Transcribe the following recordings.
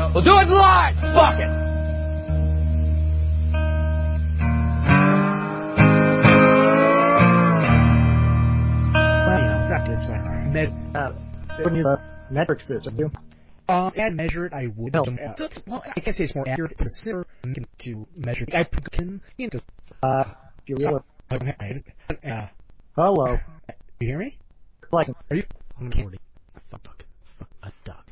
We'll do it live! Fuck it! Wouldn't use a metric system, do And measure it, I would. Well, I can't say it's more accurate, but it's similar to measure. I can, if you really... Hello. You hear me? Like, Are you? I'm recording. Fuck a duck.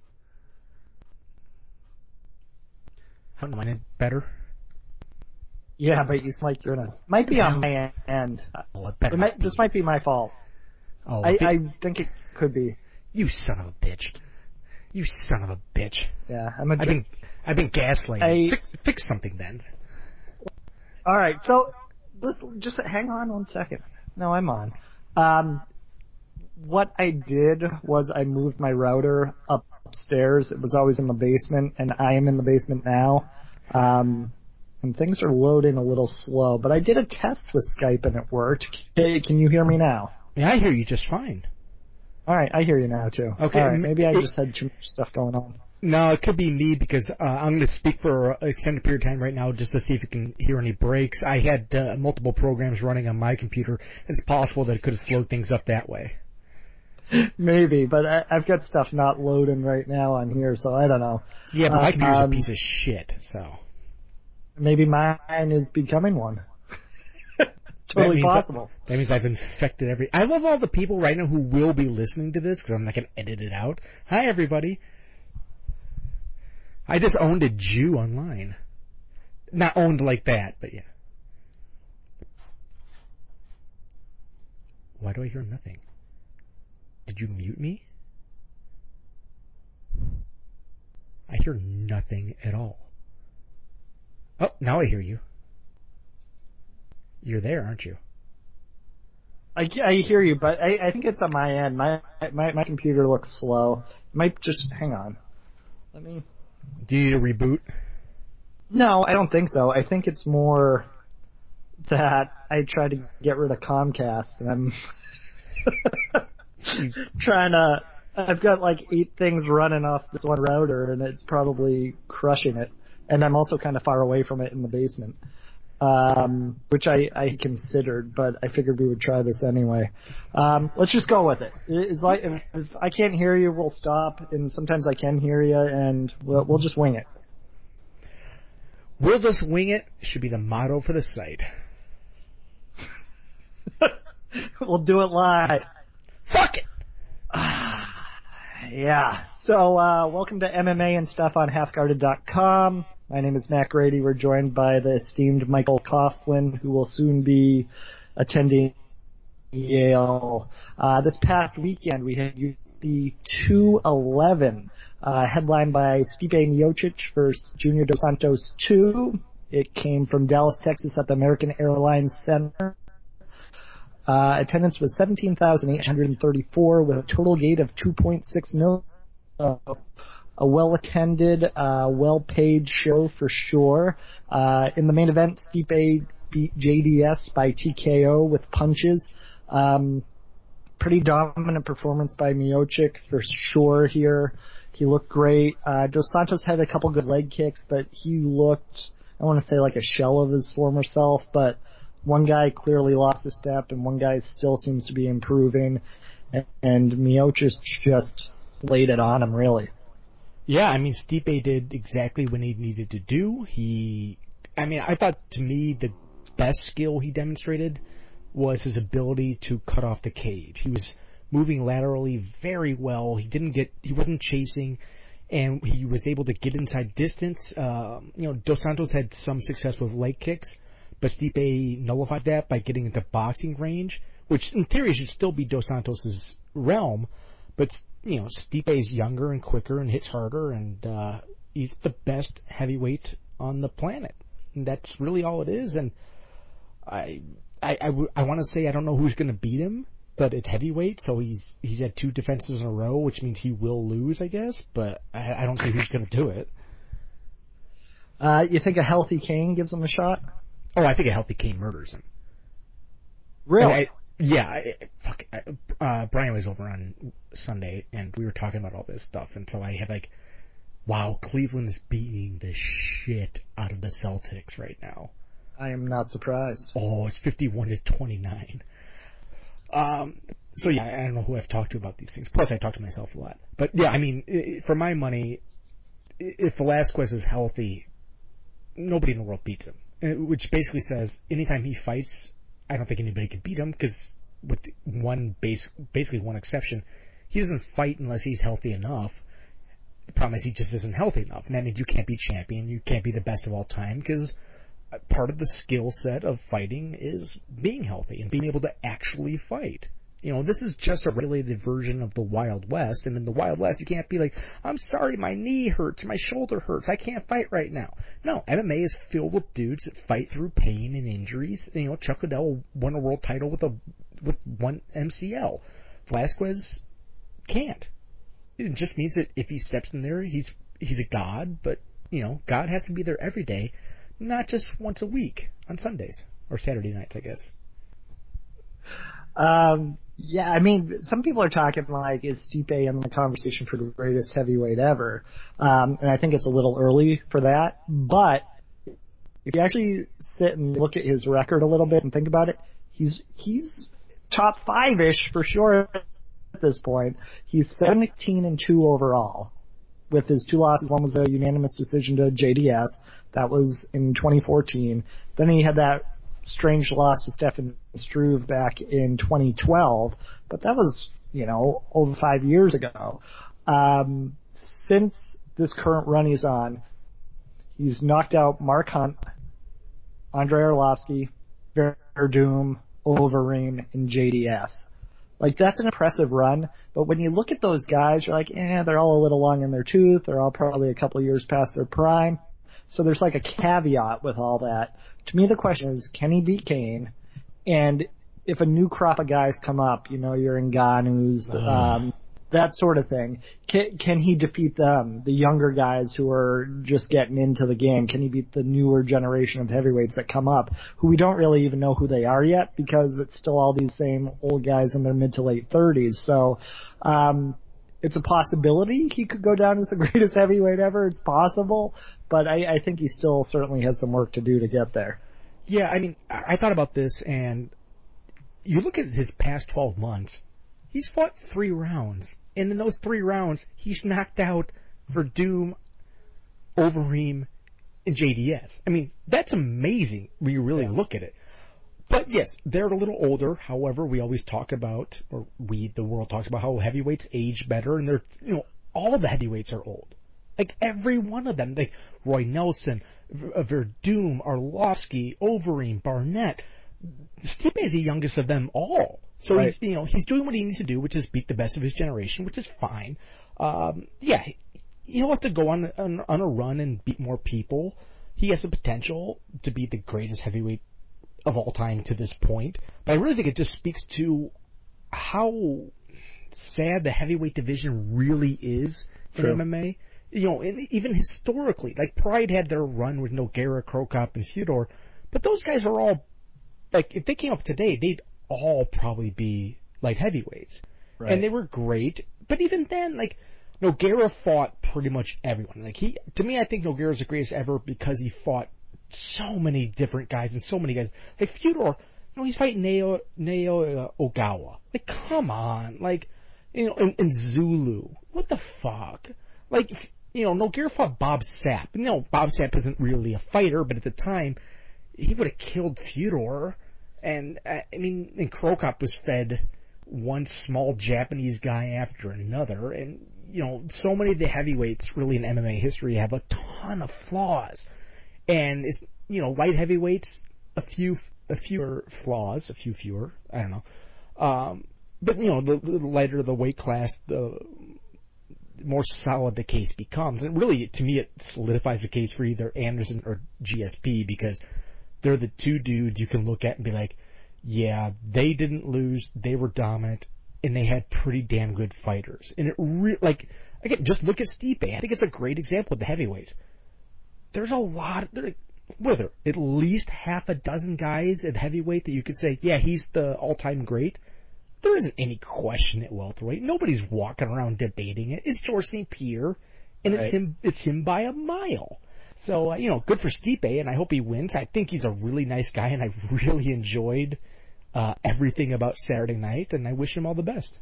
How am I better? yeah, but you like you're in a... Might be on my end. This might be my fault. Oh, I think it could be. You son of a bitch. You son of a bitch. Yeah, I've been gaslighting. Fix something then. All right, so just hang on 1 second. No, I'm on. What I did was I moved my router upstairs. It was always in the basement, and I am in the basement now. And things are loading a little slow, but I did a test with Skype and it worked. Hey, can you hear me now? Yeah, I hear you just fine. All right, I hear you now too. Okay, all right, maybe I just had too much stuff going on. No, it could be me because I'm going to speak for an extended period of time right now just to see if you can hear any breaks. I had multiple programs running on my computer. It's possible that it could have slowed things up that way. Maybe, but I've got stuff not loading right now on here, so I don't know. Yeah, but my computer's a piece of shit, so. Maybe mine is becoming one. Totally possible. That means I've infected I love all the people right now who will be listening to this because I'm not going to edit it out. Hi, everybody. I just owned a Jew online. Not owned like that, but yeah. Why do I hear nothing? Did you mute me? I hear nothing at all. Oh, now I hear you. You're there, aren't you? I hear you, but I think it's on my end. My computer looks slow. It might just hang on. Let me. Do you need a reboot? No, I don't think so. I think it's more that I tried to get rid of Comcast, and I'm trying to. I've got like 8 things running off this one router, and it's probably crushing it. And I'm also kind of far away from it in the basement. Which I considered, but I figured we would try this anyway. Let's just go with it. It's like, if I can't hear you, we'll stop, and sometimes I can hear you, and we'll just wing it. We'll just wing it should be the motto for the site. We'll do it live. Fuck it! Yeah. So, welcome to MMA and stuff on halfguarded.com. My name is Matt Grady. We're joined by the esteemed Michael Coughlin, who will soon be attending Yale. This past weekend, we had UFC 211, headlined by Stipe Miocic versus Junior Dos Santos 2. It came from Dallas, Texas at the American Airlines Center. Attendance was 17,834 with a total gate of 2.6 million. A well-attended, well-paid show for sure. In the main event, Stipe beat JDS by TKO with punches. Pretty dominant performance by Miocic for sure here. He looked great. Dos Santos had a couple good leg kicks, but he looked, I want to say like a shell of his former self, but one guy clearly lost a step and one guy still seems to be improving, and Miocic just laid it on him really. Yeah, I mean, Stipe did exactly what he needed to do. I thought to me the best skill he demonstrated was his ability to cut off the cage. He was moving laterally very well. He wasn't chasing, and he was able to get inside distance. Dos Santos had some success with leg kicks, but Stipe nullified that by getting into boxing range, which in theory should still be Dos Santos' realm, but Stipe's younger and quicker and hits harder, and he's the best heavyweight on the planet. And that's really all it is. And I want to say I don't know who's going to beat him, but it's heavyweight, so he's had 2 defenses in a row, which means he will lose, I guess. But I don't see who's going to do it. You think a healthy Kane gives him a shot? Oh, I think a healthy Kane murders him. Really? Brian was over on Sunday, and we were talking about all this stuff, and so I had Wow, Cleveland is beating the shit out of the Celtics right now. I am not surprised. Oh, it's 51-29. So yeah, I don't know who I've talked to about these things. Plus, I talk to myself a lot. But yeah, I mean, for my money, if Velasquez is healthy, nobody in the world beats him. Which basically says anytime he fights, I don't think anybody can beat him because with basically one exception, he doesn't fight unless he's healthy enough. The problem is he just isn't healthy enough, and that means you can't be champion, you can't be the best of all time because part of the skill set of fighting is being healthy and being able to actually fight. You know, this is just a regulated version of the Wild West, and in the Wild West you can't be like, I'm sorry, my knee hurts, my shoulder hurts, I can't fight right now. No, MMA is filled with dudes that fight through pain and injuries. You know, Chuck Liddell won a world title with one MCL. Velasquez can't. It just means that if he steps in there, he's a god, but, you know, God has to be there every day, not just once a week on Sundays or Saturday nights, I guess. Yeah, I mean, some people are talking like, is Stipe in the conversation for the greatest heavyweight ever? And I think it's a little early for that. But if you actually sit and look at his record a little bit and think about it, he's top 5-ish for sure at this point. He's 17-2 overall with his 2 losses. One was a unanimous decision to JDS. That was in 2014. Then he had that strange loss to Stefan Struve back in 2012, but that was, you know, over 5 years ago. Since this current run he's on, he's knocked out Mark Hunt, Andrei Arlovsky, Verdum, Overeem, and JDS. Like, that's an impressive run, but when you look at those guys, you're like, they're all a little long in their tooth, they're all probably a couple of years past their prime. So there's like a caveat with all that. To me, the question is, can he beat Kane? And if a new crop of guys come up, you know, your Ngannou's, that sort of thing, can he defeat them, the younger guys who are just getting into the game? Can he beat the newer generation of heavyweights that come up, who we don't really even know who they are yet because it's still all these same old guys in their mid to late 30s. So, it's a possibility he could go down as the greatest heavyweight ever. It's possible, but I think he still certainly has some work to do to get there. Yeah, I mean, I thought about this, and you look at his past 12 months, he's fought 3 rounds, and in those 3 rounds, he's knocked out Verdum, Overeem, and JDS. I mean, that's amazing when you really look at it. But yes, they're a little older. However, we always talk about, or the world talks about how heavyweights age better, and they're, you know, all the heavyweights are old. Like every one of them, like Roy Nelson, Verdum, Arlovsky, Overeem, Barnett. Stipe is the youngest of them all. So right. he's doing what he needs to do, which is beat the best of his generation, which is fine. Yeah, he'll have to go on a run and beat more people. He has the potential to be the greatest heavyweight of all time to this point. But I really think it just speaks to how sad the heavyweight division really is in MMA. You know, and even historically, like Pride had their run with Nogueira, Krokop, and Fedor, but those guys are all, like, if they came up today, they'd all probably be light heavyweights. Right. And they were great, but even then, like, Nogueira fought pretty much everyone. Like, to me, I think Nogueira's the greatest ever because he fought so many different guys and so many guys. Like Fedor, he's fighting Neo Ogawa. Like, come on. Like, and Zulu. What the fuck? Like, Nogueira fought Bob Sapp. Bob Sapp isn't really a fighter, but at the time, he would have killed Fedor. And, and Krokop was fed one small Japanese guy after another. And, so many of the heavyweights really in MMA history have a ton of flaws. And it's, light heavyweights, a few fewer flaws, a few fewer, I don't know. But, the lighter the weight class, the more solid the case becomes. And really, to me, it solidifies the case for either Anderson or GSP because they're the two dudes you can look at and be like, yeah, they didn't lose, they were dominant, and they had pretty damn good fighters. And it again, just look at Stipe. I think it's a great example of the heavyweights. There's a lot, were there at least half a dozen guys at heavyweight that you could say, yeah, he's the all-time great? There isn't any question at welterweight. Nobody's walking around debating it. It's Georges St. Pierre and Right. it's him by a mile. So, good for Stipe, and I hope he wins. I think he's a really nice guy, and I really enjoyed everything about Saturday night, and I wish him all the best.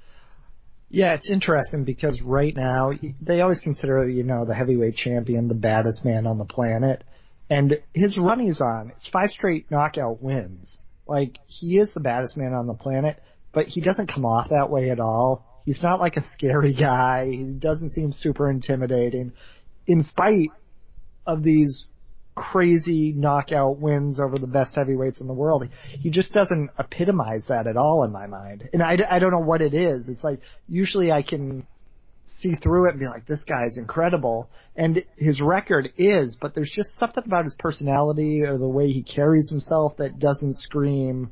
Yeah, it's interesting because right now they always consider, the heavyweight champion the baddest man on the planet. And his run he's on, it's 5 straight knockout wins. Like, he is the baddest man on the planet, but he doesn't come off that way at all. He's not like a scary guy. He doesn't seem super intimidating. In spite of these crazy knockout wins over the best heavyweights in the world, he just doesn't epitomize that at all in my mind. And I don't know what it is. It's like, usually I can see through it and be like, this guy's incredible. And his record is, but there's just something about his personality or the way he carries himself that doesn't scream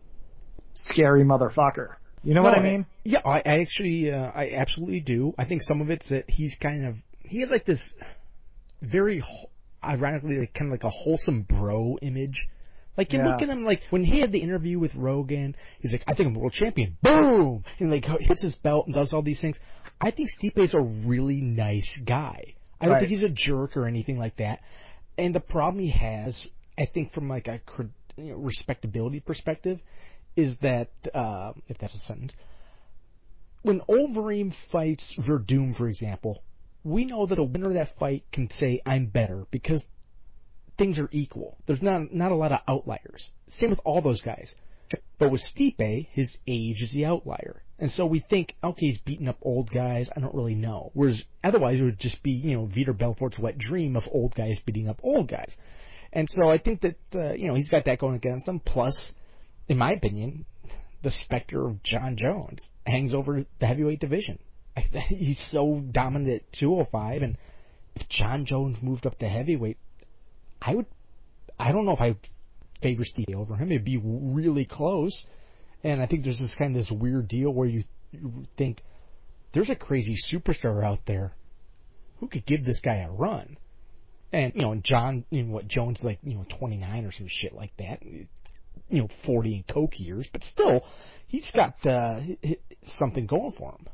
scary motherfucker. You know what I mean? Yeah, I actually, I absolutely do. I think some of it's that he has like this very, ironically, like, kind of like a wholesome bro image. Like, you look at him, like, when he had the interview with Rogan, he's like, I think I'm a world champion. Boom! And, like, hits his belt and does all these things. I think Stipe's a really nice guy. I don't think he's a jerk or anything like that. And the problem he has, I think from, like, a respectability perspective, is that, if that's a sentence, when Overeem fights Verdum, for example, we know that the winner of that fight can say, I'm better, because things are equal. There's not a lot of outliers. Same with all those guys. But with Stipe, his age is the outlier. And so we think, okay, he's beating up old guys. I don't really know. Whereas otherwise it would just be, Vitor Belfort's wet dream of old guys beating up old guys. And so I think that, he's got that going against him. Plus, in my opinion, the specter of John Jones hangs over the heavyweight division. He's so dominant at 205, and if John Jones moved up to heavyweight, I don't know if I favor Stipe over him. It'd be really close. And I think there's this weird deal where you think there's a crazy superstar out there who could give this guy a run. And, John, Jones is like, 29 or some shit like that. 40 in coke years, but still, he's got, something going for him.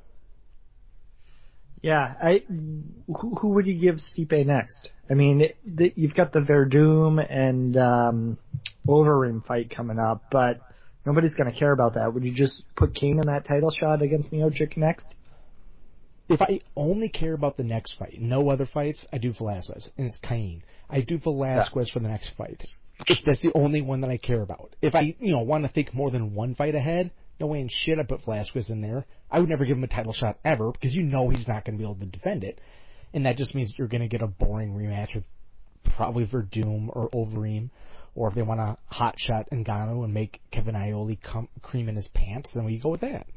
Yeah, who would you give Stipe next? I mean, you've got the Verdum and Overeem fight coming up, but nobody's going to care about that. Would you just put King in that title shot against Miocic next? If I only care about the next fight, no other fights, I do Velasquez, and it's Cain. I do Velasquez for the next fight. That's the only one that I care about. If I, want to think more than one fight ahead, no way in shit I put Velasquez in there. I would never give him a title shot ever, because he's not going to be able to defend it. And that just means you're going to get a boring rematch with probably Verdum or Overeem, or if they want to hot shot Ngannou and make Kevin Iole cream in his pants, then we go with that.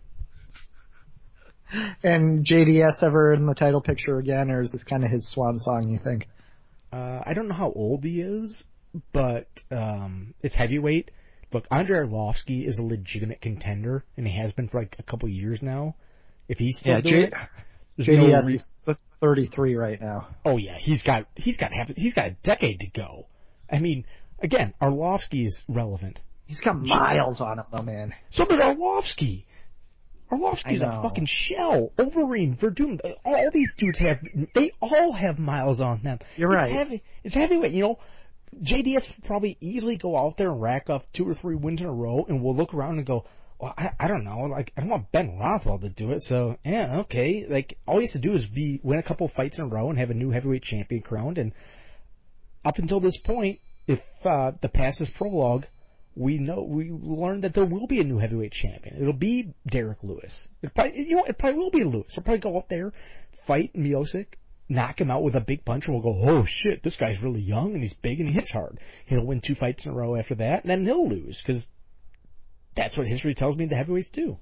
And JDS ever in the title picture again, or is this kind of his swan song, you think? I don't know how old he is, but it's heavyweight. Look, Andrei Arlovsky is a legitimate contender, and he has been for like a couple of years now. If he's still doing it, JDS is 33 right now. Oh yeah, he's got a decade to go. I mean, again, Arlovsky is relevant. He's got miles on him, though, man. So did Arlovsky. Arlovsky's a fucking shell. Overeem, Verdum, all these dudes they all have miles on them. You're right. It's heavyweight, JDS will probably easily go out there and rack up 2 or 3 wins in a row, and we'll look around and go, well, I don't know, like, I don't want Ben Rothwell to do it, so, yeah, okay, like, all he has to do is win a couple fights in a row and have a new heavyweight champion crowned, and up until this point, if, the past is prologue, we learned that there will be a new heavyweight champion. It'll be Derek Lewis. It probably will be Lewis. He'll probably go up there, fight Miocic, knock him out with a big punch, and we'll go, oh shit, this guy's really young, and he's big, and he hits hard. He'll win 2 fights in a row after that, and then he'll lose, because that's what history tells me the heavyweights do.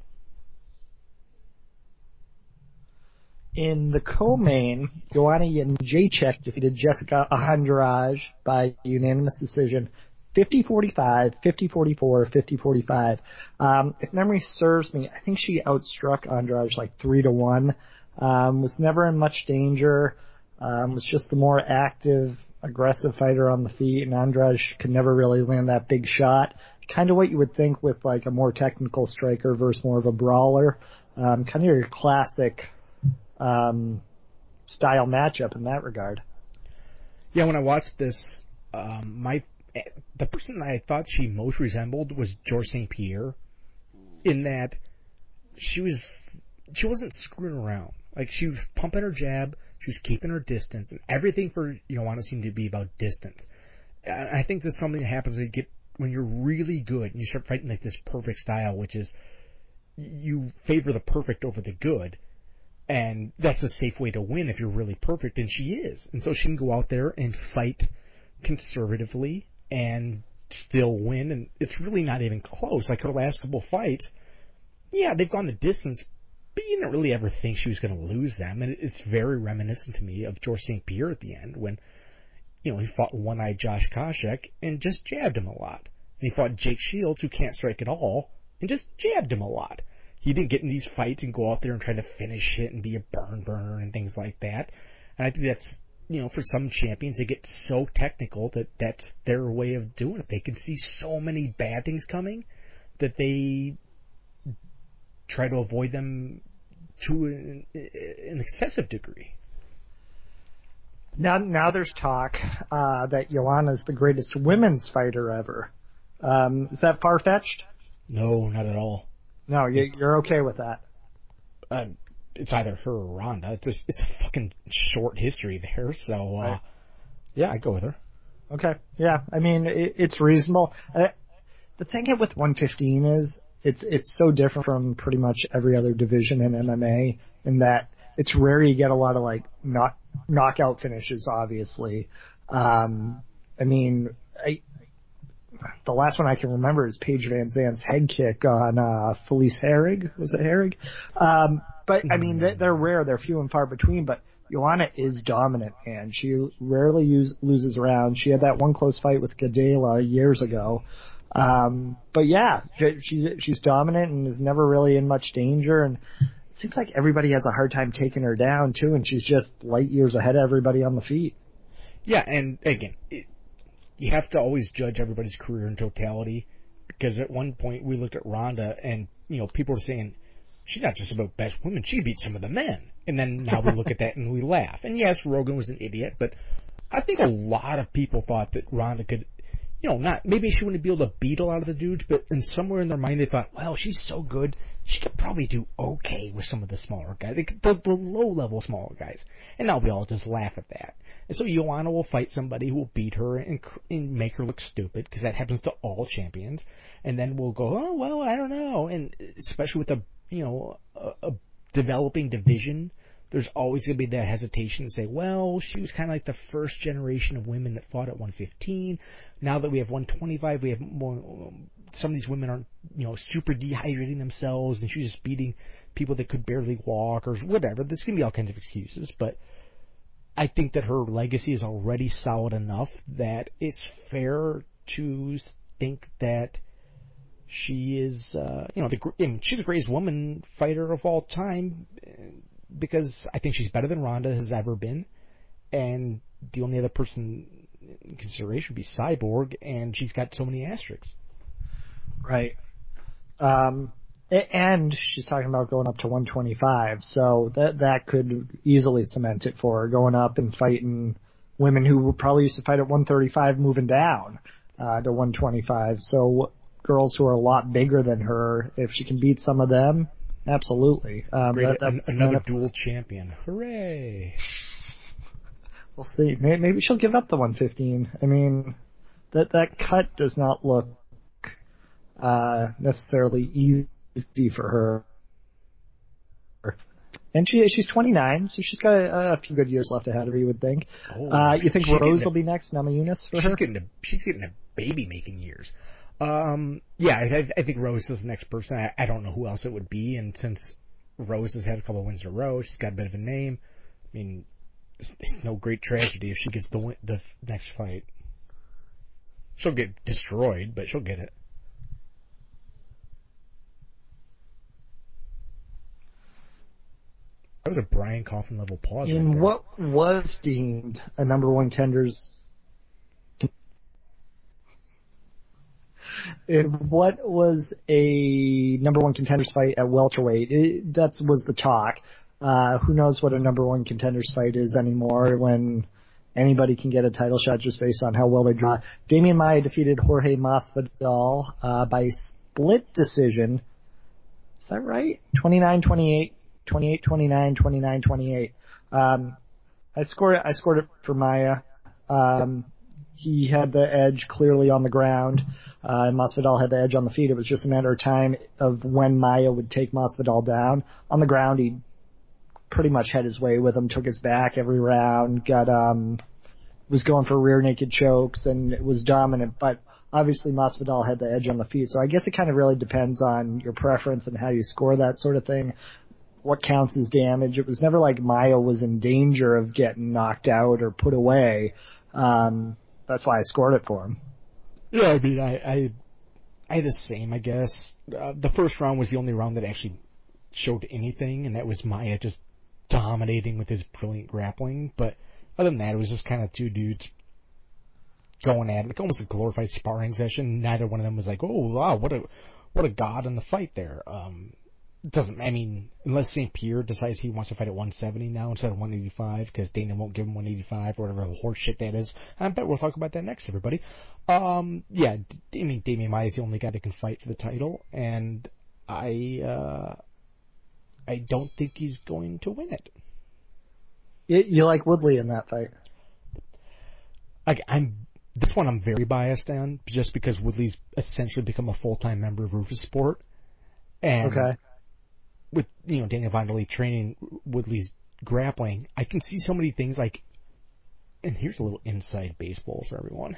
In the co-main, Joanna Jędrzejczyk defeated Jessica Andrade by unanimous decision, 50-45, 50-44, 50-45. If memory serves me, I think she outstruck Andrade like 3-1. Was never in much danger. Was just the more active, aggressive fighter on the feet, and Andrade could never really land that big shot. Kind of what you would think with like a more technical striker versus more of a brawler. Kind of your classic, style matchup in that regard. Yeah, when I watched this, the person I thought she most resembled was Georges St. Pierre, in that she wasn't screwing around. Like, she was pumping her jab, she was keeping her distance, and everything for Joanna seemed to be about distance. I think that's something that happens when you're really good and you start fighting like this perfect style, which is you favor the perfect over the good. And that's the safe way to win if you're really perfect, and she is. And so she can go out there and fight conservatively and still win, and it's really not even close. Like her last couple fights, yeah, they've gone the distance, but you didn't really ever think she was going to lose them. And it's very reminiscent to me of Georges St. Pierre at the end when, he fought one-eyed Josh Koscheck and just jabbed him a lot. And he fought Jake Shields, who can't strike at all, and just jabbed him a lot. He didn't get in these fights and go out there and try to finish it and be a burner and things like that. And I think that's, for some champions, they get so technical that that's their way of doing it. They can see so many bad things coming that they try to avoid them to an excessive degree. Now there's talk that Joanna's the greatest women's fighter ever. Is that far-fetched? No, not at all. No, you're okay with that. It's either her or Ronda. It's a fucking short history there, so right. Yeah, I go with her. Okay, yeah. I mean, it's reasonable. The thing with 115 is it's so different from pretty much every other division in MMA in that it's rare you get a lot of knockout finishes. Obviously, the last one I can remember is Paige Van Zandt's head kick on Felice Herrig. Was it Herrig? But I mean, they're rare. They're few and far between. But Joanna is dominant, and she rarely loses rounds. She had that one close fight with Gadela years ago. But yeah, she's dominant and is never really in much danger. And it seems like everybody has a hard time taking her down too, and she's just light years ahead of everybody on the feet. Yeah, and again, you have to always judge everybody's career in totality, because at one point we looked at Ronda and, people were saying, she's not just about best women, she beat some of the men. And then now we look at that and we laugh. And yes, Rogan was an idiot, but I think a lot of people thought that Ronda could, maybe she wouldn't be able to beat a lot of the dudes, but somewhere in their mind they thought, well, she's so good, she could probably do okay with some of the smaller guys, the low-level smaller guys. And now we all just laugh at that. And so Joanna will fight somebody who will beat her and make her look stupid, because that happens to all champions. And then we'll go, oh, well, I don't know. And especially with a developing division, there's always going to be that hesitation to say, well, she was kind of like the first generation of women that fought at 115. Now that we have 125, we have more, some of these women aren't, super dehydrating themselves, and she's just beating people that could barely walk or whatever. There's going to be all kinds of excuses, but I think that her legacy is already solid enough that it's fair to think that she is, she's the greatest woman fighter of all time, because I think she's better than Ronda has ever been, and the only other person in consideration would be Cyborg, and she's got so many asterisks. Right. And she's talking about going up to 125, so that could easily cement it for her, going up and fighting women who probably used to fight at 135, moving down to 125. So girls who are a lot bigger than her, if she can beat some of them, absolutely. Another dual champion. Hooray! We'll see. Maybe she'll give up the 115. I mean, that cut does not look necessarily easy for her. And she's 29, so she's got a few good years left ahead of her, you would think. You think Rose will be next, Namajunas, for her? She's getting a baby-making years. Yeah, I think Rose is the next person. I don't know who else it would be, and since Rose has had a couple of wins in a row, she's got a bit of a name. I mean, it's no great tragedy if she gets the next fight. She'll get destroyed, but she'll get it. That was a Brian Coffin level pause. In right what was deemed a number one contenders. In what was a number one contenders fight at welterweight? That was the talk. Who knows what a number one contenders fight is anymore when anybody can get a title shot just based on how well they draw. Damian Maia defeated Jorge Masvidal by split decision. Is that right? 29-28, 28-29, 29-28. I scored it for Maia. He had the edge clearly on the ground. Masvidal had the edge on the feet. It was just a matter of time of when Maia would take Masvidal down. On the ground, he pretty much had his way with him, took his back every round, was going for rear naked chokes and was dominant, but obviously Masvidal had the edge on the feet. So I guess it kind of really depends on your preference and how you score that sort of thing. What counts as damage. It was never like Maia was in danger of getting knocked out or put away. That's why I scored it for him. Yeah, I mean, I had the same, I guess. The first round was the only round that actually showed anything, and that was Maia just dominating with his brilliant grappling. But other than that, it was just kind of two dudes going at it, like almost a glorified sparring session. Neither one of them was like, "Oh wow, what a god in the fight there." It doesn't. I mean, unless St. Pierre decides he wants to fight at 170 now instead of 185 because Dana won't give him 185 or whatever horse shit that is. I bet we'll talk about that next, everybody. Yeah, I mean, Damian Maia is the only guy that can fight for the title, and I don't think he's going to win it. You like Woodley in that fight? This one I'm very biased on, just because Woodley's essentially become a full-time member of Rufus Sport. And okay. With, Daniel Vonderlee training Woodley's grappling, I can see so many things like, and here's a little inside baseball for everyone.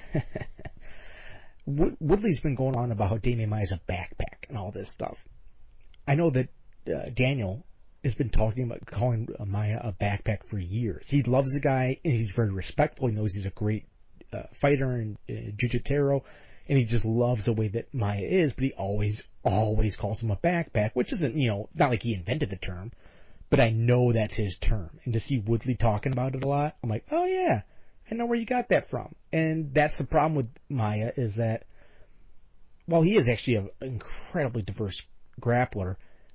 Woodley's been going on about how Damian Maia is a backpack and all this stuff. I know that Daniel has been talking about calling Maia a backpack for years. He loves the guy, and he's very respectful. He knows he's a great fighter and jiu-jitsu, and he just loves the way that Maia is, but he always calls him a backpack, which isn't, not like he invented the term, but I know that's his term. And to see Woodley talking about it a lot, I'm like, oh yeah, I know where you got that from. And that's the problem with Maia, is that while he is actually an incredibly diverse grappler,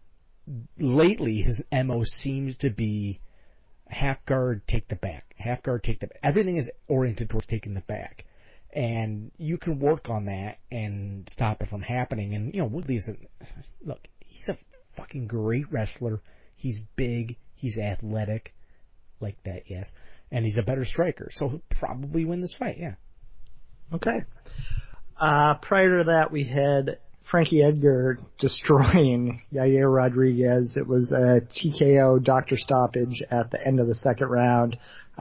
lately his MO seems to be half guard, take the back. Half guard, take the back. Everything is oriented towards taking the back. And you can work on that and stop it from happening. And, Woodley he's a fucking great wrestler. He's big. He's athletic. Like that, yes. And he's a better striker. So he'll probably win this fight, yeah. Okay. Prior to that, we had Frankie Edgar destroying Yair Rodriguez. It was a TKO doctor stoppage at the end of the second round.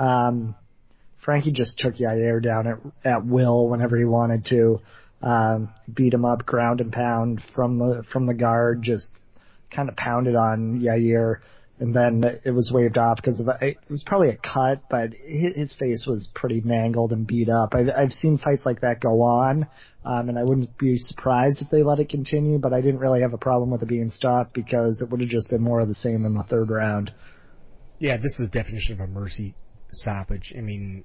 Frankie just took Yair down at will whenever he wanted to. Beat him up, ground and pound from the guard, just kind of pounded on Yair. And then it was waved off because it was probably a cut, but his face was pretty mangled and beat up. I've seen fights like that go on, and I wouldn't be surprised if they let it continue, but I didn't really have a problem with it being stopped because it would have just been more of the same in the third round. Yeah, this is the definition of a mercy stoppage. I mean,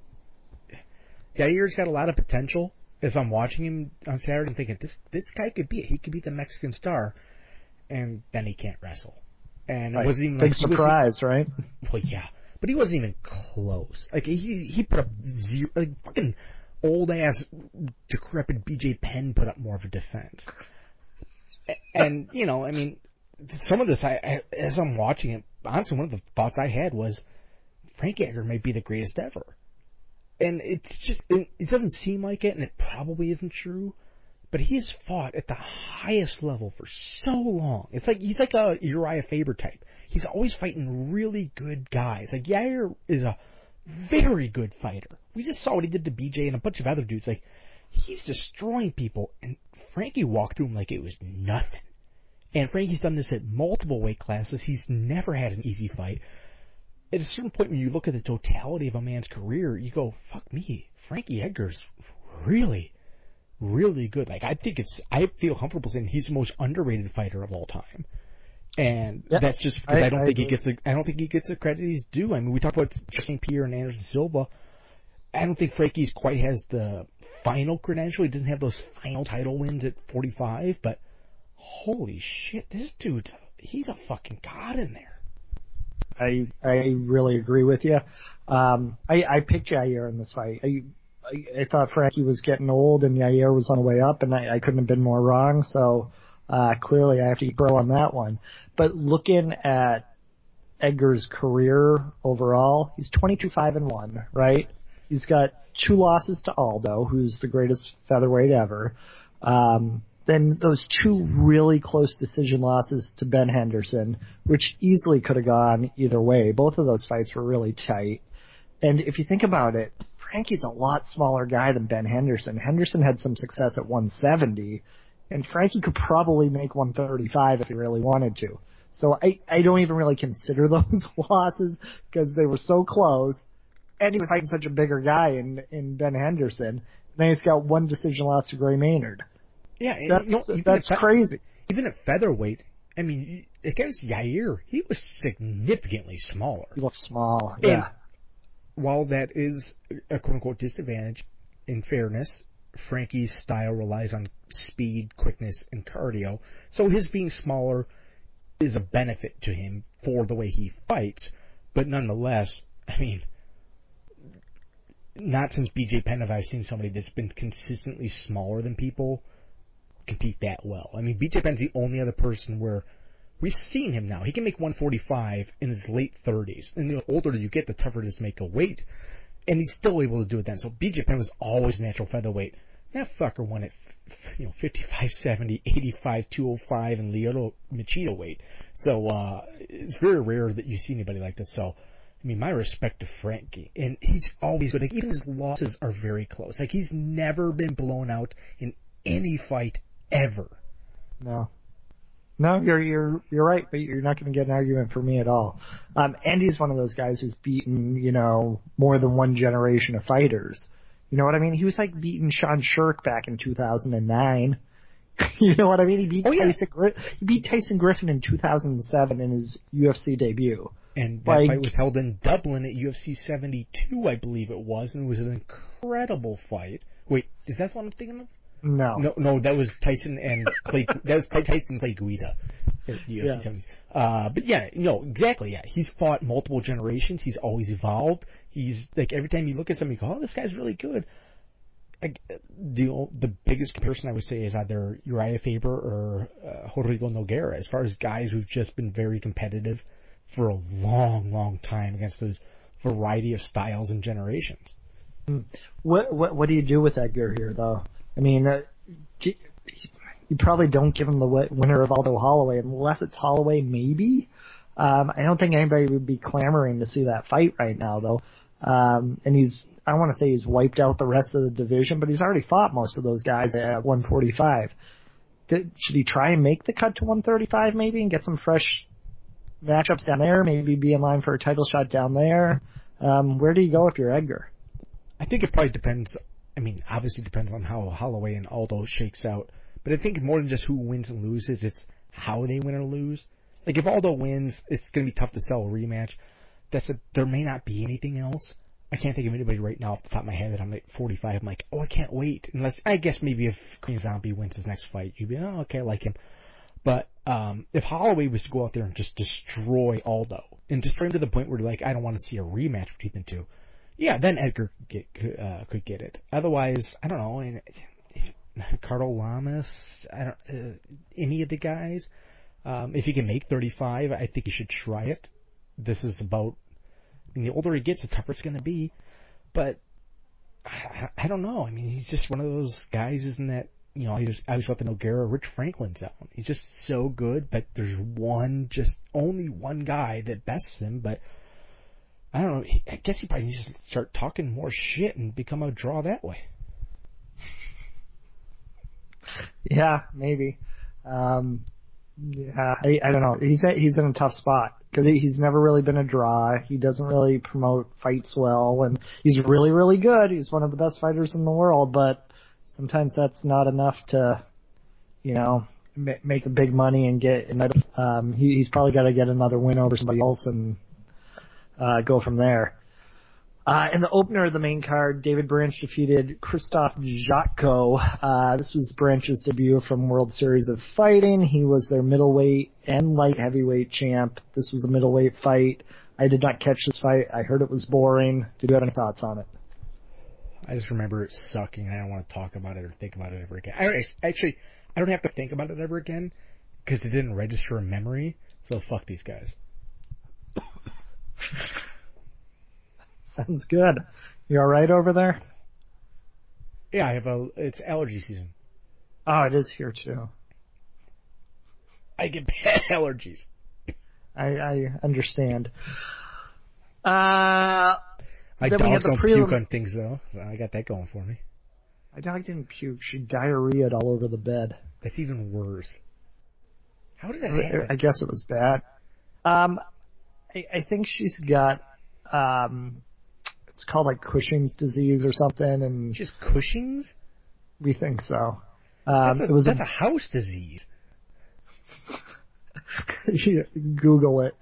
Yair's got a lot of potential. As I'm watching him on Saturday, I'm thinking, this guy could be the Mexican star, and then he can't wrestle. And it wasn't even big surprise, right? Well, yeah, but he wasn't even close. Like he put up zero. Like fucking old ass decrepit BJ Penn put up more of a defense. And I mean, some of this, as I'm watching it, honestly, one of the thoughts I had was Frank Edgar may be the greatest ever. And it's just, it doesn't seem like it, and it probably isn't true, but he has fought at the highest level for so long. It's like, he's like a Uriah Faber type. He's always fighting really good guys. Like, Yair is a very good fighter. We just saw what he did to BJ and a bunch of other dudes. Like, he's destroying people, and Frankie walked through him like it was nothing. And Frankie's done this at multiple weight classes. He's never had an easy fight. At a certain point, when you look at the totality of a man's career, you go, fuck me, Frankie Edgar's really, really good. Like, I feel comfortable saying he's the most underrated fighter of all time. And that's just because I don't think he gets the credit he's due. I mean, we talk about St. Pierre and Anderson Silva. I don't think Frankie's quite has the final credential. He doesn't have those final title wins at 45, but holy shit, this dude's, he's a fucking god in there. I really agree with you. I picked Yair in this fight. I thought Frankie was getting old and Yair was on the way up, and I couldn't have been more wrong. So clearly I have to eat pro on that one. But looking at Edgar's career overall, he's 22-5-1, right? He's got 2 losses to Aldo, who's the greatest featherweight ever. Then those 2 really close decision losses to Ben Henderson, which easily could have gone either way. Both of those fights were really tight. And if you think about it, Frankie's a lot smaller guy than Ben Henderson. Henderson had some success at 170, and Frankie could probably make 135 if he really wanted to. So I don't even really consider those losses because they were so close, and he was fighting such a bigger guy in Ben Henderson. And then he's got 1 decision loss to Gray Maynard. Yeah, that's crazy. Even at featherweight, I mean, against Yair, he was significantly smaller. He looked small, yeah. And while that is a quote-unquote disadvantage, in fairness, Frankie's style relies on speed, quickness, and cardio. So his being smaller is a benefit to him for the way he fights. But nonetheless, I mean, not since BJ Penn have I seen somebody that's been consistently smaller than people compete that well. I mean, BJ Penn's the only other person where we've seen him now. He can make 145 in his late 30s. And the older you get, the tougher it is to make a weight. And he's still able to do it then. So BJ Penn was always natural featherweight. That fucker won at 55, 70, 85, 205, and Lyoto Machida weight. So it's very rare that you see anybody like this. So, I mean, my respect to Frankie. And he's always good. Like, even his losses are very close. Like, he's never been blown out in any fight ever. No, you're right, but you're not going to get an argument for me at all. Andy's one of those guys who's beaten, more than one generation of fighters. You know what I mean? He was like beating Sean Shirk back in 2009. You know what I mean? He beat Tyson Griffin in 2007 in his UFC debut. And that fight was held in Dublin at UFC 72, I believe it was, and it was an incredible fight. Wait, is that what I'm thinking of? No, that was Tyson and Clay. That was Tyson Clay Guida at UFC 70. But yeah, exactly. Yeah, he's fought multiple generations. He's always evolved. He's like, every time you look at somebody, you go, "Oh, this guy's really good." The biggest comparison I would say is either Uriah Faber or Rodrigo Nogueira, as far as guys who've just been very competitive for a long, long time against a variety of styles and generations. What do you do with Edgar here, though? I mean, you probably don't give him the winner of Aldo Holloway unless it's Holloway, maybe. I don't think anybody would be clamoring to see that fight right now, though. And I want to say he's wiped out the rest of the division, but he's already fought most of those guys at 145. Should he try and make the cut to 135 maybe and get some fresh matchups down there? Maybe be in line for a title shot down there? Where do you go if you're Edgar? I think it probably depends. I mean, obviously depends on how Holloway and Aldo shakes out. But I think more than just who wins and loses, it's how they win or lose. Like, if Aldo wins, it's going to be tough to sell a rematch. There may not be anything else. I can't think of anybody right now off the top of my head that I'm like 45. I'm like, oh, I can't wait. Unless, I guess maybe if Korean Zombie wins his next fight, you'd be, oh, okay, I like him. But if Holloway was to go out there and just destroy Aldo, and just bring him to the point where, like, I don't want to see a rematch between the two, yeah, then Edgar could get it. Otherwise, I don't know. And Ricardo Lamas, any of the guys. If he can make 35, I think he should try it. This is about. I mean, the older he gets, the tougher it's going to be. But I don't know. I mean, he's just one of those guys, isn't that? I always thought the Nogueira Rich Franklin zone. He's just so good, but there's only one guy that bests him. But I don't know. I guess he probably needs to start talking more shit and become a draw that way. Yeah, maybe. Yeah, I don't know. He's in a tough spot because he's never really been a draw. He doesn't really promote fights well, and he's really, really good. He's one of the best fighters in the world, but sometimes that's not enough to, make a big money and get another. He's probably got to get another win over somebody else and go from there. In the opener of the main card, David Branch defeated Krzysztof Jotko. This was Branch's debut from World Series of Fighting. He was their middleweight and light heavyweight champ. This was a middleweight fight. I did not catch this fight. I heard it was boring. Did you have any thoughts on it? I just remember it sucking. I don't want to talk about it or think about it ever again. I don't have to think about it ever again because it didn't register in memory. So fuck these guys. Sounds good. You all right over there? Yeah, it's allergy season. Oh, it is here too. I get bad allergies. I understand. My then dogs don't puke on things though, so I got that going for me. My dog didn't puke. She diarrheaed all over the bed. That's even worse. How does that happen? I guess it was bad. I think she's got, it's called like Cushing's disease or something, and just Cushing's? We think so. That's a house disease. Google it.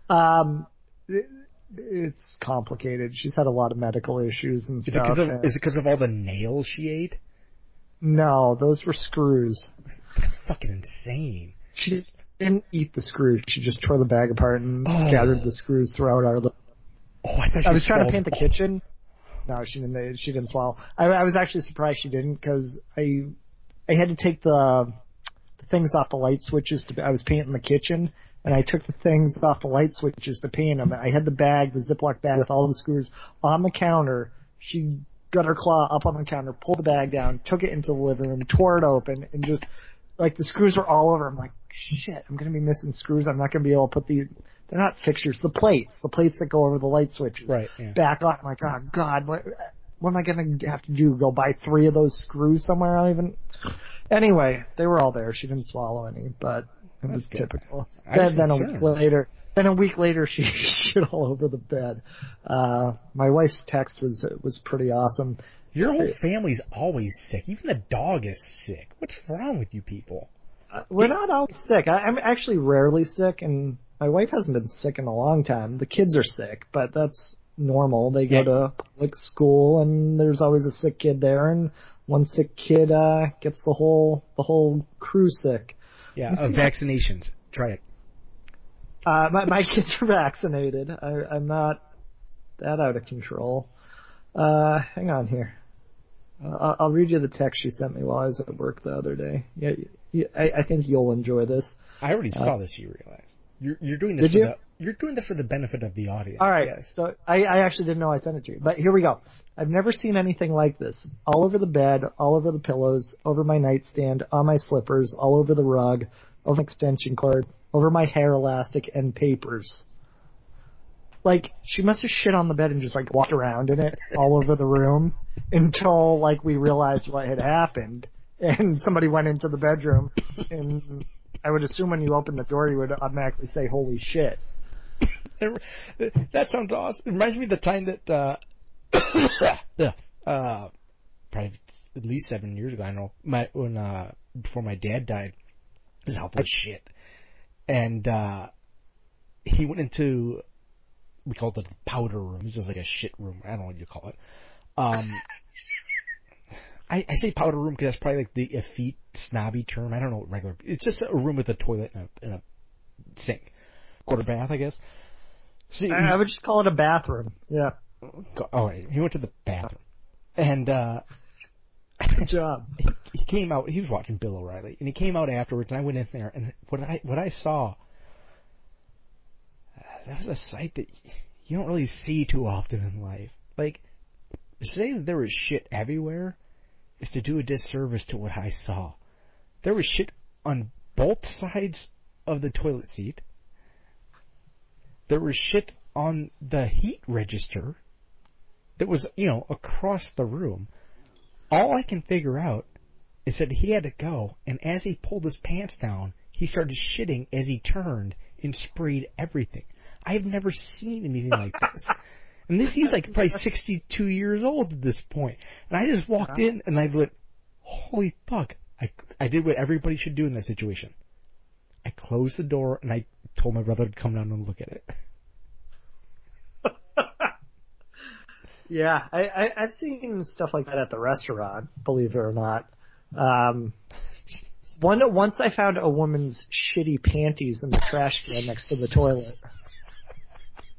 It's complicated. She's had a lot of medical issues and stuff. Is it because of all the nails she ate? No, those were screws. That's fucking insane. She didn't eat the screws. She just tore the bag apart and scattered the screws throughout our. I was trying to paint the kitchen. No, she didn't swallow. I was actually surprised she didn't because I had to take the things off the light switches. I was painting the kitchen, and I took the things off the light switches to paint them. I had the Ziploc bag with all the screws on the counter. She got her claw up on the counter, pulled the bag down, took it into the living room, tore it open, and just, like, the screws were all over. I'm like, shit, I'm going to be missing screws. I'm not going to be able to put they're not fixtures, the plates that go over the light switches. Right, yeah. Back on. I'm like, oh, God, what am I going to have to do? Go buy 3 of those screws somewhere? Anyway, they were all there. She didn't swallow any, but it was typical. Then a week later, she shit all over the bed. My wife's text was pretty awesome. Your whole family's always sick. Even the dog is sick. What's wrong with you people? We're not always sick. I'm actually rarely sick, and my wife hasn't been sick in a long time. The kids are sick, but that's normal. They go to public school, and there's always a sick kid there, and one sick kid gets the whole crew sick. Yeah, vaccinations. Try it. My kids are vaccinated. I'm not that out of control. Hang on here. I'll read you the text she sent me while I was at work the other day. Yeah, I think you'll enjoy this. I already saw this. You realize you're doing this. You're doing this for the benefit of the audience. All right. Yes. So I actually didn't know I sent it to you, but here we go. I've never seen anything like this. All over the bed, all over the pillows, over my nightstand, on my slippers, all over the rug, over my extension cord, over my hair elastic and papers. Like, she must have shit on the bed and just, like, walked around in it all over the room until, like, we realized what had happened. And somebody went into the bedroom, and I would assume when you open the door, you would automatically say, holy shit. That sounds awesome. It reminds me of the time that, probably at least 7 years ago, I know, before my dad died, his health was shit. And, he went into, we called it the powder room. It's just like a shit room. I don't know what you call it. I say powder room because that's probably like the effete snobby term. I don't know what regular. It's just a room with a toilet and a sink, quarter bath, I guess. So I would just call it a bathroom. Yeah. Oh, he went to the bathroom, and good job. He came out. He was watching Bill O'Reilly, and he came out afterwards. And I went in there, and what I saw, that was a sight that you don't really see too often in life. Like, saying that there was shit everywhere is to do a disservice to what I saw. There was shit on both sides of the toilet seat. There was shit on the heat register that was, across the room. All I can figure out is that he had to go, and as he pulled his pants down, he started shitting as he turned and sprayed everything. I've never seen anything like this. And he was like probably 62 years old at this point. And I just walked in and I went, holy fuck. I did what everybody should do in that situation. I closed the door and I told my brother to come down and look at it. Yeah, I've seen stuff like that at the restaurant, believe it or not. Once I found a woman's shitty panties in the trash can next to the toilet.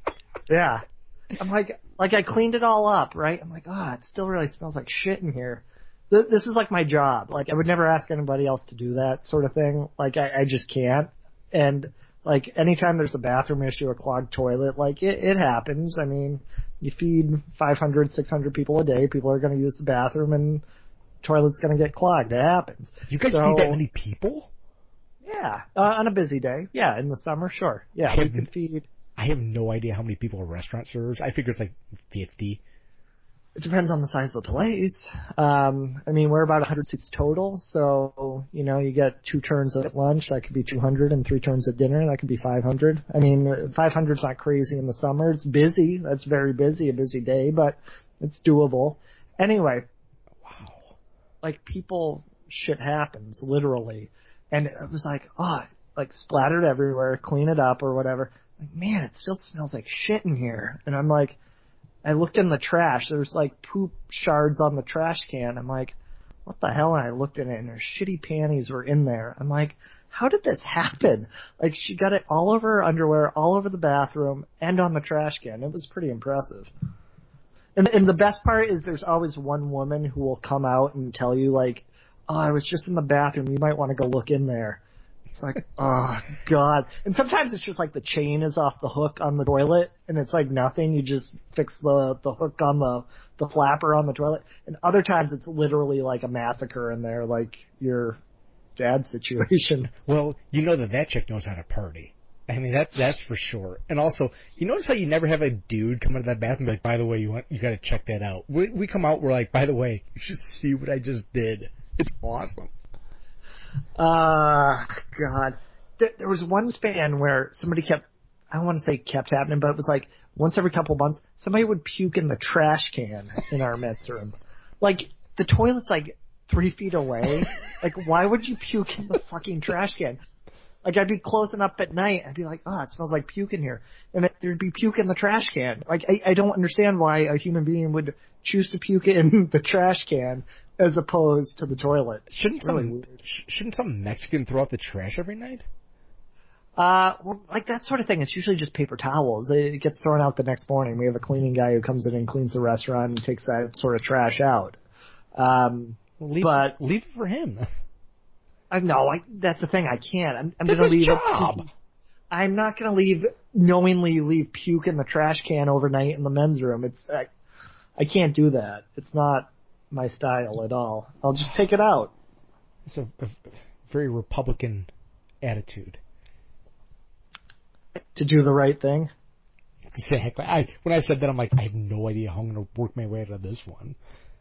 Yeah. I'm like I cleaned it all up, right? I'm like, it still really smells like shit in here. This is like my job. Like, I would never ask anybody else to do that sort of thing. Like, I just can't. And like, anytime there's a bathroom issue, a clogged toilet, like, it happens. I mean, you feed 500, 600 people a day. People are going to use the bathroom and toilet's going to get clogged. It happens. You guys feed that many people? Yeah. On a busy day. Yeah. In the summer, sure. Yeah. We can feed. I have no idea how many people a restaurant serves. I figure it's like 50. It depends on the size of the place. I mean, we're about 100 seats total, so, you get 2 turns at lunch, that could be 200, and 3 turns at dinner, that could be 500. I mean, 500's not crazy in the summer. It's busy. That's very busy, a busy day, but it's doable. Anyway. Wow. Like, shit happens, literally. And it was like, splattered everywhere, clean it up or whatever. Like, man, it still smells like shit in here. And I'm like, I looked in the trash. There's like poop shards on the trash can. I'm like, what the hell? And I looked in it and her shitty panties were in there. I'm like, how did this happen? Like, she got it all over her underwear, all over the bathroom, and on the trash can. It was pretty impressive. And the best part is there's always one woman who will come out and tell you, like, I was just in the bathroom. You might want to go look in there. It's like, oh, God. And sometimes it's just like the chain is off the hook on the toilet, and it's like nothing. You just fix the hook on the flapper on the toilet. And other times it's literally like a massacre in there, like your dad's situation. Well, that chick knows how to party. I mean, that's for sure. And also, you notice how you never have a dude come into that bathroom and be like, by the way, you got to check that out. We come out, we're like, by the way, you should see what I just did. It's awesome. God. There was one span where somebody I don't want to say kept happening, but it was like once every couple months, somebody would puke in the trash can in our men's room. Like, the toilet's like 3 feet away. Like, why would you puke in the fucking trash can? Like, I'd be closing up at night. I'd be like, it smells like puke in here. And there'd be puke in the trash can. Like, I don't understand why a human being would choose to puke in the trash can as opposed to the toilet. Shouldn't some Mexican throw out the trash every night? Well, like that sort of thing, it's usually just paper towels. It gets thrown out the next morning. We have a cleaning guy who comes in and cleans the restaurant and takes that sort of trash out. Leave it for him. That's the thing. I can't. I'm That's gonna his leave job. I'm not gonna knowingly leave puke in the trash can overnight in the men's room. I can't do that. It's not my style at all. I'll just take it out. It's a very Republican attitude. To do the right thing? Exactly. When I said that, I'm like, I have no idea how I'm going to work my way out of this one.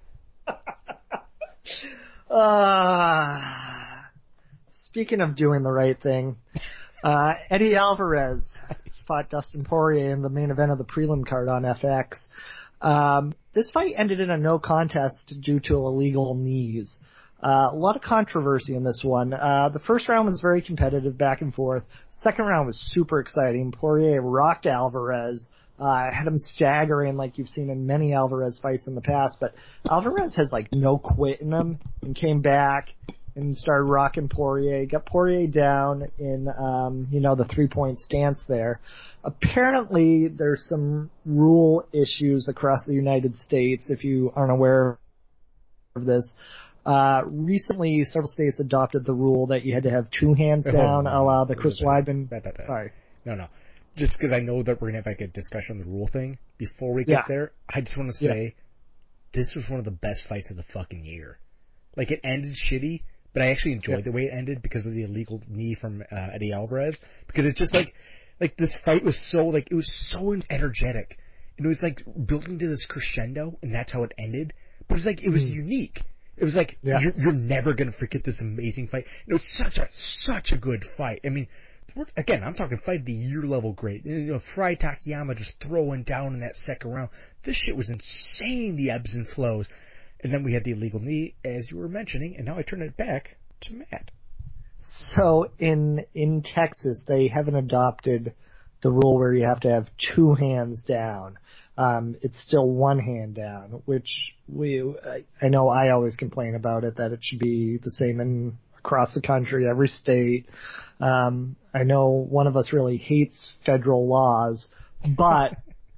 Speaking of doing the right thing, Eddie Alvarez fought Dustin Poirier in the main event of the prelim card on FX. This fight ended in a no contest due to illegal knees. A lot of controversy in this one. The first round was very competitive, back and forth. Second round was super exciting. Poirier rocked Alvarez, had him staggering like you've seen in many Alvarez fights in the past, but Alvarez has like no quit in him and came back and started rocking Poirier, got Poirier down in, the 3-point stance there. Apparently there's some rule issues across the United States, if you aren't aware of this. Recently, several states adopted the rule that you had to have 2 hands down, a la the Chris Weidman. Sorry. No. Just because I know that we're going to have like a discussion on the rule thing, before we get there, I just want to say, this was one of the best fights of the fucking year. Like, it ended shitty, but I actually enjoyed the way it ended because of the illegal knee from Eddie Alvarez. Because it's just like this fight was so, it was so energetic. And it was like building to this crescendo, and that's how it ended. But it was it was unique. It was like, you're never going to forget this amazing fight. It was such a good fight. I mean, again, I'm talking fight of the year level great. Fry Takayama just throwing down in that second round. This shit was insane, the ebbs and flows. And then we had the illegal knee, as you were mentioning, and now I turn it back to Matt. So in Texas, they haven't adopted the rule where you have to have 2 hands down. It's still 1 hand down, which I know I always complain about it, that it should be the same across the country, every state. I know one of us really hates federal laws, but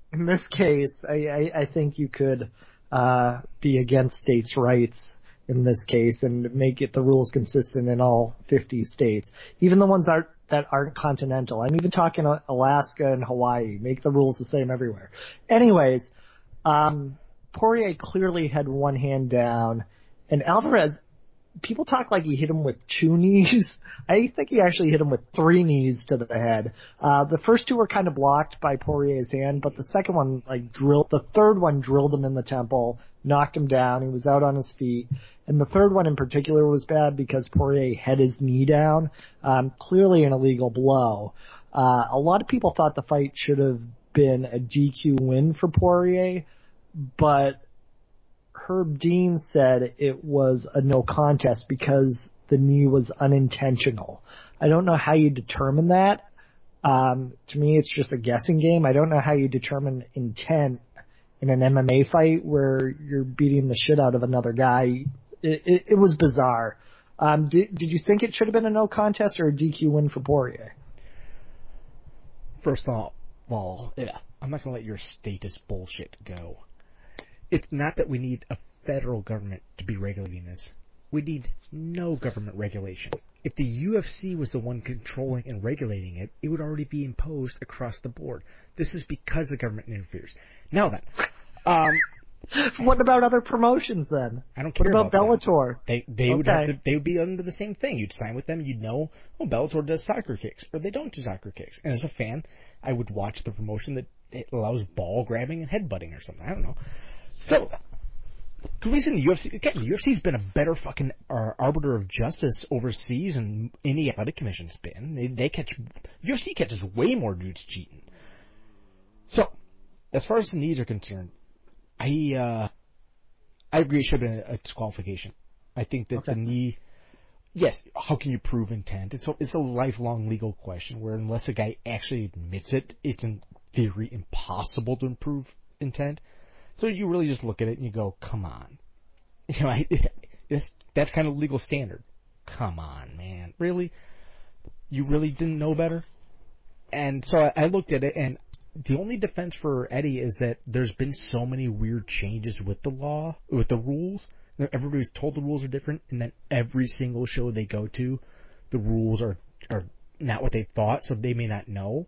in this case, I think you could be against states' rights in this case and make it the rules consistent in all 50 states, even the ones that aren't continental. I'm even talking Alaska and Hawaii. Make the rules the same everywhere. Anyways, Poirier clearly had one hand down, and Alvarez, people talk like he hit him with 2 knees. I think he actually hit him with 3 knees to the head. The first 2 were kind of blocked by Poirier's hand, but the second one, the third one drilled him in the temple, knocked him down. He was out on his feet. And the third one in particular was bad because Poirier had his knee down. Clearly an illegal blow. A lot of people thought the fight should have been a DQ win for Poirier, but Herb Dean said it was a no contest because the knee was unintentional. I don't know how you determine that. To me, it's just a guessing game. I don't know how you determine intent in an MMA fight where you're beating the shit out of another guy. It was bizarre. Did you think it should have been a no contest or a DQ win for Poirier? First of all, yeah, I'm not going to let your status bullshit go. It's not that we need a federal government to be regulating this. We need no government regulation. If the UFC was the one controlling and regulating it, it would already be imposed across the board. This is because the government interferes. Now then, what about other promotions then? I don't care about Bellator. They would have to. They would be under the same thing. You'd sign with them. You'd know, Bellator does soccer kicks, or they don't do soccer kicks. And as a fan, I would watch the promotion that allows ball grabbing and headbutting or something. I don't know. So, the reason the UFC's been a better fucking arbiter of justice overseas than any athletic commission's been. UFC catches way more dudes cheating. So, as far as the knees are concerned, I agree it should have been a disqualification. I think that the knee, yes, how can you prove intent? It's a lifelong legal question where unless a guy actually admits it, it's in theory impossible to prove intent. So you really just look at it and you go, come on. That's kind of legal standard. Come on, man. Really? You really didn't know better? And so I looked at it, and the only defense for Eddie is that there's been so many weird changes with the law, with the rules. Everybody's told the rules are different, and then every single show they go to, the rules are not what they thought, so they may not know.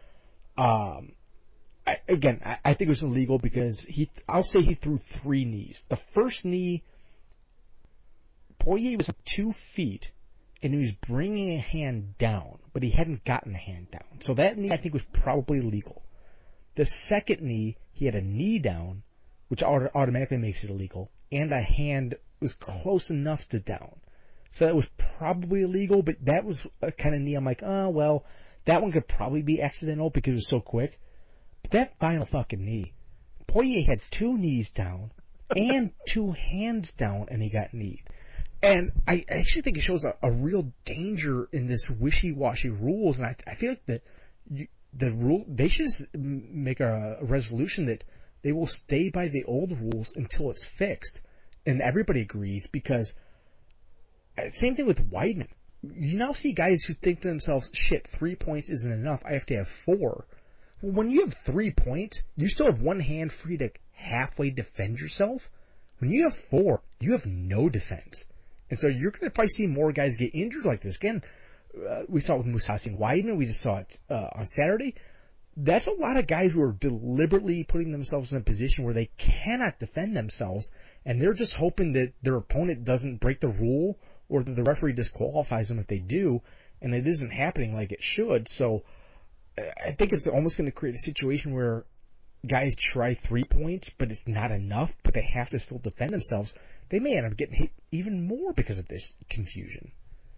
I think it was illegal because I'll say he threw 3 knees. The first knee, Poirier was 2 feet, and he was bringing a hand down, but he hadn't gotten the hand down. So that knee, I think, was probably legal. The second knee, he had a knee down, which automatically makes it illegal, and a hand was close enough to down. So that was probably illegal, but that was a kind of knee I'm like, oh, well, that one could probably be accidental because it was so quick. But that final fucking knee, Poirier had 2 knees down and 2 hands down, and he got kneed. And I actually think it shows a real danger in this wishy-washy rules, and I feel like they should make a resolution that they will stay by the old rules until it's fixed, and everybody agrees, because same thing with Weidman. You now see guys who think to themselves, shit, 3 points isn't enough, I have to have 4. Well, when you have 3 points, you still have one hand free to halfway defend yourself. When you have 4, you have no defense. And so you're going to probably see more guys get injured like this. Again, we saw it with Mousasi and Weidman. We just saw it on Saturday. That's a lot of guys who are deliberately putting themselves in a position where they cannot defend themselves, and they're just hoping that their opponent doesn't break the rule or that the referee disqualifies them if they do, and it isn't happening like it should. So I think it's almost going to create a situation where guys try 3 points, but it's not enough, but they have to still defend themselves. They may end up getting hit even more because of this confusion.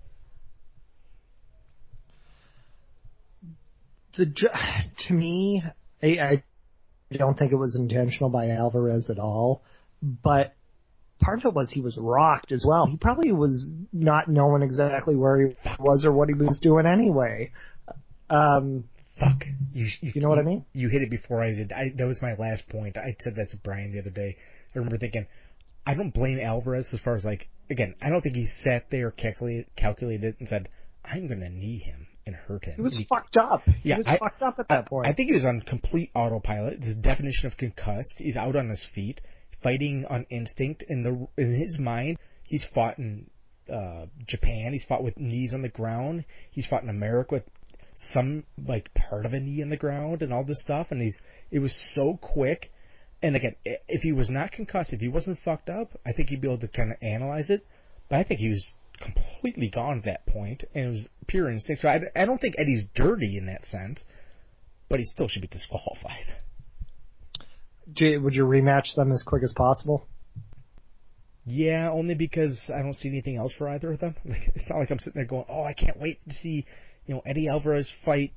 To me, I don't think it was intentional by Alvarez at all, but part of it was he was rocked as well. He probably was not knowing exactly where he was or what he was doing anyway. Fuck. You know what I mean? You hit it before I did. That was my last point. I said that to Brian the other day. I remember thinking, I don't blame Alvarez as far as again, I don't think he sat there, calculated it and said, I'm going to knee him. and hurt him. He was fucked up. Yeah, he was fucked up at that point. I think he was on complete autopilot. The definition of concussed. He's out on his feet, fighting on instinct. In his mind, he's fought in Japan. He's fought with knees on the ground. He's fought in America with some like part of a knee in the ground and all this stuff. And it was so quick. And again, if he was not concussed, if he wasn't fucked up, I think he'd be able to kind of analyze it. But I think he was completely gone at that point, and it was pure instinct. So I don't think Eddie's dirty in that sense, but he still should be disqualified. Would you rematch them as quick as possible? Yeah, only because I don't see anything else for either of them. Like, it's not like I'm sitting there going, "Oh, I can't wait to see, Eddie Alvarez fight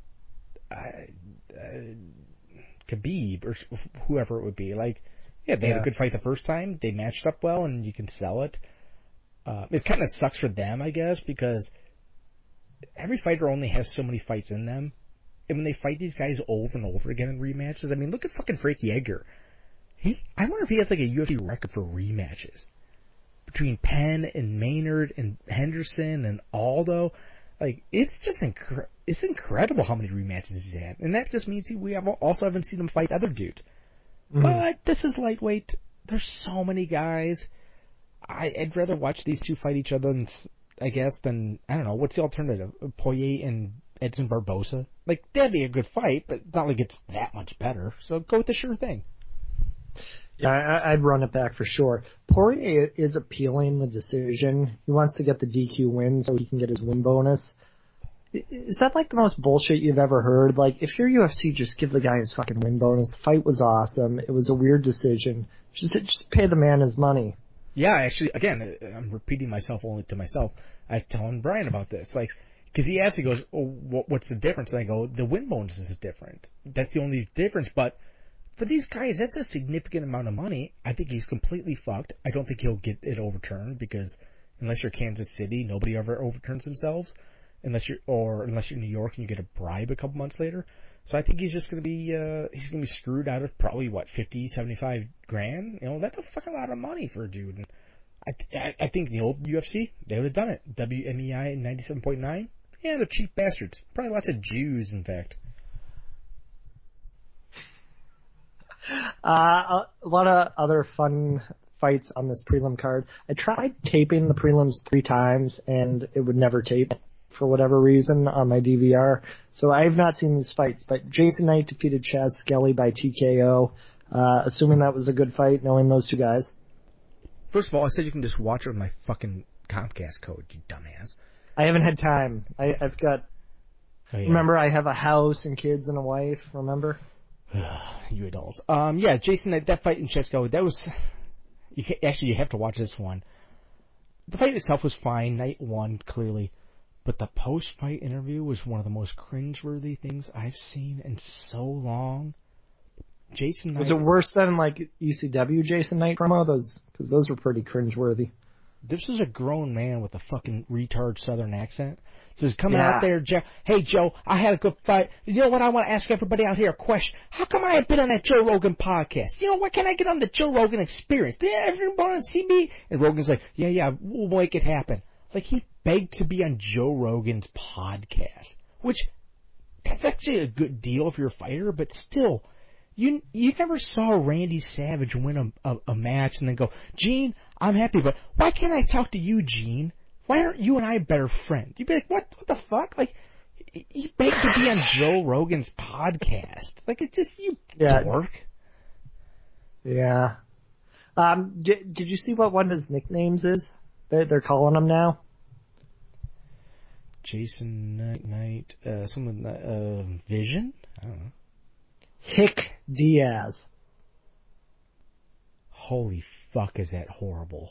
Khabib or whoever it would be." Like, yeah, they had a good fight the first time. They matched up well, and you can sell it. It kind of sucks for them, I guess, because every fighter only has so many fights in them. And when they fight these guys over and over again in rematches, I mean, look at fucking Frankie Edgar. I wonder if he has like a UFC record for rematches. Between Penn and Maynard and Henderson and Aldo. Like, it's just it's incredible how many rematches he's had. And that just means we also haven't seen him fight other dudes. Mm-hmm. But this is lightweight. There's so many guys. I'd rather watch these two fight each other, I guess, than, I don't know, what's the alternative? Poirier and Edson Barboza? Like, that'd be a good fight, but it's not like it's that much better. So go with the sure thing. Yeah, I'd run it back for sure. Poirier is appealing the decision. He wants to get the DQ win so he can get his win bonus. Is that like the most bullshit you've ever heard? Like, if you're UFC, just give the guy his fucking win bonus. The fight was awesome. It was a weird decision. Just pay the man his money. Yeah, actually, again, I'm repeating myself only to myself. I was telling Brian about this, like, because he asked, he goes, "Oh, what's the difference?" And I go, "The win bonus is different. That's the only difference." But for these guys, that's a significant amount of money. I think he's completely fucked. I don't think he'll get it overturned because unless you're Kansas City, nobody ever overturns themselves. Unless you're New York and you get a bribe a couple months later. So I think he's just going to be screwed out of probably, 50, 75 grand? That's a fucking lot of money for a dude. And I think the old UFC, they would have done it. WMEI 97.9? Yeah, they're cheap bastards. Probably lots of Jews, in fact. A lot of other fun fights on this prelim card. I tried taping the prelims 3 times, and it would never tape for whatever reason on my DVR. So I have not seen these fights, but Jason Knight defeated Chaz Skelly by TKO. Assuming that was a good fight, knowing those two guys. First of all, I said you can just watch it with my fucking Comcast code, you dumbass. I haven't had time. I've got... Oh, yeah. Remember, I have a house and kids and a wife, remember? You adults. Yeah, Jason Knight, that fight in Chaz Skelly, that was... you have to watch this one. The fight itself was fine. Knight won, clearly. But the post-fight interview was one of the most cringeworthy things I've seen in so long. Jason Knight... Was it worse than, like, ECW Jason Knight promo? Because those were pretty cringeworthy. This was a grown man with a fucking retard southern accent. So he's coming out there, "Hey, Joe, I had a good fight. You know what? I want to ask everybody out here a question. How come I haven't been on that Joe Rogan podcast? Why can't I get on the Joe Rogan Experience? Did everyone want to see me?" And Rogan's like, yeah, we'll make it happen. Like, he begged to be on Joe Rogan's podcast, which, that's actually a good deal if you're a fighter, but still, you never saw Randy Savage win a match and then go, "Gene, I'm happy, but why can't I talk to you, Gene? Why aren't you and I better friends?" You'd be like, what the fuck? Like, you begged to be on Joe Rogan's podcast. Like, it's just, dork. Yeah. Did you see what one of his nicknames is? They're calling him now? Jason Knight, Vision? I don't know. Hick Diaz. Holy fuck, is that horrible.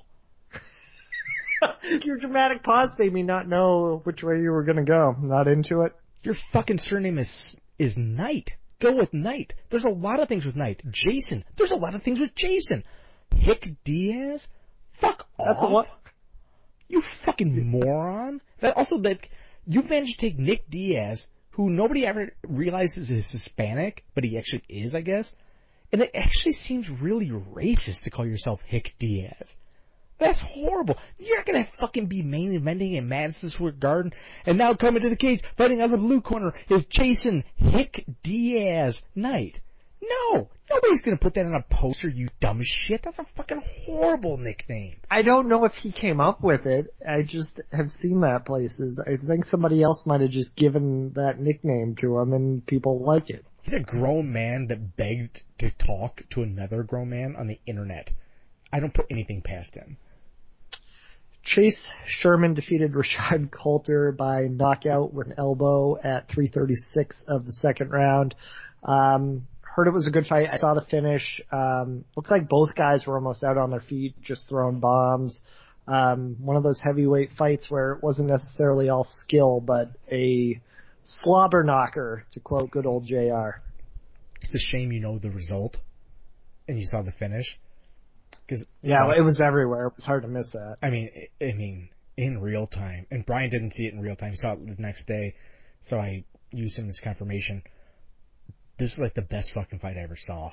Your dramatic pause made me not know which way you were going to go. Not into it? Your fucking surname is Knight. Go with Knight. There's a lot of things with Knight. Jason. There's a lot of things with Jason. Hick Diaz? Fuck off. That's a what? You fucking moron. That you've managed to take Nick Diaz, who nobody ever realizes is Hispanic, but he actually is, I guess. And it actually seems really racist to call yourself Hick Diaz. That's horrible. You're not gonna fucking be main eventing in Madison Square Garden, and now coming to the cage, fighting out of the blue corner is Jason Hick Diaz Knight. No, nobody's gonna put that on a poster, you dumb shit. That's a fucking horrible nickname. I don't know if he came up with it. I just have seen that places. I think somebody else might have just given that nickname to him, and people like it. He's a grown man that begged to talk to another grown man on the internet. I don't put anything past him. Chase Sherman defeated Rashad Coulter by knockout with an elbow at 3:36 of the second round. Heard it was a good fight. I saw the finish. Looks like both guys were almost out on their feet, just throwing bombs. One of those heavyweight fights where it wasn't necessarily all skill, but a slobber knocker, to quote good old JR. It's a shame you know the result and you saw the finish. Yeah, it was everywhere. It was hard to miss that. I mean, in real time. And Brian didn't see it in real time. He saw it the next day, so I used him as confirmation. This is like the best fucking fight I ever saw.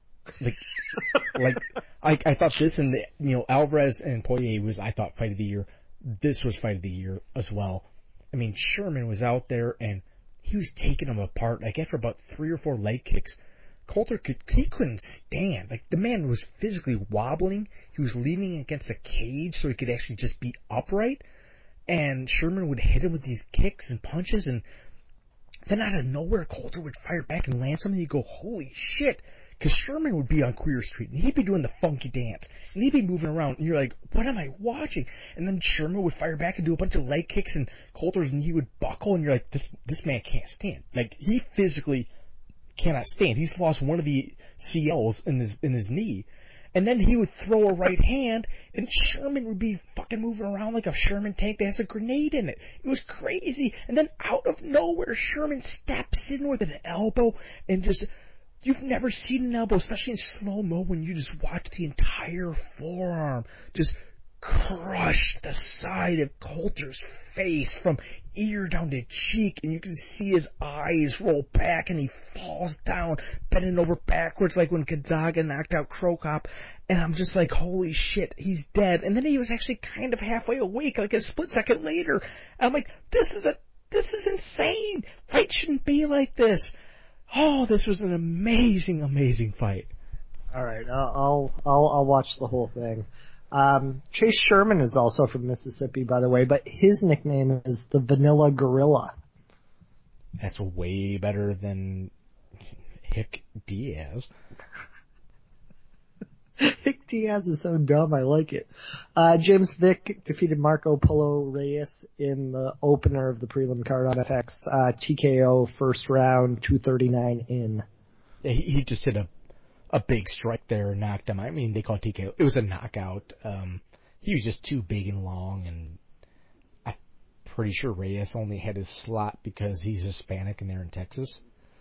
I thought this and Alvarez and Poirier was, I thought, fight of the year. This was fight of the year as well. I mean, Sherman was out there and he was taking them apart. Like after about 3 or 4 leg kicks, Coulter couldn't stand. Like the man was physically wobbling. He was leaning against a cage so he could actually just be upright. And Sherman would hit him with these kicks and punches, and then out of nowhere, Coulter would fire back and land something. You go, holy shit. Because Sherman would be on Queer Street, and he'd be doing the funky dance, and he'd be moving around, and you're like, what am I watching? And then Sherman would fire back and do a bunch of leg kicks, and Coulter's knee would buckle, and you're like, this man can't stand. Like, he physically cannot stand. He's lost one of the CLs in his knee. And then he would throw a right hand, and Sherman would be fucking moving around like a Sherman tank that has a grenade in it. It was crazy. And then out of nowhere, Sherman steps in with an elbow, and just, you've never seen an elbow, especially in slow-mo, when you just watch the entire forearm just crush the side of Coulter's face from ear down to cheek, and you can see his eyes roll back, and he falls down, bending over backwards like when Gonzaga knocked out Cro Cop, and I'm just like, holy shit, he's dead. And then he was actually kind of halfway awake, like a split second later. And I'm like, this is insane. Fight shouldn't be like this. Oh, this was an amazing, amazing fight. All right, I'll watch the whole thing. Chase Sherman is also from Mississippi, by the way, but his nickname is the Vanilla Gorilla. That's way better than Hick Diaz. Hick Diaz is so dumb, I like it. James Vick defeated Marco Polo Reyes in the opener of the prelim card on FX. TKO first round, 239 in. Yeah, he just hit a big strike there and knocked him. I mean, they call it TKO. It was a knockout. He was just too big and long, and I'm pretty sure Reyes only had his slot because he's Hispanic and they're in Texas.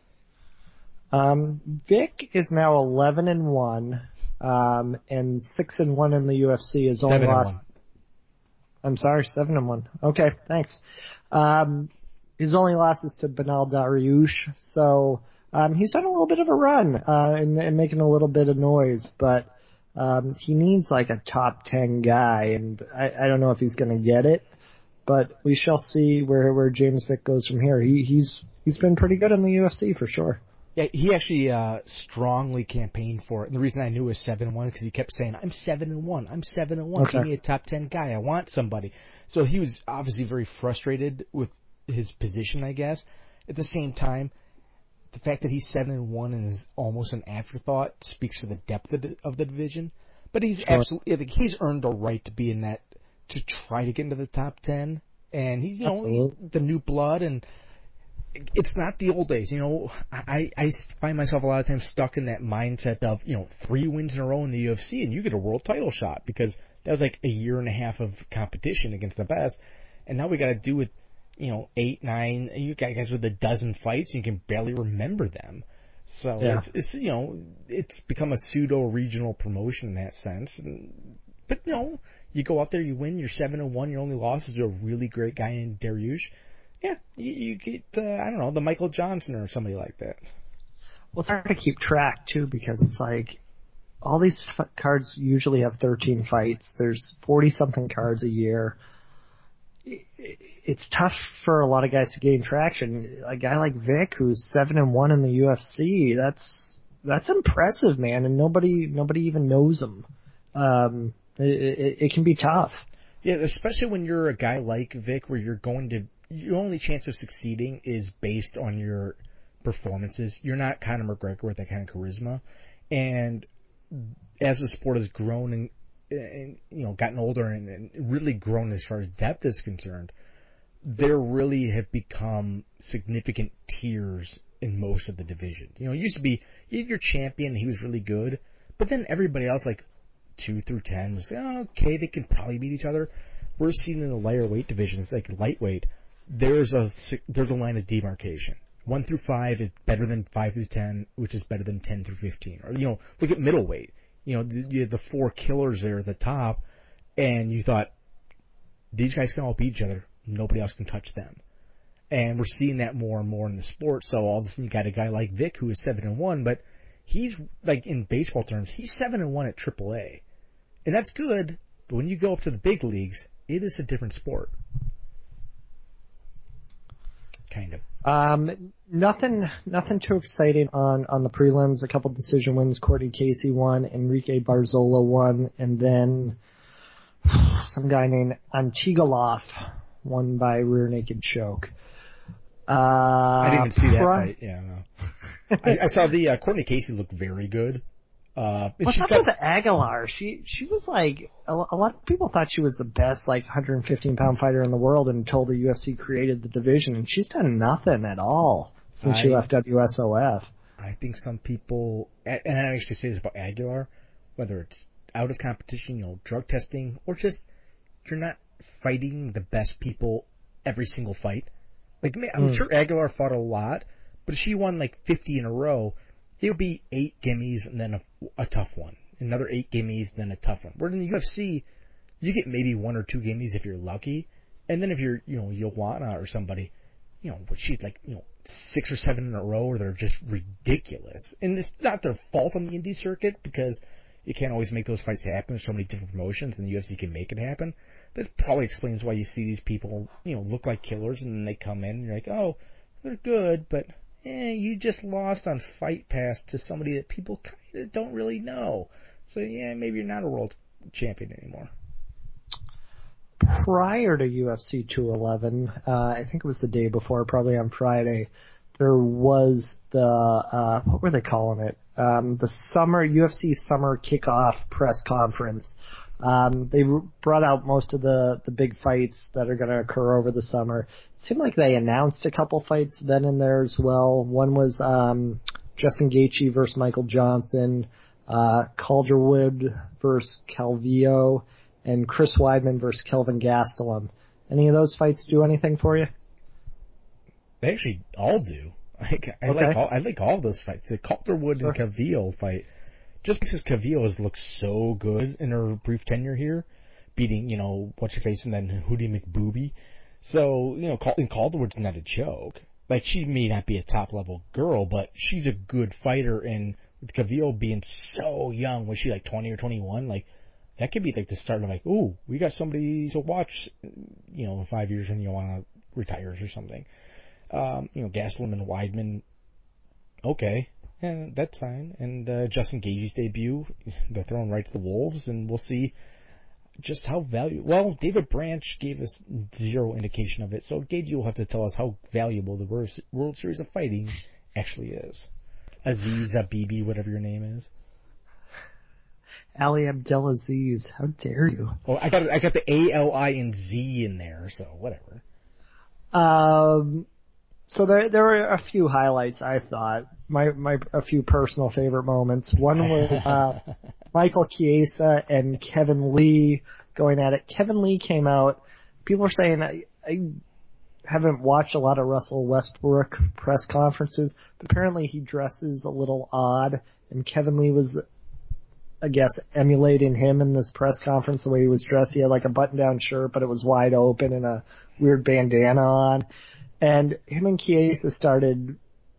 Vic is now 11-1, and 6-1 in the UFC. His only 7-1. I'm sorry, 7-1. Okay, thanks. His only loss is to Benal Dariush, so he's on a little bit of a run and making a little bit of noise, but he needs like a top 10 guy, and I don't know if he's going to get it, but we shall see where James Vick goes from here. He's been pretty good in the UFC for sure. Yeah, he actually strongly campaigned for it, and the reason I knew it was 7-1 because he kept saying, "I'm 7-1, I'm 7-1. Okay. Give me a top 10 guy. I want somebody." So he was obviously very frustrated with his position, I guess. At the same time, the fact that he's 7-1 and is almost an afterthought speaks to the depth of the division. But he's absolutely, I think he's earned the right to be in that, to try to get into the top 10. And he's, the new blood, and it's not the old days. I find myself a lot of times stuck in that mindset of, 3 wins in a row in the UFC and you get a world title shot, because that was like a year and a half of competition against the best. And now we got to do it, 8, 9, and you got guys with a dozen fights, and you can barely remember them. So yeah. It's become a pseudo regional promotion in that sense. But you go out there, you win, you're 7-1, your only loss is to a really great guy in Dariush. Yeah, you get, the Michael Johnson or somebody like that. Well, it's hard to keep track too, because it's like, all these cards usually have 13 fights. There's 40 something cards a year. It's tough for a lot of guys to gain traction. A guy like Vic, who's 7-1 in the UFC, that's impressive, man. And nobody even knows him. It can be tough. Yeah, especially when you're a guy like Vic, where your only chance of succeeding is based on your performances. You're not Conor McGregor with that kind of charisma. And as the sport has grown and gotten older and really grown as far as depth is concerned, there really have become significant tiers in most of the divisions. It used to be you had your champion, he was really good, but then everybody else, like 2 through 10, was okay, they can probably beat each other. We're seeing in the lighter weight divisions, like lightweight, there's a line of demarcation. 1 through 5 is better than 5 through 10, which is better than 10 through 15. Or, look at middleweight. You had the 4 killers there at the top, and you thought, these guys can all beat each other. Nobody else can touch them. And we're seeing that more and more in the sport. So all of a sudden you got a guy like Vic who is 7-1, but he's, like in baseball terms, he's 7-1 at AAA. And that's good, but when you go up to the big leagues, it is a different sport. Kind of. Nothing too exciting on the prelims. A couple decision wins. Courtney Casey won, Enrique Barzola won, and then some guy named Antigolov won by rear naked choke. I didn't even see that fight. Yeah, no. I saw the Courtney Casey look very good. What's up with Aguilar? She was like, a lot of people thought she was the best, like, 115-pound fighter in the world until the UFC created the division, and she's done nothing at all since she left WSOF. I think some people, and I actually say this about Aguilar, whether it's out of competition, drug testing, or just you're not fighting the best people every single fight. Like, I'm sure Aguilar fought a lot, but if she won like 50 in a row, it would be 8 gimmies and then a tough one. Another 8 gimmies, then a tough one. Where in the UFC, you get maybe 1 or 2 gimmies if you're lucky. And then if you're, Joanna or somebody, she's like, 6 or 7 in a row, or they're just ridiculous. And it's not their fault on the indie circuit, because you can't always make those fights happen. There's so many different promotions, and the UFC can make it happen. This probably explains why you see these people, look like killers, and then they come in, and you're like, oh, they're good, but you just lost on Fight Pass to somebody that people kind of don't really know. So, maybe you're not a world champion anymore. Prior to UFC 211, I think it was the day before, probably on Friday, there was the, what were they calling it? The UFC summer kickoff press conference. They brought out most of the big fights that are going to occur over the summer. It seemed like they announced a couple fights then and there as well. One was, Justin Gaethje versus Michael Johnson, Calderwood versus Calvillo, and Chris Weidman versus Kelvin Gastelum. Any of those fights do anything for you? They actually all do. I like all those fights. The Calderwood and Calvillo fight, just because Calvillo has looked so good in her brief tenure here, beating, what's her face, and then Hootie McBooby. So, and Calderwood's not a joke. Like, she may not be a top level girl, but she's a good fighter, and with Calvillo being so young, was she like 20 or 21? Like, that could be like the start of like, ooh, we got somebody to watch, in 5 years when Joanna retires or something. Gastelum and Weidman, okay, yeah, that's fine. And Justin Gaethje's debut, they're thrown right to the wolves, and we'll see just how valuable. Well, David Branch gave us zero indication of it, so Gaethje will have to tell us how valuable the World Series of Fighting actually is. Aziz, Bibi, whatever your name is. Ali Abdelaziz, how dare you? Well, I got the A-L-I and Z in there, so whatever. So there were a few highlights, I thought. A few personal favorite moments. One was, Michael Chiesa and Kevin Lee going at it. Kevin Lee came out. People were saying, I haven't watched a lot of Russell Westbrook press conferences, but apparently he dresses a little odd, and Kevin Lee was, I guess, emulating him in this press conference, the way he was dressed. He had like a button-down shirt, but it was wide open and a weird bandana on. And him and Chiesa started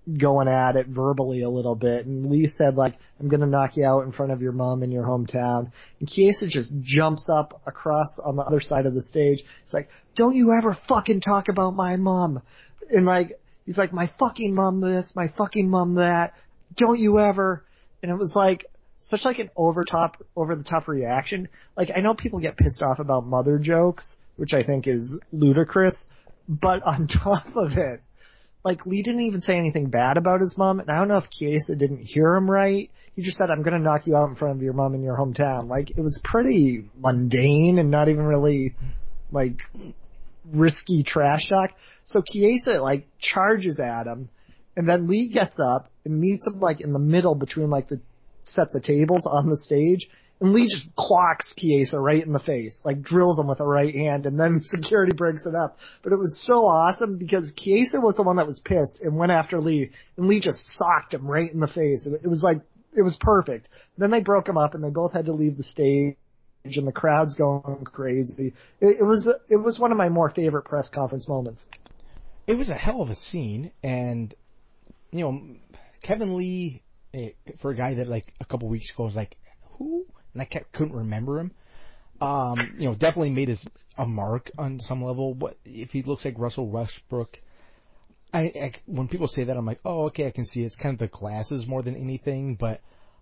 going at it verbally a little bit. And Lee said, like, I'm going to knock you out in front of your mom in your hometown. And Chiesa just jumps up across on the other side of the stage. He's like, don't you ever fucking talk about my mom. And like, he's like, my fucking mom this, my fucking mom that. Don't you ever. And it was like, such like an over the top reaction. Like, I know people get pissed off about mother jokes, which I think is ludicrous. But on top of it, like, Lee didn't even say anything bad about his mom, and I don't know if Chiesa didn't hear him right. He just said, I'm gonna knock you out in front of your mom in your hometown. Like, it was pretty mundane and not even really, like, risky trash talk. So Chiesa, like, charges at him, and then Lee gets up and meets him, like, in the middle between, like, the sets of tables on the stage, and Lee just clocks Chiesa right in the face, like drills him with a right hand, and then security breaks it up. But it was so awesome because Chiesa was the one that was pissed and went after Lee, and Lee just socked him right in the face. It was like, it was perfect. Then they broke him up and they both had to leave the stage and the crowd's going crazy. It was one of my more favorite press conference moments. It was a hell of a scene, and, you know, Kevin Lee, for a guy that like a couple weeks ago was like, who? And I couldn't remember him. You know, definitely made a mark on some level. What if he looks like Russell Westbrook? When people say that, I'm like, oh, okay, I can see it. It's kind of the glasses more than anything. But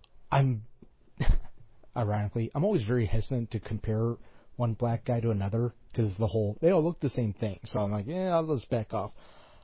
ironically, I'm always very hesitant to compare one black guy to another because they all look the same thing. So I'm like, yeah, I'll just back off.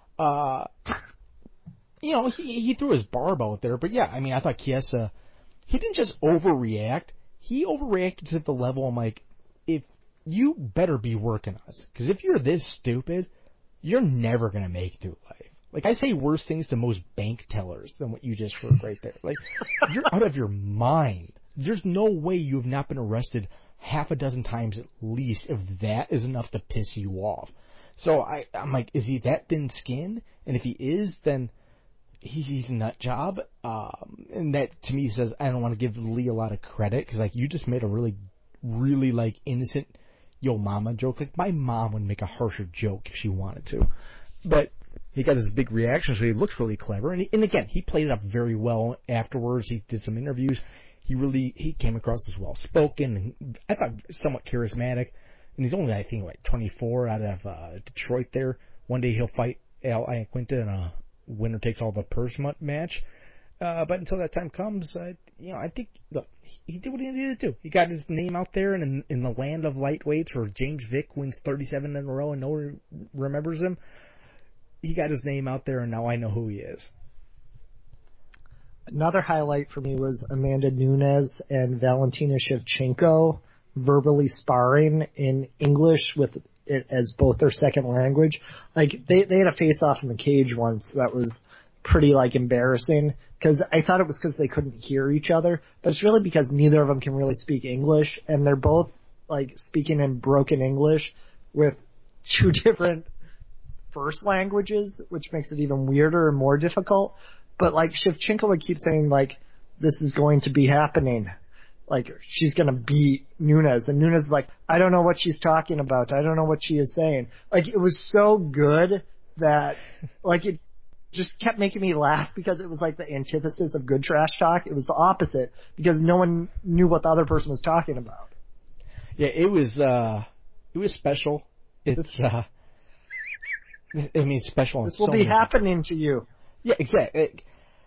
You know, he threw his barb out there, but yeah, I mean, I thought Chiesa, he didn't just overreact. He overreacted to the level, I'm like, if you better be working us, because if you're this stupid, you're never going to make it through life. Like, I say worse things to most bank tellers than what you just heard right there. Like, you're out of your mind. There's no way you have not been arrested half a dozen times at least if that is enough to piss you off. So I'm like, is he that thin skinned? And if he is, then he's a nut job, and that to me says I don't want to give Lee a lot of credit because like you just made a really, really like innocent yo mama joke. Like my mom would make a harsher joke if she wanted to, but he got this big reaction, so he looks really clever. And again, he played it up very well afterwards. He did some interviews. He came across as well spoken, and I thought somewhat charismatic. And he's only I think like 24 out of Detroit. There, one day he'll fight Al Iaquinta in a winner takes all the purse match. But until that time comes, you know, I think, look, he did what he needed to do. He got his name out there, and in the land of lightweights where James Vick wins 37 in a row and no one remembers him, he got his name out there, and now I know who he is. Another highlight for me was Amanda Nunes and Valentina Shevchenko verbally sparring in English with it as both their second language. Like, they had a face-off in the cage once that was pretty, like, embarrassing, because I thought it was because they couldn't hear each other, but it's really because neither of them can really speak English, and they're both, like, speaking in broken English with two different first languages, which makes it even weirder and more difficult. But, like, Shevchenko would keep saying, like, this is going to be happening. Like, she's gonna beat Nunes. And Nunes is like, I don't know what she's talking about. I don't know what she is saying. Like, it was so good that, like, it just kept making me laugh because it was like the antithesis of good trash talk. It was the opposite because no one knew what the other person was talking about. Yeah, it was special. It's, I mean, special. This will be happening to you. Yeah, exactly.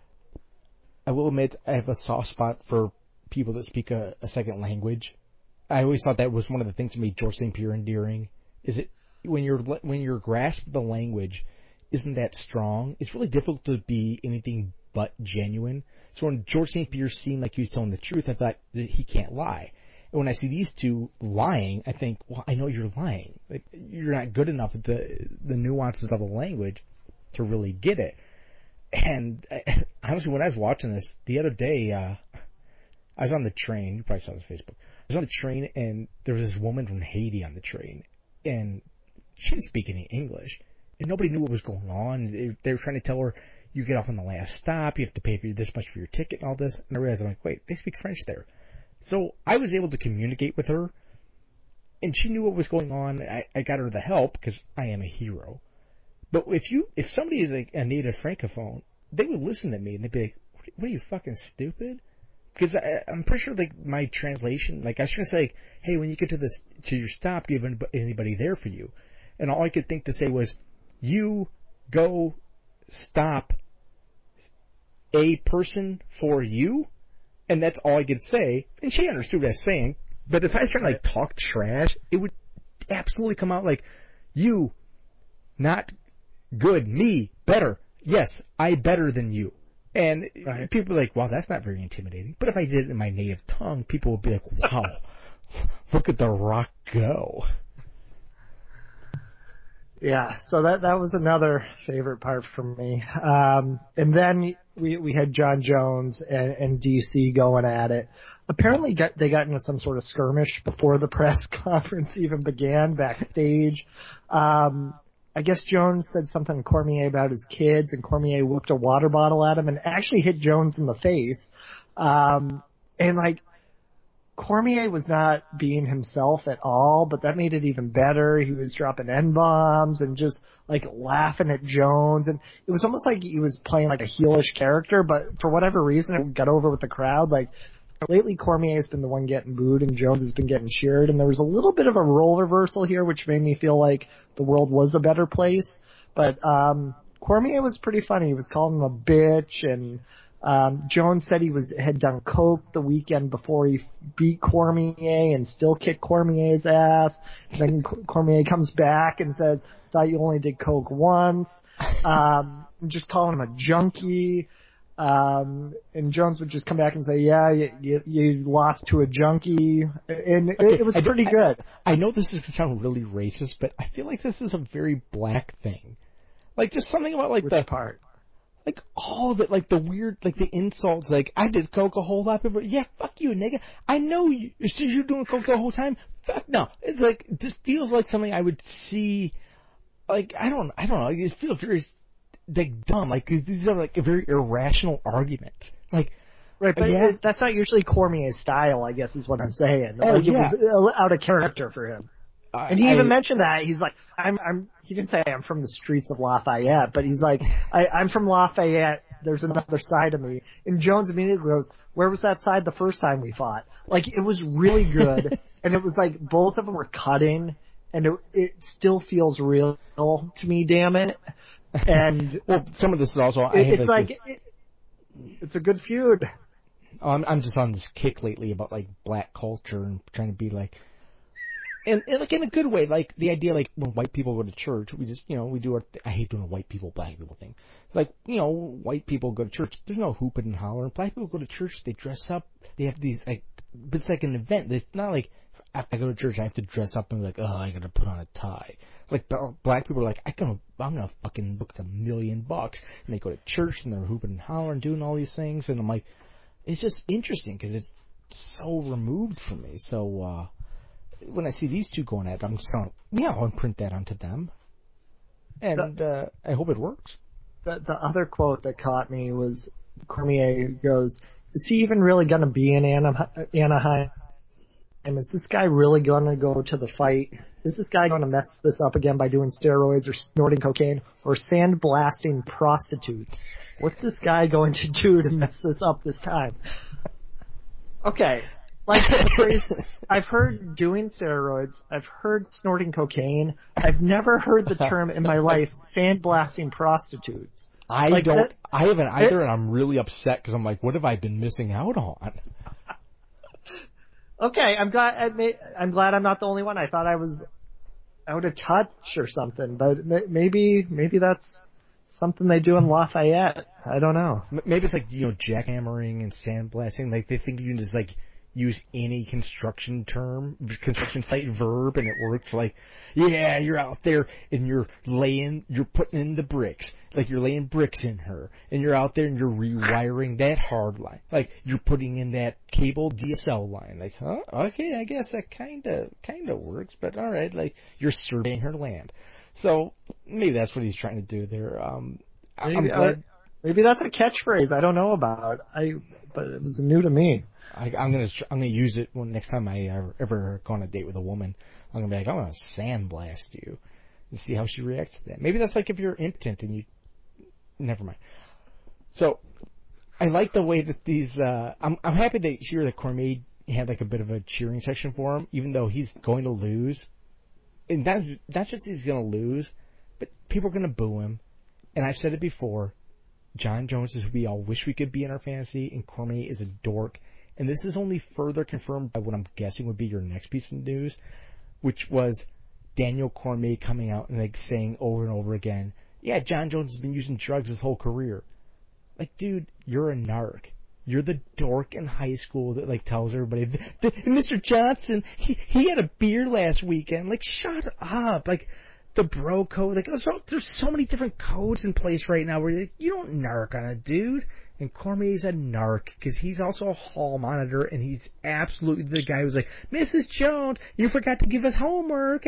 I will admit I have a soft spot for people that speak a second language. I always thought that was one of the things that made George St. Pierre endearing. Is it when your grasp of the language isn't that strong, it's really difficult to be anything but genuine. So when George St. Pierre seemed like he was telling the truth, I thought that he can't lie. And when I see these two lying, I think, well, I know you're lying. Like, you're not good enough at the nuances of the language to really get it. And honestly, when I was watching this the other day, I was on the train. You probably saw this on Facebook. I was on the train, and there was this woman from Haiti on the train, and she didn't speak any English, and nobody knew what was going on. They were trying to tell her, you get off on the last stop, you have to pay for this much for your ticket and all this. And I realized, I'm like, wait, they speak French there. So I was able to communicate with her, and she knew what was going on. I got her the help because I am a hero. But if somebody is a native francophone, they would listen to me and they'd be like, what are you, fucking stupid? Because I'm pretty sure, like, my translation, like, I was trying to say, like, hey, when you get to your stop, do you have anybody there for you? And all I could think to say was, you go stop a person for you? And that's all I could say. And she understood what I was saying. But if I was trying to, like, talk trash, it would absolutely come out like, you, not good, me, better. Yes, I better than you. And people are like, wow, that's not very intimidating. But if I did it in my native tongue, people would be like, wow, look at The Rock go. Yeah, so that was another favorite part for me. And then we had John Jones and DC going at it. Apparently they got into some sort of skirmish before the press conference even began backstage. I guess Jones said something to Cormier about his kids, and Cormier whipped a water bottle at him and actually hit Jones in the face. And like, Cormier was not being himself at all, but that made it even better. He was dropping N-bombs and just like laughing at Jones, and it was almost like he was playing like a heelish character, but for whatever reason it got over with the crowd. Like, lately Cormier has been the one getting booed and Jones has been getting cheered, and there was a little bit of a role reversal here which made me feel like the world was a better place. But Cormier was pretty funny. He was calling him a bitch, and Jones said he had done coke the weekend before he beat Cormier and still kicked Cormier's ass. And then Cormier comes back and says, thought you only did coke once. Just calling him a junkie. And Jones would just come back and say, yeah, you lost to a junkie. And it was pretty good. I know this is going to sound really racist, but I feel like this is a very black thing. Like, just something about, like, Which part? Like, all of it, like, the weird, like, the insults, like, I did coke a whole lot before. Yeah, fuck you, nigga. I know you're doing coke the whole time. Fuck no. It's like, it just feels like something I would see, like, I don't know. It feels very, like, dumb. Like, these are, like, a very irrational argument. Like, right, but that's not usually Cormier's style, I guess is what I'm saying. It was out of character for him. And he even mentioned that. He's like, he didn't say I'm from the streets of Lafayette, but he's like, I'm from Lafayette. There's another side of me. And Jones immediately goes, where was that side the first time we fought? Like, it was really good. And it was like, both of them were cutting, and it still feels real to me, damn it. And well, some of this is also, it's a good feud. I'm just on this kick lately about, like, black culture and trying to be like, and like, in a good way, like, the idea, like, when white people go to church, we just, we do I hate doing a white people, black people thing. Like, white people go to church, there's no hooping and hollering. Black people go to church, they dress up, they have these, like, but it's like an event. It's not like, after I go to church, I have to dress up and be like, oh, I gotta put on a tie. Like, black people are like, I'm gonna fucking book $1 million. And they go to church and they're hooping and hollering, doing all these things, and I'm like, it's just interesting because it's so removed from me. So, when I see these two going at it, I'm just going, I'll imprint that onto them. And I hope it works. The other quote that caught me was Cormier goes, is he even really going to be in Anaheim? And is this guy really going to go to the fight? Is this guy going to mess this up again by doing steroids or snorting cocaine or sandblasting prostitutes? What's this guy going to do to mess this up this time? Okay. Like, the phrase, I've heard doing steroids, I've heard snorting cocaine, I've never heard the term in my life, sandblasting prostitutes. I haven't either, and I'm really upset because I'm like, what have I been missing out on? Okay, I'm glad I'm not the only one. I thought I was out of touch or something, but maybe that's something they do in Lafayette. I don't know. Maybe it's like, jackhammering and sandblasting, like they think you can just, like, use any construction site verb, and it works. Like, yeah, you're out there and you're putting in the bricks, like you're laying bricks in her, and you're out there and you're rewiring that hard line, like you're putting in that cable DSL line. Like, huh? Okay, I guess that kinda works, but all right, like you're surveying her land. So maybe that's what he's trying to do there. I'm glad. Maybe that's a catchphrase I don't know about. But it was new to me. I'm gonna use it next time I ever go on a date with a woman. I'm gonna be like, I'm gonna sandblast you and see how she reacts to that. Maybe that's like if you're impotent and you. Never mind. So I like the way that these. I'm happy to hear that Cormier had like a bit of a cheering section for him, even though he's going to lose. And not just he's going to lose, but people are going to boo him. And I've said it before. John Jones is who we all wish we could be in our fantasy, and Cormier is a dork. And this is only further confirmed by what I'm guessing would be your next piece of news, which was Daniel Cormier coming out and like saying over and over again, yeah, John Jones has been using drugs his whole career. Like, dude, you're a narc. You're the dork in high school that like tells everybody, Mr. Johnson, he had a beer last weekend. Like, shut up. Like, the bro code. Like, there's so many different codes in place right now where you don't narc on a dude. And Cormier's a narc because he's also a hall monitor, and he's absolutely the guy who's like, Mrs. Jones, you forgot to give us homework.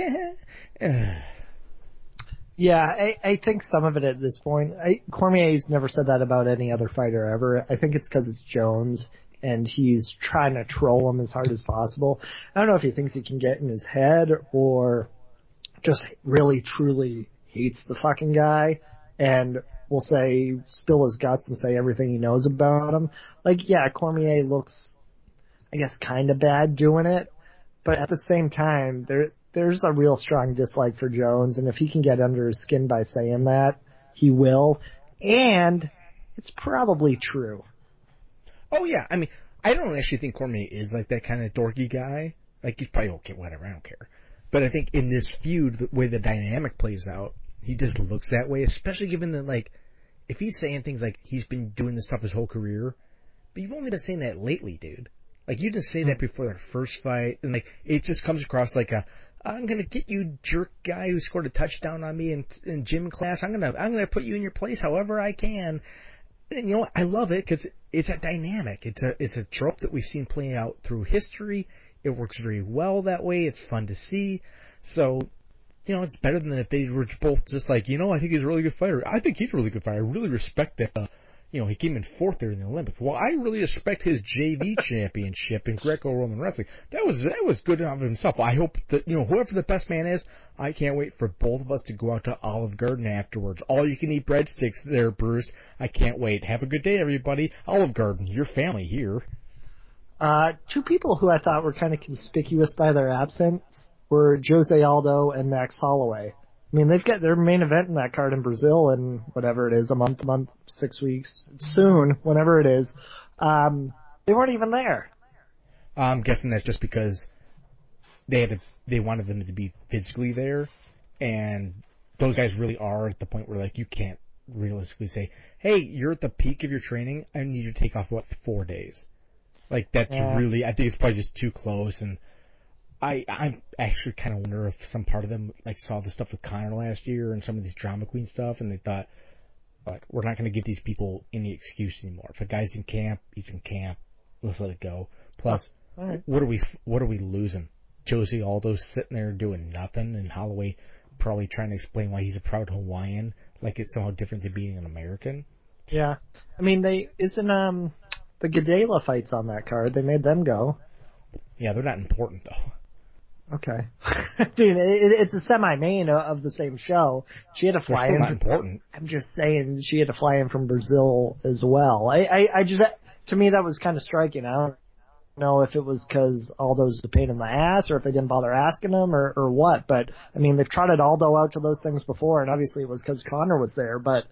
Yeah, I think some of it at this point, Cormier's never said that about any other fighter ever. I think it's because it's Jones, and he's trying to troll him as hard as possible. I don't know if he thinks he can get in his head or just really, truly hates the fucking guy and will spill his guts and say everything he knows about him. Like, yeah, Cormier looks, I guess, kind of bad doing it, but at the same time, there's a real strong dislike for Jones, and if he can get under his skin by saying that, he will. And it's probably true. Oh, yeah. I mean, I don't actually think Cormier is like that kind of dorky guy. Like, he's probably okay, whatever, I don't care. But I think in this feud, the way the dynamic plays out, he just looks that way, especially given that, like, if he's saying things like he's been doing this stuff his whole career, but you've only been saying that lately, dude. Like, you didn't say that before their first fight, and, like, it just comes across like I'm gonna get you jerk guy who scored a touchdown on me in gym class. I'm gonna put you in your place however I can. And you know what? I love it because it's a dynamic. It's a trope that we've seen playing out through history. It works very well that way. It's fun to see. So, you know, it's better than if they were both just like, you know, I think he's a really good fighter. I think he's a really good fighter. I really respect that. You know, he came in fourth there in the Olympics. Well, I really respect his JV championship in Greco-Roman wrestling. That was good enough of himself. I hope that, you know, whoever the best man is, I can't wait for both of us to go out to Olive Garden afterwards. All you can eat breadsticks there, Bruce. I can't wait. Have a good day, everybody. Olive Garden, your family here. Two people who I thought were kind of conspicuous by their absence were Jose Aldo and Max Holloway. I mean, they've got their main event in that card in Brazil in whatever it is, a month, 6 weeks, soon, whenever it is. They weren't even there. I'm guessing that's just because they wanted them to be physically there, and those guys really are at the point where, like, you can't realistically say, hey, you're at the peak of your training, I need you to take off, 4 days? Like, that's really, I think it's probably just too close, and I actually kind of wonder if some part of them, like, saw the stuff with Conor last year and some of these drama queen stuff, and they thought, like, we're not going to give these people any excuse anymore. If a guy's in camp, he's in camp. Let's let it go. Plus, right. what are we losing? Jose Aldo's sitting there doing nothing, and Holloway probably trying to explain why he's a proud Hawaiian, like it's somehow different than being an American. Yeah. I mean, the Gadela fights on that card. They made them go. Yeah, they're not important, though. Okay. I mean, it's a semi-main of the same show. She had to fly in. Not important. I'm just saying she had to fly in from Brazil as well. I just, to me, that was kind of striking. I don't know if it was because Aldo's a pain in the ass or if they didn't bother asking him or what, but I mean, they've trotted Aldo out to those things before, and obviously it was because Conor was there, but,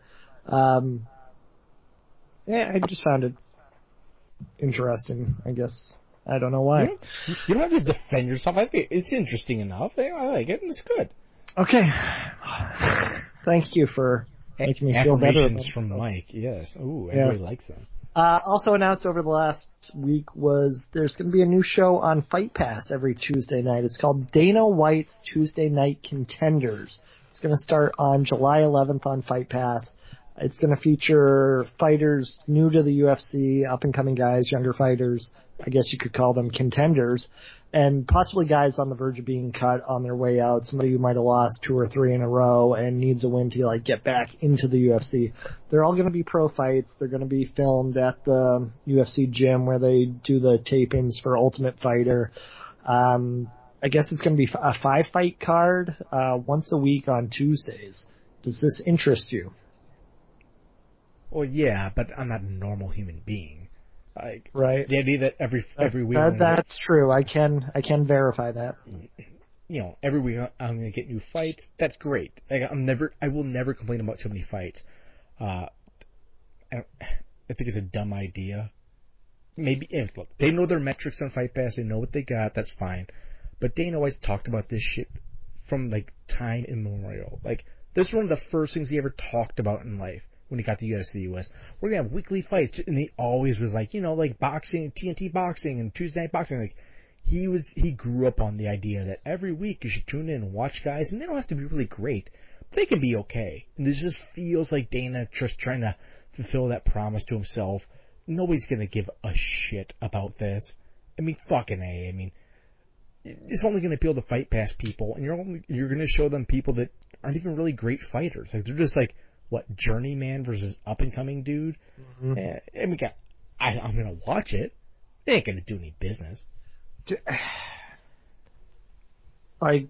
yeah, I just found it interesting, I guess. I don't know why. You don't have to defend yourself. I think it's interesting enough. I like it, and it's good. Okay. Thank you for making me feel better. Affirmations from Mike, yes. Ooh, everybody likes them. Also announced over the last week was there's going to be a new show on Fight Pass every Tuesday night. It's called Dana White's Tuesday Night Contenders. It's going to start on July 11th on Fight Pass. It's going to feature fighters new to the UFC, up-and-coming guys, younger fighters. I guess you could call them contenders, and possibly guys on the verge of being cut on their way out. Somebody who might have lost 2 or 3 in a row and needs a win to like get back into the UFC. They're all going to be pro fights. They're going to be filmed at the UFC gym where they do the tapings for Ultimate Fighter. I guess it's going to be a 5-fight card once a week on Tuesdays. Does this interest you? Well, yeah, but I'm not a normal human being. Like, right? the idea that every week That's true. I can verify that. every week I'm going to get new fights. That's great. Like, I will never complain about too many fights. I think it's a dumb idea. Maybe, look, they know their metrics on Fight Pass. They know what they got. That's fine. But Dana White's talked about this shit from, like, time immemorial. Like, this is one of the first things he ever talked about in life when he got to UFC was, we're going to have weekly fights. And he always was like, like boxing, TNT boxing and Tuesday night boxing. Like, he grew up on the idea that every week you should tune in and watch guys, and they don't have to be really great, but they can be okay. And this just feels like Dana just trying to fulfill that promise to himself. Nobody's gonna give a shit about this. I mean, fucking A. I mean, it's only gonna appeal to Fight Pass people, and you're gonna show them people that aren't even really great fighters. Like, they're just like, what, journeyman versus up and coming dude? Mm-hmm. I mean, I'm gonna watch it. They ain't gonna do any business. Like,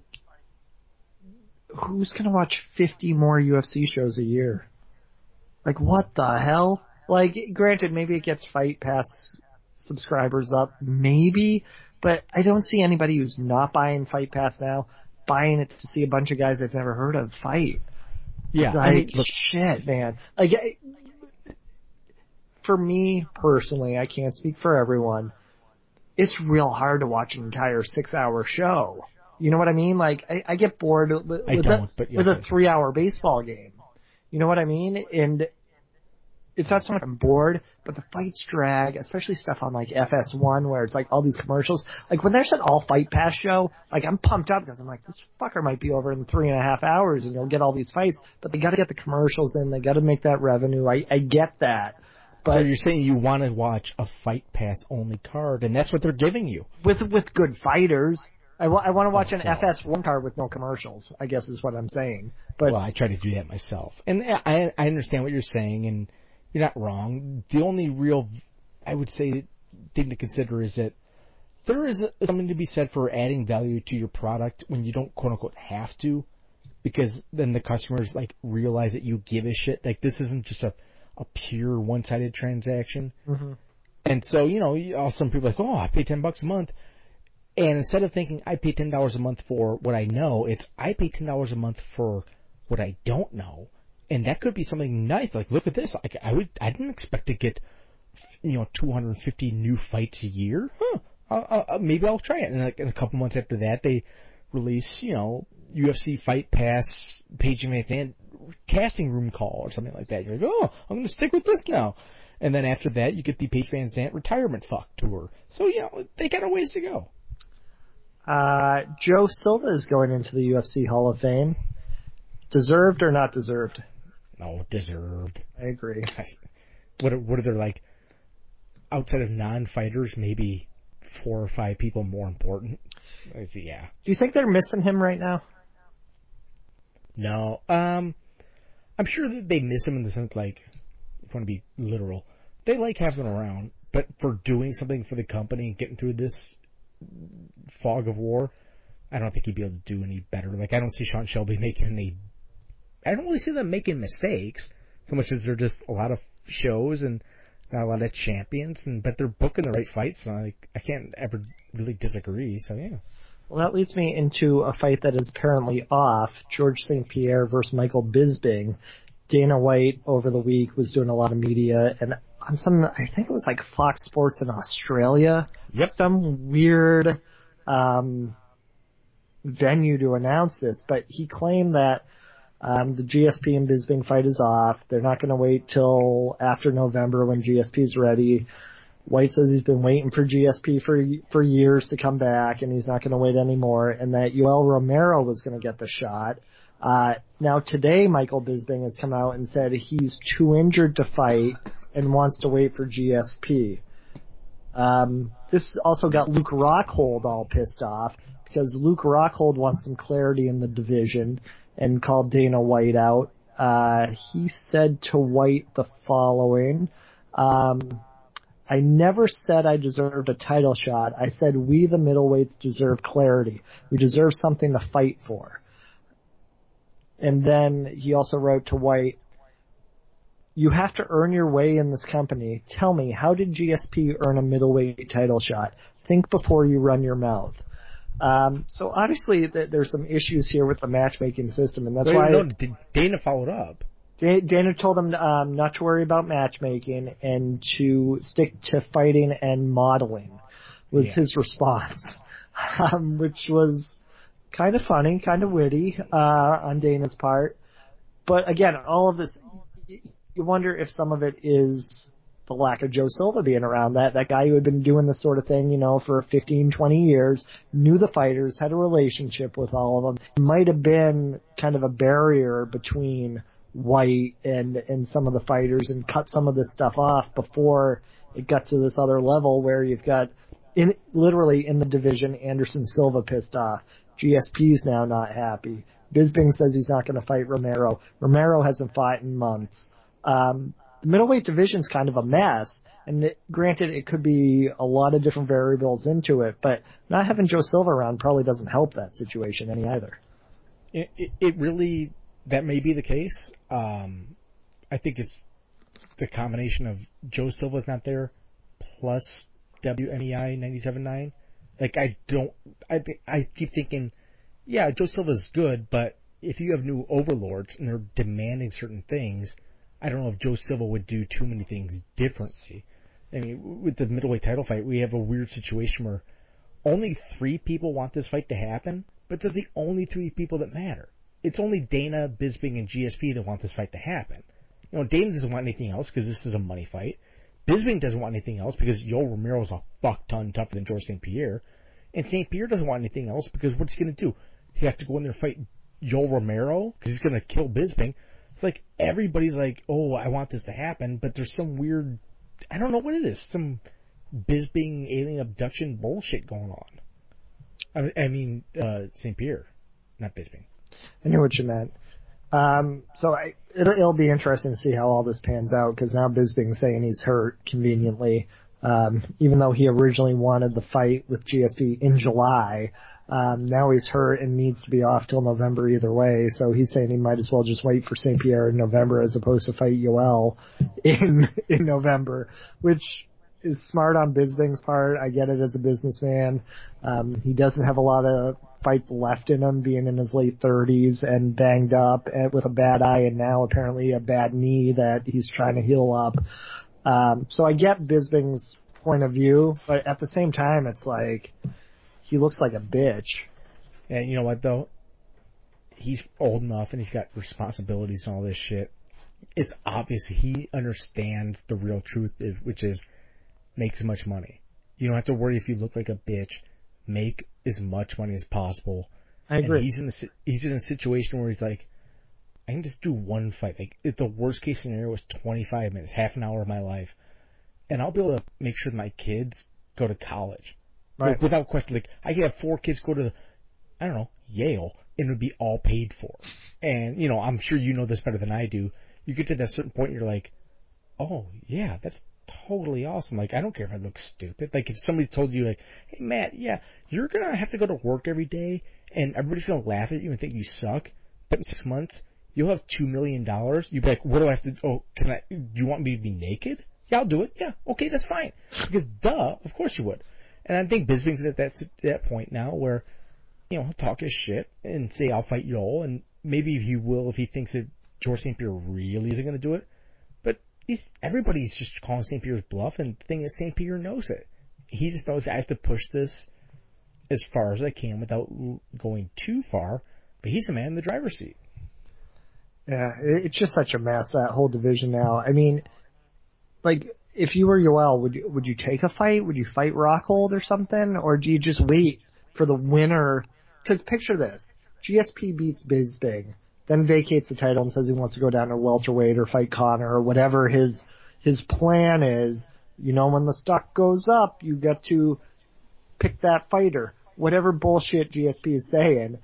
who's gonna watch 50 more UFC shows a year? Like, what the hell? Like, granted, maybe it gets Fight Pass subscribers up, maybe, but I don't see anybody who's not buying Fight Pass now buying it to see a bunch of guys they've never heard of fight. Yeah, it's like, look, shit, man. Like, for me personally, I can't speak for everyone. It's real hard to watch an entire 6-hour show. You know what I mean? Like, I get bored with a 3-hour baseball game. You know what I mean? And it's not so much I'm bored, but the fights drag, especially stuff on like FS1 where it's like all these commercials. Like, when there's an all Fight Pass show, like, I'm pumped up because I'm like, this fucker might be over in 3.5 hours and you'll get all these fights, but they gotta get the commercials in, they gotta make that revenue. I get that. But so you're saying you want to watch a Fight Pass only card, and that's what they're giving you. With good fighters. I want to watch an FS1 card with no commercials, I guess is what I'm saying. But, well, I try to do that myself. And I understand what you're saying, and you're not wrong. The only real, I would say, thing to consider is that there is something to be said for adding value to your product when you don't, quote unquote, have to, because then the customers, like, realize that you give a shit. Like, this isn't just a pure one-sided transaction. Mm-hmm. And so, some people are like, oh, I pay $10 a month. And instead of thinking I pay $10 a month for what I know, it's I pay $10 a month for what I don't know. And that could be something nice. Like, look at this. Like, I didn't expect to get, 250 new fights a year. Maybe I'll try it. And like, in a couple months after that, they release, UFC Fight Pass, Paige Van Zandt casting room call or something like that. You're like, oh, I'm going to stick with this now. And then after that, you get the Paige Van Zandt retirement fuck tour. So, they got a ways to go. Joe Silva is going into the UFC Hall of Fame. Deserved or not deserved? No, deserved. I agree. What are there, like, outside of non-fighters, maybe 4 or 5 people more important? Yeah. Do you think they're missing him right now? No. I'm sure that they miss him in the sense, like, if you want to be literal, they like having him around, but for doing something for the company and getting through this fog of war, I don't think he'd be able to do any better. Like, I don't see Sean Shelby I don't really see them making mistakes so much as they're just a lot of shows and not a lot of champions, but they're booking the right fights, so I can't ever really disagree, so yeah. Well, that leads me into a fight that is apparently off, George St. Pierre versus Michael Bisping. Dana White over the week was doing a lot of media, and on I think it was like Fox Sports in Australia. Yep. Some weird venue to announce this, but he claimed that the GSP and Bisping fight is off. They're not going to wait till after November when GSP's ready. White says he's been waiting for GSP for years to come back, and he's not going to wait anymore, and that Yoel Romero was going to get the shot. Now today, Michael Bisping has come out and said he's too injured to fight and wants to wait for GSP. This also got Luke Rockhold all pissed off because Luke Rockhold wants some clarity in the division and called Dana White out. He said to White the following, I never said I deserved a title shot. I said we, the middleweights, deserve clarity. We deserve something to fight for. And then he also wrote to White, you have to earn your way in this company. Tell me, how did GSP earn a middleweight title shot? Think before you run your mouth. So obviously there's some issues here with the matchmaking system, and that's why... No, Dana followed up. Dana told him not to worry about matchmaking and to stick to fighting and modeling was his response, which was kind of funny, kind of witty on Dana's part. But again, all of this, you wonder if some of it is the lack of Joe Silva being around, that guy who had been doing this sort of thing, for 15, 20 years, knew the fighters, had a relationship with all of them. It might have been kind of a barrier between White and some of the fighters and cut some of this stuff off before it got to this other level where you've got literally in the division, Anderson Silva pissed off. GSP's now not happy. Bisping says he's not going to fight Romero. Romero hasn't fought in months. The middleweight division's kind of a mess, and granted, it could be a lot of different variables into it, but not having Joe Silva around probably doesn't help that situation any either. It really, that may be the case. I think it's the combination of Joe Silva's not there, plus WMEI 97.9. Like, I keep thinking, yeah, Joe Silva's good, but if you have new overlords and they're demanding certain things, I don't know if Joe Silva would do too many things differently. I mean, with the middleweight title fight, we have a weird situation where only 3 people want this fight to happen, but they're the only 3 people that matter. It's only Dana, Bisping, and GSP that want this fight to happen. Dana doesn't want anything else because this is a money fight. Bisping doesn't want anything else because Yoel Romero's a fuck ton tougher than George St. Pierre. And St. Pierre doesn't want anything else because what's he going to do? He has to go in there and fight Yoel Romero because he's going to kill Bisping. It's like everybody's like, oh, I want this to happen, but there's some weird, I don't know what it is, some Bisping alien abduction bullshit going on. I mean, St. Pierre, not Bisping. I knew what you meant. So it'll be interesting to see how all this pans out, because now Bisping's saying he's hurt conveniently, even though he originally wanted the fight with GSP in July. Now he's hurt and needs to be off till November either way, so he's saying he might as well just wait for St. Pierre in November as opposed to fight Yoel in November, which is smart on Bisping's part. I get it as a businessman. He doesn't have a lot of fights left in him, being in his late 30s and banged up and with a bad eye and now apparently a bad knee that he's trying to heal up. So I get Bisping's point of view, but at the same time, it's like, he looks like a bitch. And you know what, though? He's old enough and he's got responsibilities and all this shit. It's obvious he understands the real truth, which is make as much money. You don't have to worry if you look like a bitch. Make as much money as possible. I agree. And he's in a situation where he's like, I can just do one fight. Like, if the worst case scenario was 25 minutes, half an hour of my life, and I'll be able to make sure my kids go to college. Right. Like, without question. Like, I could have 4 kids go to, I don't know, Yale, and it would be all paid for. And, I'm sure you know this better than I do. You get to that certain point, you're like, oh, yeah, that's totally awesome. Like, I don't care if I look stupid. Like, if somebody told you, like, hey, Matt, yeah, you're gonna have to go to work every day, and everybody's gonna laugh at you and think you suck, but in 6 months, you'll have $2 million. You'd be like, what do I have to, do you want me to be naked? Yeah, I'll do it. Yeah, okay, that's fine. Because, duh, of course you would. And I think Bisping's at that point now where, he'll talk his shit and say, I'll fight Yoel, and maybe he will if he thinks that George St. Pierre really isn't gonna do it. Everybody's just calling St. Pierre's bluff, and the thing is, St. Pierre knows it. He just knows I have to push this as far as I can without going too far, but he's the man in the driver's seat. Yeah, it's just such a mess, that whole division now. I mean, like, if you were Yoel, would you take a fight? Would you fight Rockhold or something? Or do you just wait for the winner? Because picture this. GSP beats Bisping, then vacates the title and says he wants to go down to welterweight or fight Conor or whatever his plan is. When the stock goes up, you get to pick that fighter. Whatever bullshit GSP is saying.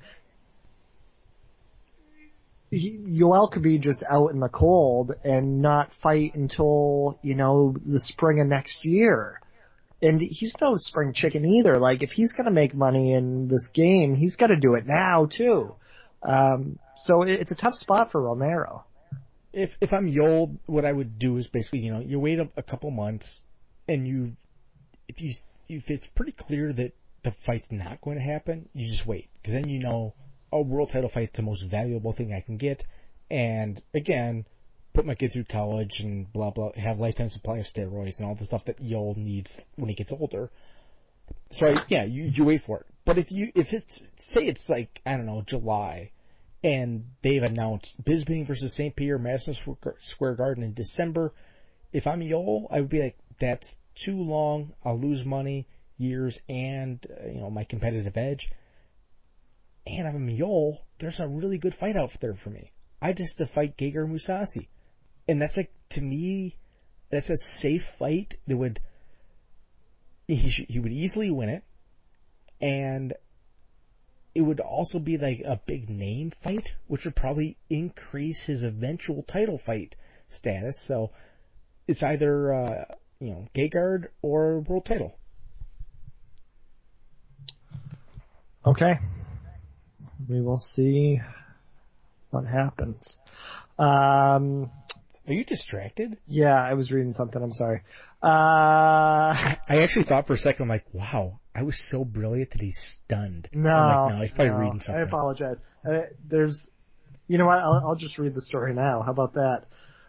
Yoel could be just out in the cold and not fight until, the spring of next year. And he's no spring chicken either. Like, if he's gonna make money in this game, he's gotta do it now too. So it's a tough spot for Romero. If I'm Yoel, what I would do is basically, you wait a couple months, and if it's pretty clear that the fight's not going to happen, you just wait, because then a world title fight's the most valuable thing I can get, and again, put my kid through college and blah blah, have lifetime supply of steroids and all the stuff that Yoel needs when he gets older. So you wait for it. But if it's, say it's like, I don't know, July, and they've announced Bisbee versus St. Pierre, Madison Square Garden in December, if I'm Yoel, I would be like, that's too long. I'll lose money, years, and my competitive edge. And if I'm Yoel, there's a really good fight out there for me. I just to fight Gegard Mousasi, and that's like, to me, that's a safe fight that would. He would easily win it, and it would also be like a big name fight, which would probably increase his eventual title fight status. So it's either Gegard or world title. Okay, we will see what happens. Are you distracted? Yeah, I was reading something. I'm sorry. I actually thought for a second, I'm like, wow, I was so brilliant that he's stunned. No, I'm like, no, he's probably reading something. I apologize. You know what? I'll just read the story now. How about that?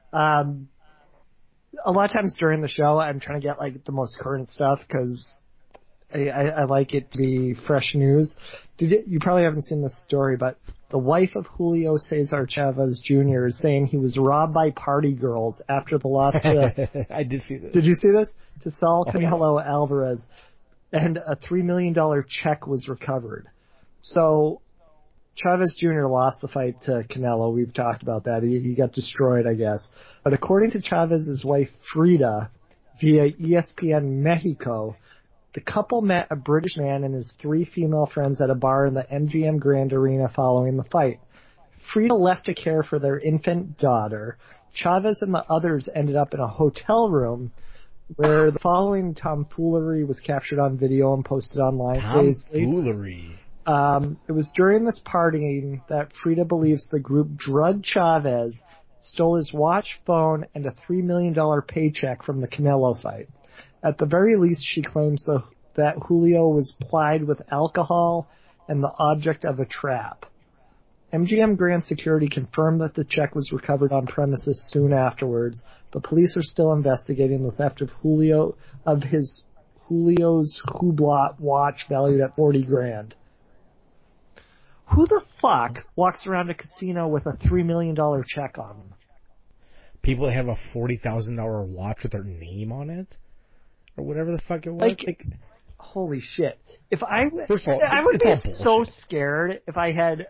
A lot of times during the show, I'm trying to get like the most current stuff because I like it to be fresh news. You probably haven't seen this story, but the wife of Julio Cesar Chavez Jr. is saying he was robbed by party girls after the loss to... I did see this. Did you see this? To Saul Canelo Alvarez. And a $3 million check was recovered. So Chavez Jr. lost the fight to Canelo. We've talked about that. He got destroyed, I guess. But according to Chavez's wife, Frida, via ESPN Mexico, the couple met a British man and his 3 female friends at a bar in the MGM Grand Arena following the fight. Frida left to care for their infant daughter. Chavez and the others ended up in a hotel room where the following tomfoolery was captured on video and posted online. Tomfoolery. It was during this partying that Frida believes the group drugged Chavez, stole his watch, phone, and a $3 million paycheck from the Canelo fight. At the very least, she claims that Julio was plied with alcohol and the object of a trap. MGM Grand Security confirmed that the check was recovered on premises soon afterwards, but police are still investigating the theft of Julio's Hublot watch valued at $40,000. Who the fuck walks around a casino with a $3 million check on them? People that have a $40,000 watch with their name on it? Or whatever the fuck it was. Like holy shit. First of all, I would be so bullshit. scared if I had,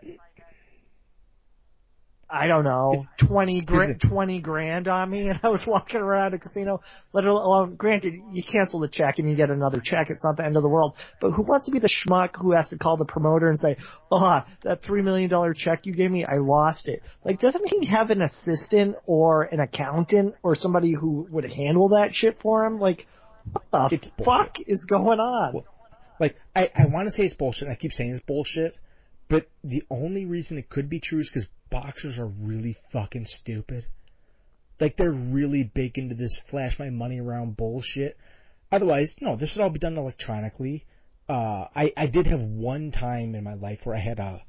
I don't know, 20 grand on me and I was walking around a casino, let alone, granted, you cancel the check and you get another check. It's not the end of the world. But who wants to be the schmuck who has to call the promoter and say, that $3 million check you gave me, I lost it. Like, doesn't he have an assistant or an accountant or somebody who would handle that shit for him? Like, what the fuck is going on? Well, like, I want to say it's bullshit. I keep saying it's bullshit. But the only reason it could be true is because boxers are really fucking stupid. Like, they're really big into this flash my money around bullshit. Otherwise, no, this should all be done electronically. I did have one time in my life where I had a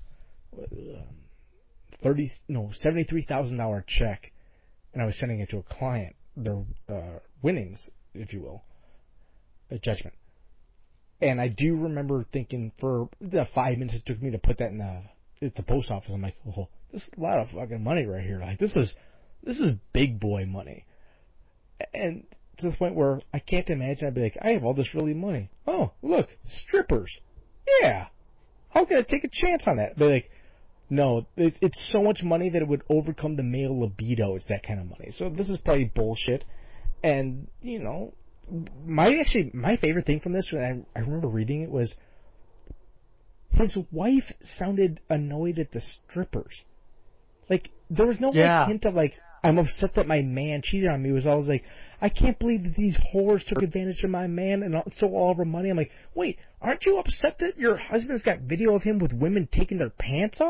$73,000 check, and I was sending it to a client, their winnings, if you will, a judgment. And I do remember thinking for the 5 minutes it took me to put that at the post office, I'm like, oh, this is a lot of fucking money right here. Like, this is big boy money. And to the point where I can't imagine I'd be like, I have all this really money. Oh, look, strippers. Yeah. How can I take a chance on that? But like, no, it's so much money that it would overcome the male libido. It's that kind of money. So this is probably bullshit. And, my favorite thing from this, when I remember reading it, was his wife sounded annoyed at the strippers. Like, there was no hint of like, I'm upset that my man cheated on me. It was always like, I can't believe that these whores took advantage of my man and stole all of her money. I'm like, wait, aren't you upset that your husband's got video of him with women taking their pants off?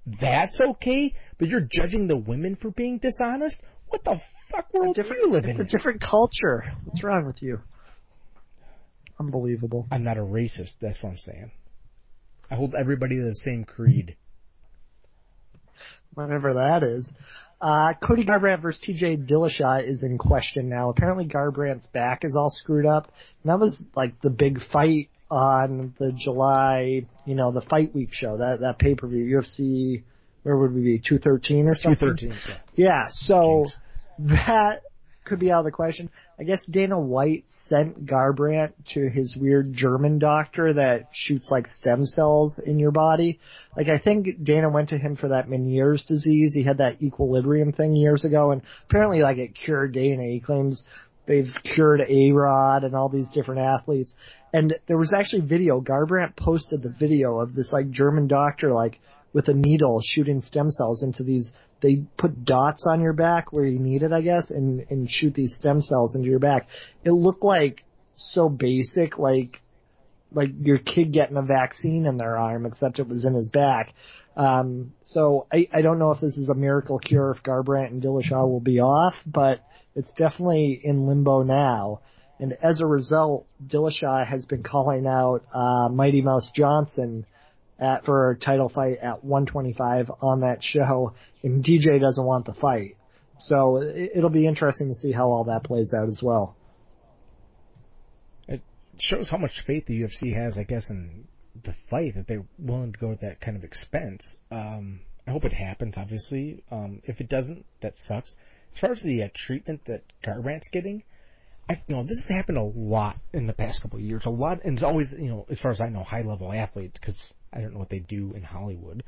that's okay, but you're judging the women for being dishonest? What the fuck world do you live in? It's a different culture. What's wrong with you? Unbelievable. I'm not a racist, that's what I'm saying. I hold everybody to the same creed. Whatever that is. Cody Garbrandt versus TJ Dillashaw is in question now. Apparently Garbrandt's back is all screwed up. And that was like the big fight on the July, the Fight Week show, that pay-per-view, UFC, where would we be, 213 or something? 213, yeah. So James. that could be out of the question. I guess Dana White sent Garbrandt to his weird German doctor that shoots like stem cells in your body. Like I think Dana went to him for that Meniere's disease. He had that equilibrium thing years ago, and apparently like it cured Dana. He claims they've cured A-Rod and all these different athletes. And there was actually video. Garbrandt posted the video of this like German doctor like with a needle shooting stem cells into these. They put dots on your back where you need it, I guess, and shoot these stem cells into your back. It looked like so basic, like your kid getting a vaccine in their arm, except it was in his back. So I don't know if this is a miracle cure, if Garbrandt and Dillashaw will be off, but it's definitely in limbo now. And as a result, Dillashaw has been calling out Mighty Mouse Johnson for a title fight at 125 on that show, and DJ doesn't want the fight. So it'll be interesting to see how all that plays out as well. It shows how much faith the UFC has, I guess, in the fight, that they're willing to go at that kind of expense. I hope it happens, obviously. If it doesn't, that sucks. As far as the treatment that Garbrandt's getting, this has happened a lot in the past couple of years. A lot, and it's always, as far as I know, high-level athletes, because I don't know what they do in Hollywood.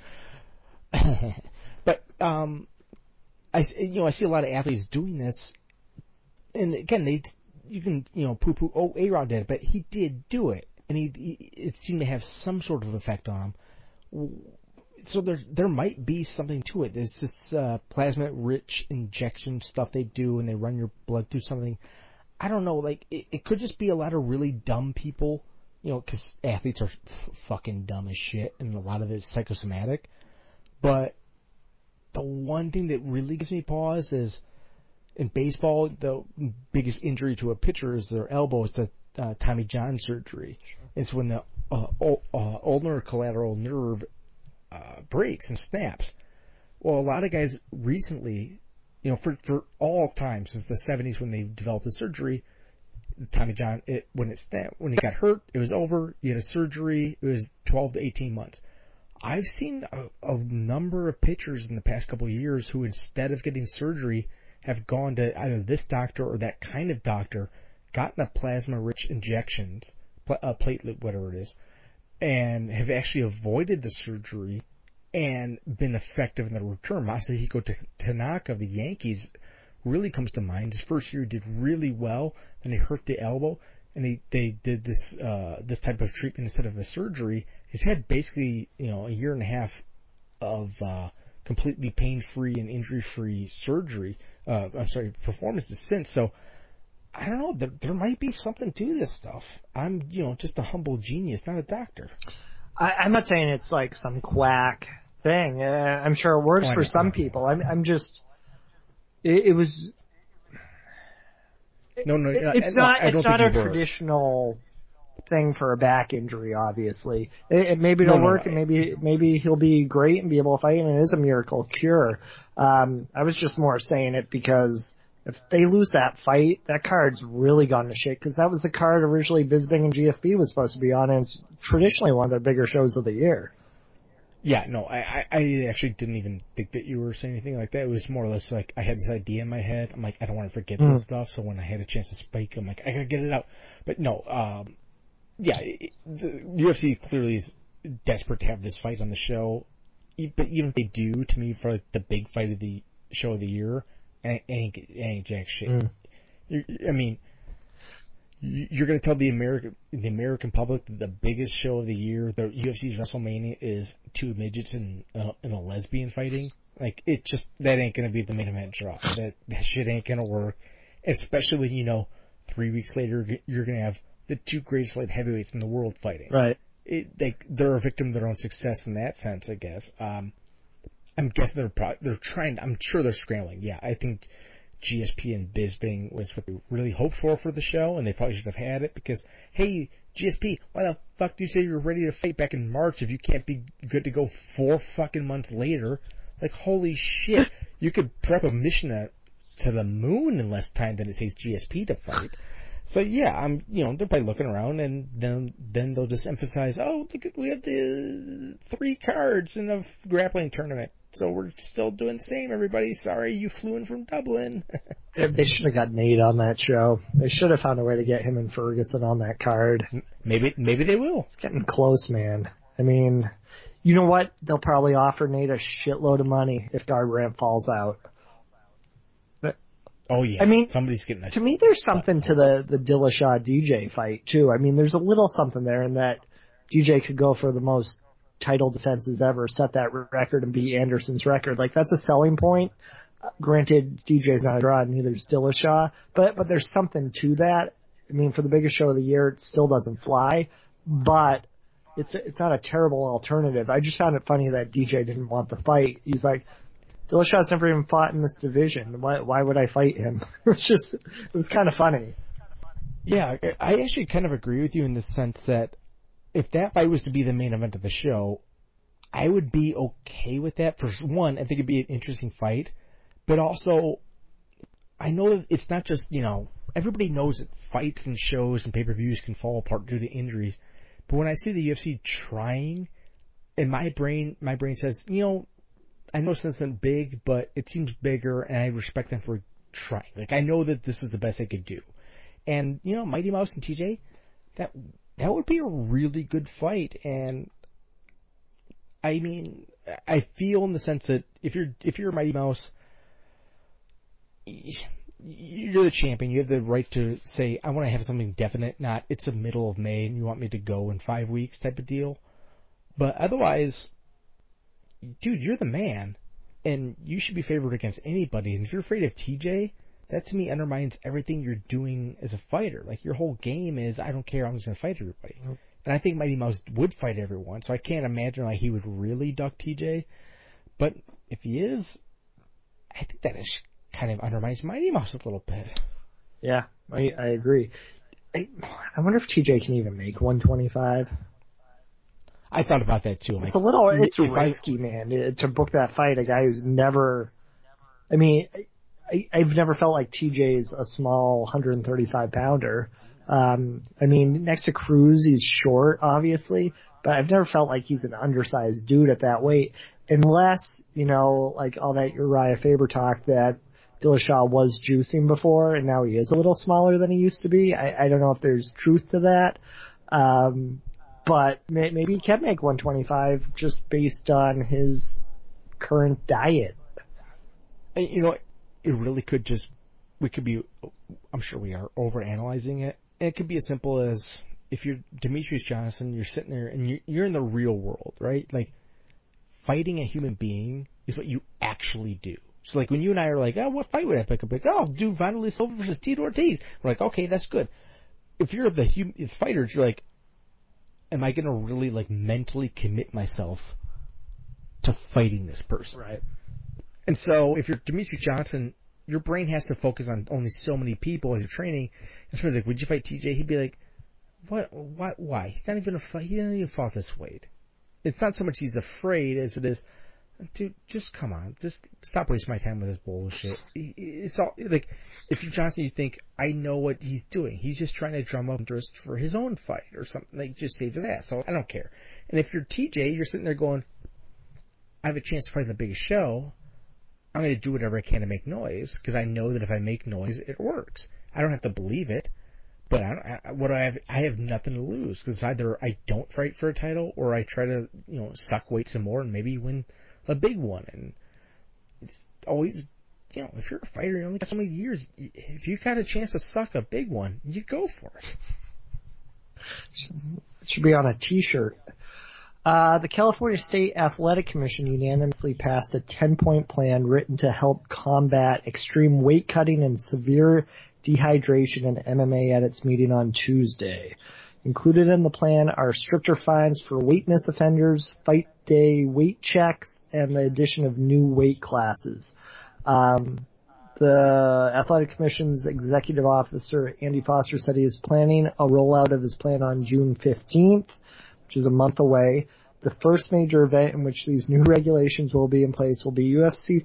But I see a lot of athletes doing this, and again, you can poo-poo. Oh, A-Rod did it, but he did do it, and it seemed to have some sort of effect on him. So there might be something to it. There's this plasma-rich injection stuff they do, and they run your blood through something. I don't know. Like it could just be a lot of really dumb people. Because athletes are fucking dumb as shit, and a lot of it's psychosomatic. But the one thing that really gives me pause is, in baseball, the biggest injury to a pitcher is their elbow. It's the Tommy John surgery. Sure. It's when the ulnar collateral nerve breaks and snaps. Well, a lot of guys recently, for all time, since the 70s when they developed the surgery, Tommy John, when he got hurt, it was over. You had a surgery. It was 12 to 18 months. I've seen a number of pitchers in the past couple of years who, instead of getting surgery, have gone to either this doctor or that kind of doctor, gotten a plasma-rich injections, platelet, whatever it is, and have actually avoided the surgery and been effective in the return. Masahiko Tanaka of the Yankees really comes to mind. His first year he did really well, then he hurt the elbow, and they did this type of treatment instead of a surgery. He's had basically a year and a half of completely pain-free and injury-free performances since. So I don't know. There might be something to this stuff. I'm just a humble genius, not a doctor. I'm not saying it's like some quack thing. I'm sure it works for some people. I'm just. It was. No. It's not a traditional thing for a back injury. Obviously, maybe it'll work, and maybe he'll be great and be able to fight, and it is a miracle cure. I was just more saying it because if they lose that fight, that card's really gone to shit. Because that was the card originally Bisping and GSP was supposed to be on, and it's traditionally one of their bigger shows of the year. Yeah, no, I actually didn't even think that you were saying anything like that. It was more or less like I had this idea in my head. I'm like, I don't want to forget this stuff. So when I had a chance to speak, I'm like, I gotta get it out. But no, the UFC clearly is desperate to have this fight on the show. But even if they do, to me, for like the big fight of the show of the year, it ain't jack shit. I mean, you're going to tell the American public that the biggest show of the year, the UFC's WrestleMania, is two midgets and a lesbian fighting? Like, that ain't going to be the main event draw. That shit ain't going to work. Especially when 3 weeks later you're going to have the two greatest light heavyweights in the world fighting. Right. They're a victim of their own success in that sense, I guess. I'm guessing they're trying. I'm sure they're scrambling. Yeah, I think GSP and Bisping was what they really hoped for the show, and they probably should have had it because, hey, GSP, why the fuck do you say you're ready to fight back in March if you can't be good to go 4 fucking months later? Like, holy shit, you could prep a mission to the moon in less time than it takes GSP to fight. So yeah, they're probably looking around, and then they'll just emphasize, oh, look at, we have the 3 cards in a grappling tournament. So we're still doing the same, everybody. Sorry, you flew in from Dublin. They should have got Nate on that show. They should have found a way to get him and Ferguson on that card. Maybe they will. It's getting close, man. I mean, you know what? They'll probably offer Nate a shitload of money if Garbrandt falls out. Oh yeah. I mean, somebody's getting that. To me, there's something to the Dillashaw DJ fight too. I mean, there's a little something there in that DJ could go for the most title defenses ever, set that record and beat Anderson's record. Like, that's a selling point. Granted, DJ's not a draw, neither is Dillashaw, but there's something to that. I mean, for the biggest show of the year, it still doesn't fly, but it's not a terrible alternative. I just found it funny that DJ didn't want the fight. He's like, Dillashaw's never even fought in this division. Why would I fight him? It was kind of funny. Yeah, I actually kind of agree with you in the sense that if that fight was to be the main event of the show, I would be okay with that. For one, I think it'd be an interesting fight, but also, I know that it's not just, everybody knows that fights and shows and pay-per-views can fall apart due to injuries, but when I see the UFC trying, and my brain says, I know it's not big, but it seems bigger, and I respect them for trying. Like, I know that this is the best they could do. And, Mighty Mouse and TJ, that would be a really good fight. And, I mean, I feel in the sense that if you're a Mighty Mouse, you're the champion. You have the right to say, I want to have something definite, not it's the middle of May and you want me to go in 5 weeks type of deal. But otherwise, dude, you're the man, and you should be favored against anybody. And if you're afraid of TJ, that to me undermines everything you're doing as a fighter. Like, your whole game is, I don't care, I'm just going to fight everybody. Mm-hmm. And I think Mighty Mouse would fight everyone, so I can't imagine why he would really duck TJ. But if he is, I think that is kind of undermines Mighty Mouse a little bit. Yeah, I agree. I wonder if TJ can even make 125. I thought about that too. It's it's risky, man, to book that fight. A guy who's never, I mean, I've never felt like TJ's a small 135 pounder. I mean, next to Cruz, he's short, obviously, but I've never felt like he's an undersized dude at that weight, unless, like all that Uriah Faber talk that Dillashaw was juicing before, and now he is a little smaller than he used to be. I don't know if there's truth to that. But maybe he can make 125 just based on his current diet. It really could I'm sure we are overanalyzing it. And it could be as simple as, if you're Demetrius Johnson, you're sitting there and you're in the real world, right? Like, fighting a human being is what you actually do. So like when you and I are like, oh, what fight would I pick up? Like, oh, I'll do Wanderlei Silva versus Tito Ortiz. We're like, okay, that's good. If you're the fighters, you're like, am I going to really, like, mentally commit myself to fighting this person? Right. And so, if you're Demetrius Johnson, your brain has to focus on only so many people as you're training. And someone's like, would you fight TJ? He'd be like, what, why? He's not even he hasn't even fought this weight. It's not so much he's afraid as it is, dude, just come on. Just stop wasting my time with this bullshit. It's all, like, if you're Johnson, you think, I know what he's doing. He's just trying to drum up interest for his own fight or something. Like, just save his ass. So I don't care. And if you're TJ, you're sitting there going, I have a chance to fight in the biggest show. I'm going to do whatever I can to make noise, because I know that if I make noise, it works. I don't have to believe it, but I have nothing to lose, because either I don't fight for a title, or I try to, suck weight some more and maybe win a big one. And it's always, if you're a fighter, you only got so many years. If you got a chance to suck a big one, you go for it. It should be on a t-shirt. The California State Athletic Commission unanimously passed a 10-point plan written to help combat extreme weight cutting and severe dehydration in MMA at its meeting on Tuesday. Included in the plan are stricter fines for weight miss offenders, fight day weight checks, and the addition of new weight classes. The Athletic Commission's executive officer, Andy Foster, said he is planning a rollout of his plan on June 15th, which is a month away. The first major event in which these new regulations will be in place will be UFC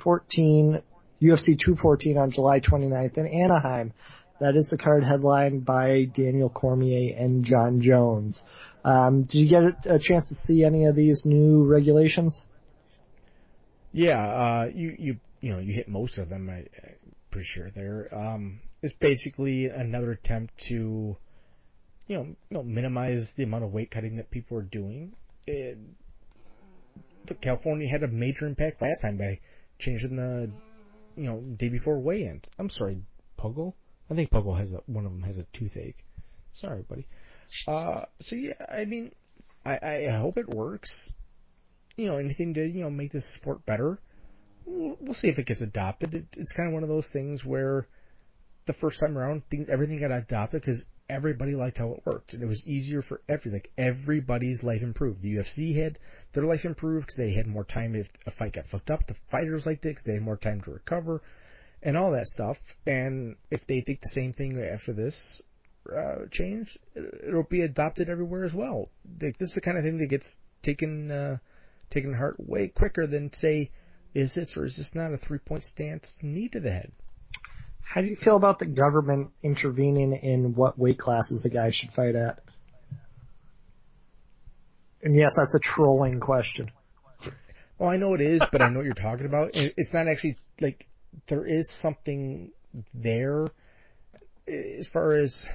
214 on July 29th in Anaheim. That is the card headlined by Daniel Cormier and John Jones. Did you get a chance to see any of these new regulations? Yeah, you hit most of them. I'm pretty sure there. It's basically another attempt to, minimize the amount of weight cutting that people are doing. California had a major impact last time by changing the, day before weigh-ins. I'm sorry, Pogo. I think Pogo one of them has a toothache. Sorry, buddy. So yeah, I mean, I hope it works. Anything to, make this sport better. We'll see if it gets adopted. It's kind of one of those things where the first time around, everything got adopted because everybody liked how it worked. And it was easier for everybody's life improved. The UFC had their life improved because they had more time if a fight got fucked up. The fighters liked it because they had more time to recover and all that stuff. And if they think the same thing after this change, it'll be adopted everywhere as well. This is the kind of thing that gets taken to heart way quicker than, say, is this or is this not a 3-point stance knee to the head? How do you feel about the government intervening in what weight classes the guy should fight at? And yes, that's a trolling question. Well, I know it is, but I know what you're talking about. It's not actually, there is something there as far as...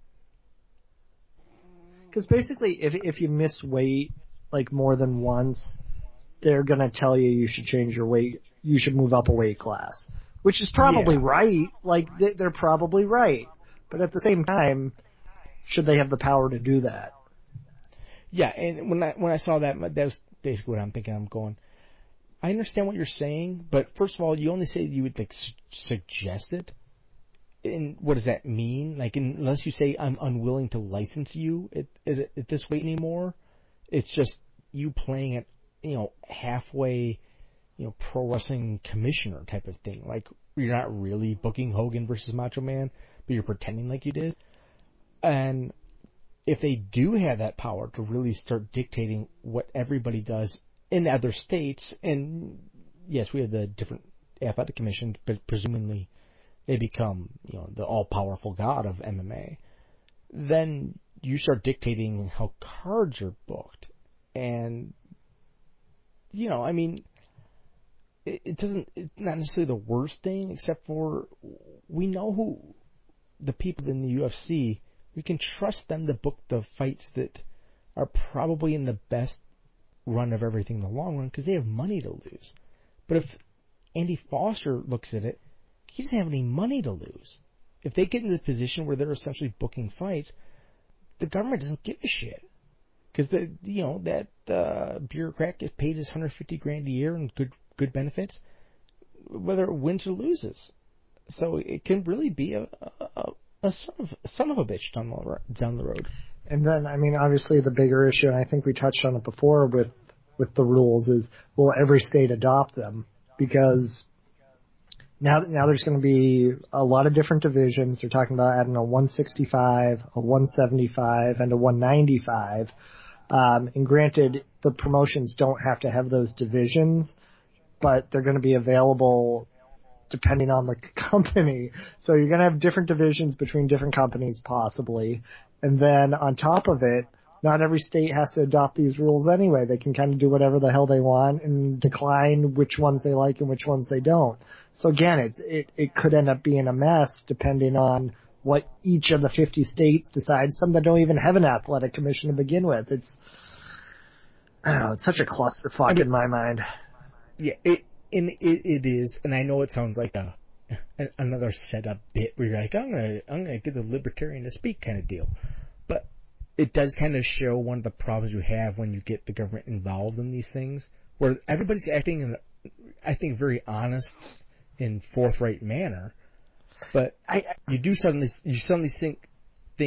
Because basically, if you miss weight, more than once, they're going to tell you should change your weight, you should move up a weight class. Which is probably right. They're probably right. But at the same time, should they have the power to do that? Yeah, and when I saw that was basically what I'm thinking. I'm going, I understand what you're saying, but first of all, you only say you would suggest it. And what does that mean? Unless you say I'm unwilling to license you at this weight anymore, it's just you playing it, halfway, pro wrestling commissioner type of thing. You're not really booking Hogan versus Macho Man, but you're pretending like you did. And if they do have that power to really start dictating what everybody does in other states, and yes, we have the different athletic commissions, but presumably they become, the all-powerful god of MMA, then you start dictating how cards are booked. And, it's not necessarily the worst thing, except for we know who the people in the UFC, we can trust them to book the fights that are probably in the best run of everything in the long run because they have money to lose. But if Andy Foster looks at it, he doesn't have any money to lose. If they get in the position where they're essentially booking fights, the government doesn't give a shit. Because that bureaucrat gets paid his $150,000 a year and good benefits, whether it wins or loses. So it can really be a son of a bitch down the road. And then, obviously the bigger issue, and I think we touched on it before with the rules, is will every state adopt them? Because now there's going to be a lot of different divisions. They're talking about adding a 165, a 175, and a 195. And granted, the promotions don't have to have those divisions, but they're going to be available depending on the company. So you're going to have different divisions between different companies possibly. And then on top of it, not every state has to adopt these rules anyway. They can kind of do whatever the hell they want and decline which ones they like and which ones they don't. So again, it could end up being a mess depending on what each of the 50 states decides. Some that don't even have an athletic commission to begin with. It's such a clusterfuck in my mind. Yeah, it is, and I know it sounds like another setup bit where you're like, I'm gonna get the libertarian to speak kind of deal, but it does kind of show one of the problems you have when you get the government involved in these things, where everybody's acting in, I think, very honest and forthright manner, but you suddenly think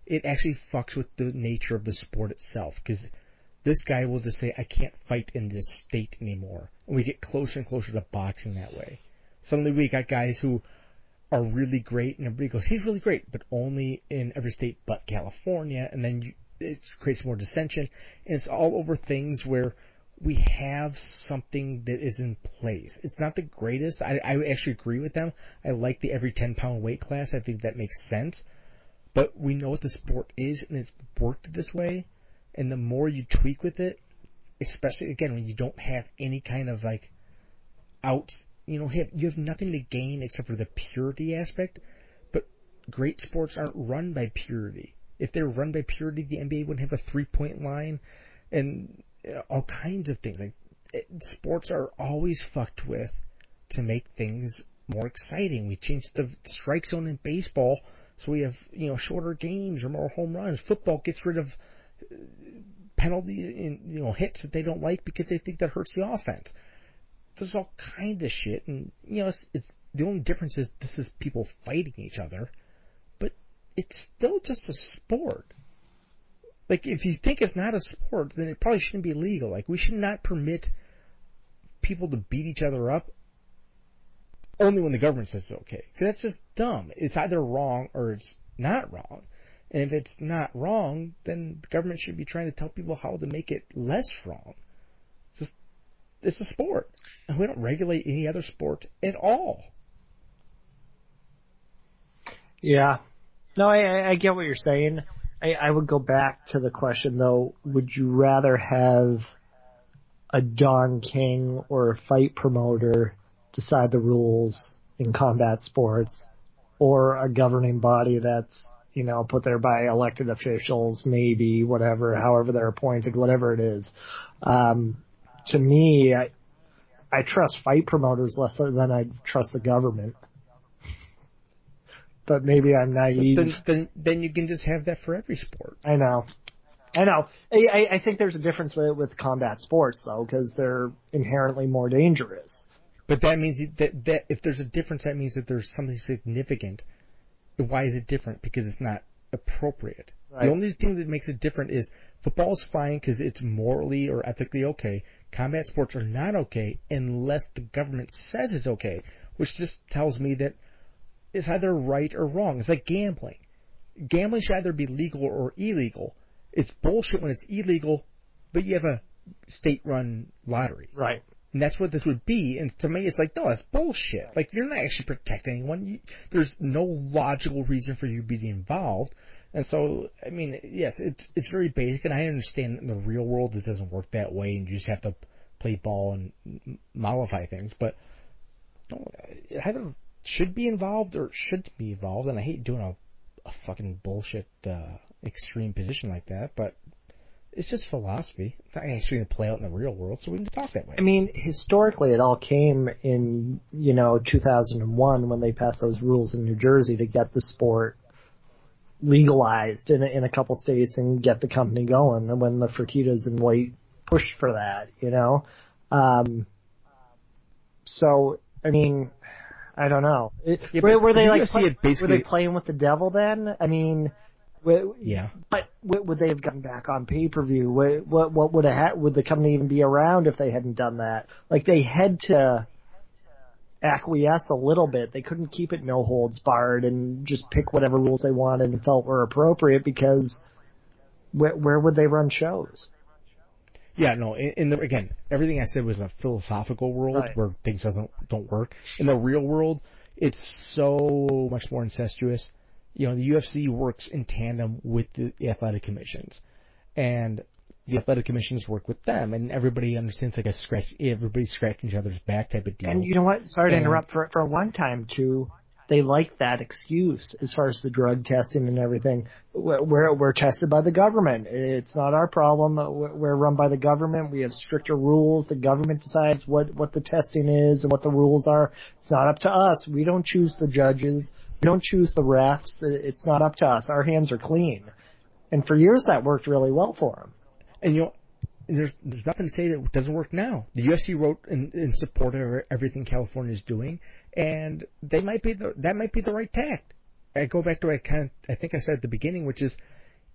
it actually fucks with the nature of the sport itself. Because this guy will just say, I can't fight in this state anymore. And we get closer and closer to boxing that way. Suddenly we got guys who are really great, and everybody goes, he's really great, but only in every state but California, and then it creates more dissension, and it's all over things where we have something that is in place. It's not the greatest. I actually agree with them. I like the every 10-pound weight class. I think that makes sense. But we know what the sport is, and it's worked this way, and the more you tweak with it, especially, again, when you don't have any kind of, like, outs, you have nothing to gain except for the purity aspect, but great sports aren't run by purity. If they were run by purity, the NBA wouldn't have a three-point line and all kinds of things. Like, sports are always fucked with to make things more exciting. We changed the strike zone in baseball so we have, shorter games or more home runs. Football gets rid of penalty, hits that they don't like because they think that hurts the offense. There's all kind of shit, and it's the only difference is this is people fighting each other, but it's still just a sport. Like, if you think it's not a sport, then it probably shouldn't be legal. Like, we should not permit people to beat each other up only when the government says it's okay. Because that's just dumb. It's either wrong or it's not wrong. And if it's not wrong, then the government should be trying to tell people how to make it less wrong. It's a sport. And we don't regulate any other sport at all. Yeah. No, I get what you're saying. I would go back to the question, though. Would you rather have a Don King or a fight promoter decide the rules in combat sports, or a governing body that's, put there by elected officials, maybe, whatever, however they're appointed, whatever it is? To me, I trust fight promoters less than I trust the government. But maybe I'm naive. Then you can just have that for every sport. I know. I think there's a difference with combat sports, though, because they're inherently more dangerous. But that means that if there's a difference, that means that there's something significant. Why is it different? Because it's not appropriate. Right. The only thing that makes it different is football is fine because it's morally or ethically okay. Combat sports are not okay unless the government says it's okay, which just tells me that it's either right or wrong. It's like gambling. Gambling should either be legal or illegal. It's bullshit when it's illegal, but you have a state-run lottery. Right. And that's what this would be. And to me, it's like, no, that's bullshit. Like, you're not actually protecting anyone. There's no logical reason for you to be involved. And so, I mean, yes, it's very basic, and I understand in the real world it doesn't work that way, and you just have to play ball and mollify things. But it either should be involved or shouldn't be involved, and I hate doing a fucking bullshit extreme position like that, but it's just philosophy. It's not actually going to play out in the real world, so we can talk that way. I mean, historically, it all came in, 2001 when they passed those rules in New Jersey to get the sport legalized in a couple states and get the company going. And when the Fertittas and White pushed for that, So, I mean, I don't know. Were they playing with the devil then? I mean, yeah. But would they have gotten back on pay-per-view? What would the company even be around if they hadn't done that? Like, they had to acquiesce a little bit. They couldn't keep it no holds barred and just pick whatever rules they wanted and felt were appropriate, because where would they run shows? Yeah, no, again, everything I said was in a philosophical world, right, where things don't work. In the real world, it's so much more incestuous. The UFC works in tandem with the athletic commissions, and the athletic commissions work with them, and everybody understands everybody's scratching each other's back type of deal. And you know what? Sorry to interrupt. For a long time too, they like that excuse as far as the drug testing and everything. We're tested by the government. It's not our problem. We're run by the government. We have stricter rules. The government decides what the testing is and what the rules are. It's not up to us. We don't choose the judges. We don't choose the refs. It's not up to us. Our hands are clean. And for years that worked really well for them. And there's nothing to say that it doesn't work now. The UFC wrote in support of everything California is doing, and that might be the right tact. I go back to what I think I said at the beginning, which is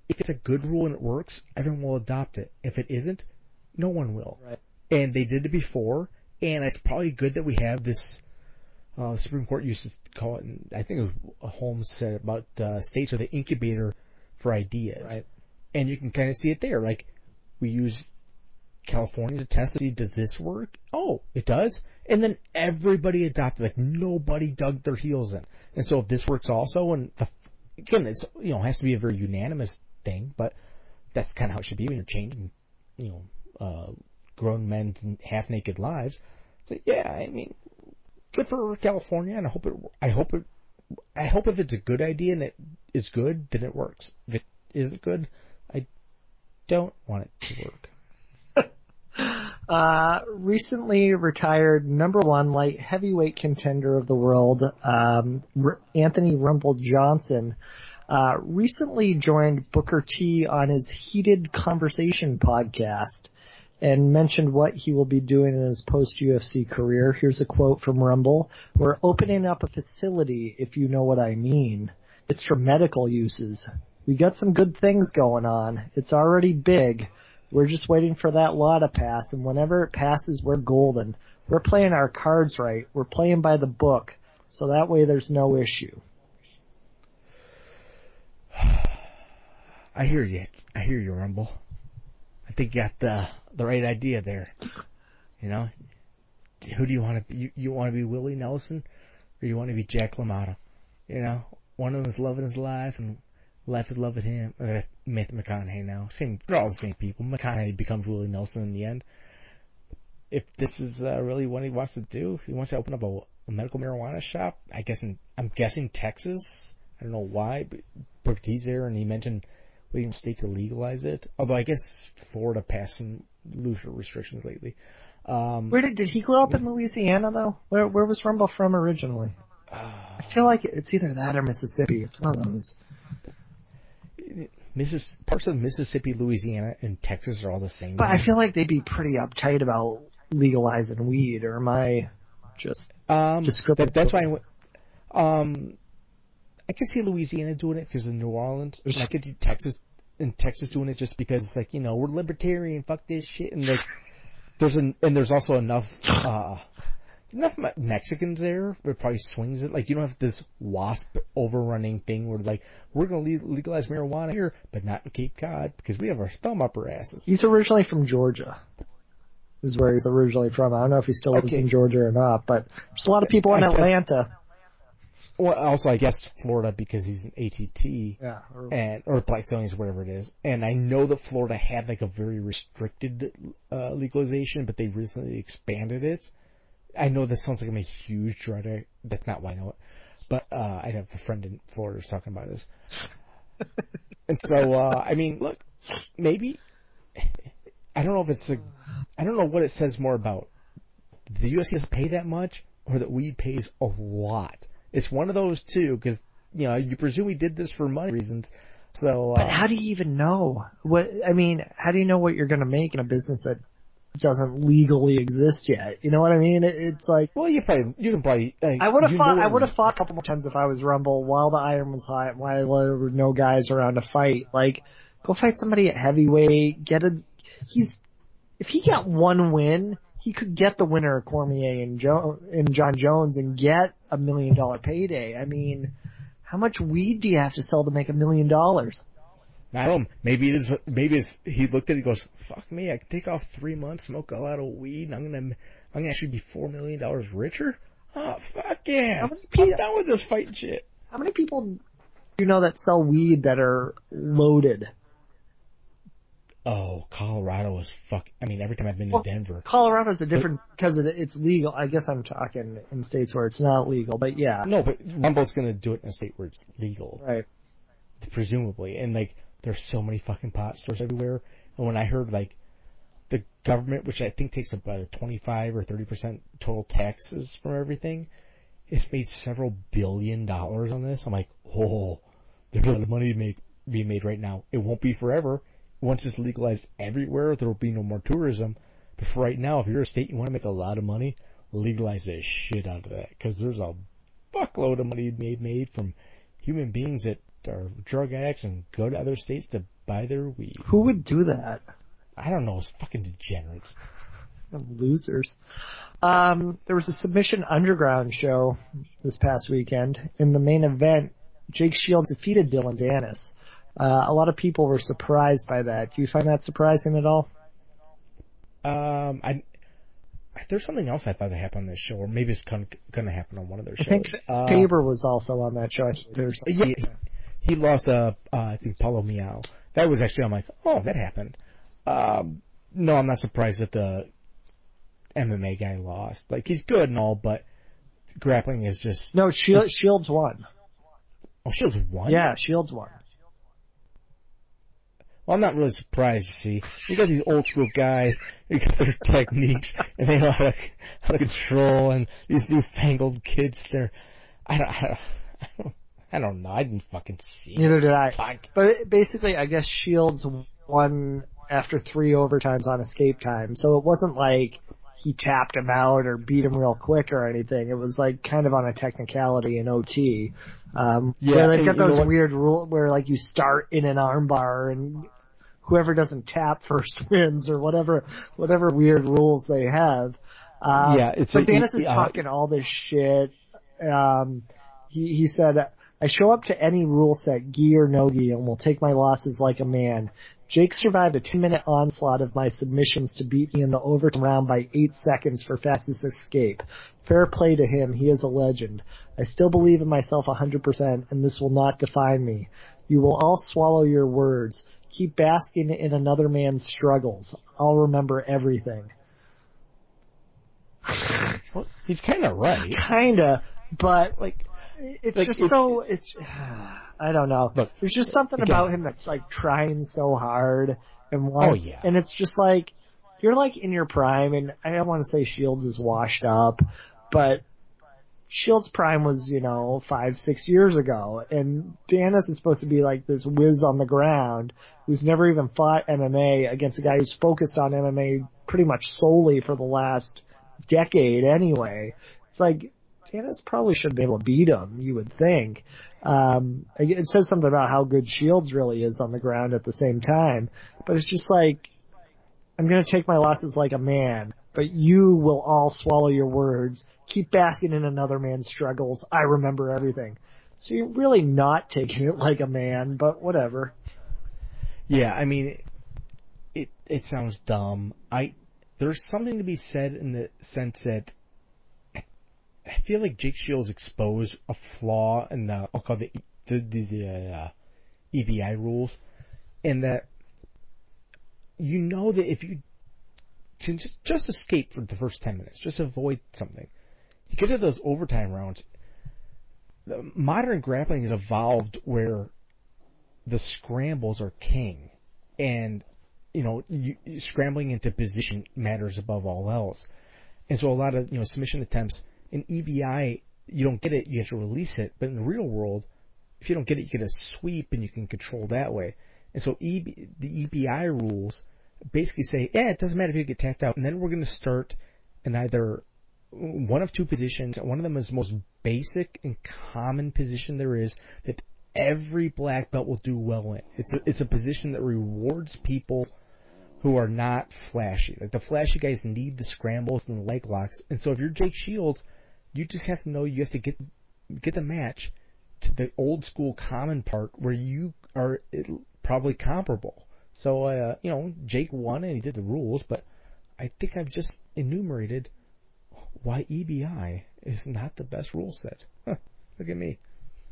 if it's a good rule and it works, everyone will adopt it. If it isn't, no one will. Right. And they did it before, and it's probably good that we have this. The Supreme Court used to call it, and I think it was Holmes said about states are the incubator for ideas. Right. And you can kind of see it there. Like, we use California to test to see, does this work? Oh, it does. And then everybody adopted. Like, nobody dug their heels in. And so if this works also, and again, it's, has to be a very unanimous thing, but that's kind of how it should be when you're changing, grown men's half-naked lives. So yeah, I mean, good for California, and I hope if it's a good idea and it is good, then it works. If it isn't good, I don't want it to work. Recently retired number one light heavyweight contender of the world, Anthony Rumble Johnson, recently joined Booker T on his Heated Conversation podcast and mentioned what he will be doing in his post-UFC career. Here's a quote from Rumble. "We're opening up a facility, if you know what I mean. It's for medical uses. We got some good things going on. It's already big. We're just waiting for that law to pass, and whenever it passes, we're golden. We're playing our cards right. We're playing by the book, so that way there's no issue." I hear you, Rumble. I think you got the right idea there. Who do you want to be? You want to be Willie Nelson, or you want to be Jack LaMotta? One of them is loving his life, and life is loving him. Matthew McConaughey now. They're all the same people. McConaughey becomes Willie Nelson in the end. If this is really what he wants to do, he wants to open up a medical marijuana shop. I'm guessing Texas. I don't know why, but he's there, and he mentioned waiting state to legalize it. Although I guess Florida passed some looser restrictions lately. Where did he grow up in Louisiana though? Where was Rumble from originally? I feel like it's either that or Mississippi. It's one of those. Parts of Mississippi, Louisiana, and Texas are all the same. But I feel like they'd be pretty uptight about legalizing weed, or am I just descriptive? That's why I could see Louisiana doing it because of New Orleans. And I could see Texas doing it just because it's like, we're libertarian, fuck this shit, and there's also enough Mexicans there, but it probably swings it. Like, you don't have this WASP overrunning thing where, like, we're going to legalize marijuana here, but not in Cape Cod because we have our thumb up our asses. He's originally from Georgia. Is where he's originally from. I don't know if he still lives in Georgia or not, but there's a lot of people in Atlanta. Well, also, I guess Florida because he's an ATT. Yeah. Or Blackstonians, whatever it is. And I know that Florida had, like, a very restricted legalization, but they recently expanded it. I know this sounds like I'm a huge drug. That's not why I know it. But I have a friend in Florida who's talking about this. And so, I mean, look, maybe... I don't know what it says more about. The UFC doesn't pay that much, or that weed pays a lot. It's one of those two, because, you presume he did this for money reasons. So, but how do you even know? How do you know what you're going to make in a business that doesn't legally exist yet? You know what I mean? It's like, well, you can probably. I would have fought a couple more times if I was Rumble while the iron was hot, while there were no guys around to fight. Like, go fight somebody at heavyweight. If he got one win, he could get the winner of Cormier and John Jones and get $1 million payday. I mean, how much weed do you have to sell to make $1 million? I don't know. Maybe he looked at it and goes, fuck me, I can take off 3 months, smoke a lot of weed, and I'm gonna actually be $4 million richer? Oh, fuck yeah. I'm done with this fighting shit. How many people do you know that sell weed that are loaded? Oh, Colorado is every time I've been to Denver. Colorado's a difference because it's legal. I guess I'm talking in states where it's not legal, but yeah. No, but Rumble's gonna do it in a state where it's legal. Right. Presumably. And, like, there's so many fucking pot stores everywhere. And when I heard, like, the government, which I think takes about a 25 or 30% total taxes from everything, it's made several $1 billion on this. I'm like, oh, there's a lot of money to be made right now. It won't be forever. Once it's legalized everywhere, there will be no more tourism. But for right now, if you're a state, you want to make a lot of money, legalize the shit out of that. Because there's a fuckload of money made from human beings that are drug addicts and go to other states to buy their weed. Who would do that? I don't know. It's fucking degenerates. Losers. There was a Submission Underground show this past weekend. In the main event, Jake Shields defeated Dylan Dennis. A lot of people were surprised by that. Do you find that surprising at all? There's something else I thought that happened on this show, or maybe it's going to happen on one of their shows. I think Faber was also on that show. Yeah, he lost, I think, Paulo Miao. That was actually, I'm like, oh, that happened. No, I'm not surprised that the MMA guy lost. Like, he's good and all, but grappling is just... No, Shields won. Oh, Shields won? Yeah, Shields won. Well, I'm not really surprised, you see. You got these old school guys, you got their techniques, and they know how to control, and these newfangled kids, I don't know. I didn't fucking see. Neither did I. Fuck. But basically, I guess Shields won after 3 overtimes on escape time. So it wasn't like he tapped him out or beat him real quick or anything. It was like kind of on a technicality in OT. Where they've got those weird rules where like you start in an armbar and whoever doesn't tap first wins or whatever weird rules they have. But Dennis is talking all this shit. He said, I show up to any rule set, gi or no gi, and will take my losses like a man. Jake survived a 10-minute onslaught of my submissions to beat me in the overtime round by 8 seconds for fastest escape. Fair play to him. He is a legend. I still believe in myself 100%, and this will not define me. You will all swallow your words. Keep basking in another man's struggles. I'll remember everything. Well, he's kind of right. Kinda, but I don't know. Look, there's just something about him that's like trying so hard and wants, and it's just like, you're like in your prime, and I don't want to say Shields is washed up, but Shields' prime was, 5-6 years ago, and Dennis is supposed to be like this whiz on the ground who's never even fought MMA against a guy who's focused on MMA pretty much solely for the last decade anyway. It's like, Dennis probably should be able to beat him, you would think. It says something about how good Shields really is on the ground at the same time, but it's just like, I'm gonna take my losses like a man, but you will all swallow your words. Keep basking in another man's struggles. I remember everything. So you're really not taking it like a man, but whatever. Yeah, I mean, it sounds dumb. There's something to be said in the sense that I feel like Jake Shields exposed a flaw in the EBI rules, in that that if you just escape for the first 10 minutes, just avoid something, you get to those overtime rounds. The modern grappling has evolved where the scrambles are king, and scrambling into position matters above all else. And so a lot of submission attempts in EBI, you don't get it, you have to release it. But in the real world, if you don't get it, you get a sweep and you can control that way. And so the EBI rules basically say, it doesn't matter if you get tapped out. And then we're going to start in either one of two positions. One of them is the most basic and common position there is that every black belt will do well in. It's a position that rewards people who are not flashy. Like, the flashy guys need the scrambles and the leg locks. And so if you're Jake Shields, you just have to know you have to get the match to the old school common part where you are probably comparable. So, Jake won and he did the rules, but I think I've just enumerated why EBI is not the best rule set. Look at me.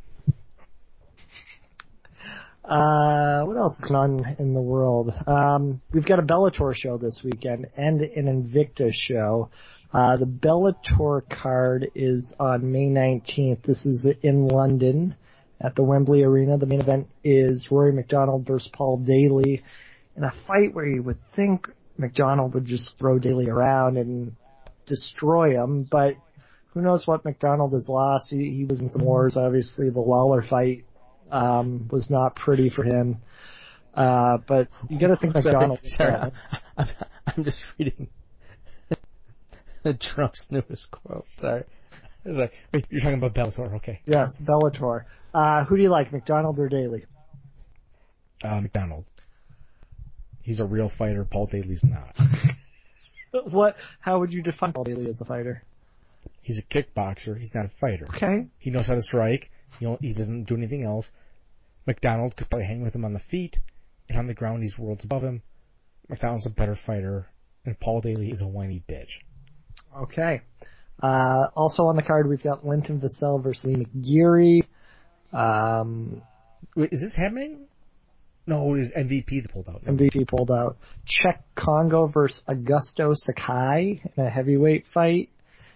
What else is going on in the world? We've got a Bellator show this weekend and an Invicta show. The Bellator card is on May 19th. This is in London at the Wembley Arena. The main event is Rory McDonald versus Paul Daley in a fight where you would think McDonald would just throw Daley around and destroy him, but who knows what McDonald has lost. He was in some wars. Obviously, the Lawler fight was not pretty for him. But you gotta think McDonald. Sorry. I'm just reading Trump's newest quote. Sorry. It's like, wait, you're talking about Bellator, okay. Yes, Bellator. Who do you like, McDonald or Daly? McDonald. He's a real fighter. Paul Daly's not. How would you define Paul Daly as a fighter? He's a kickboxer. He's not a fighter. Okay. He knows how to strike. He doesn't do anything else. McDonald could probably hang with him on the feet, and on the ground he's worlds above him. McDonald's a better fighter, and Paul Daly is a whiny bitch. Okay. Also on the card, we've got Linton Vassell versus Lee McGeary. Wait, is this happening? No, it was MVP that pulled out. MVP pulled out. Czech Congo versus Augusto Sakai in a heavyweight fight.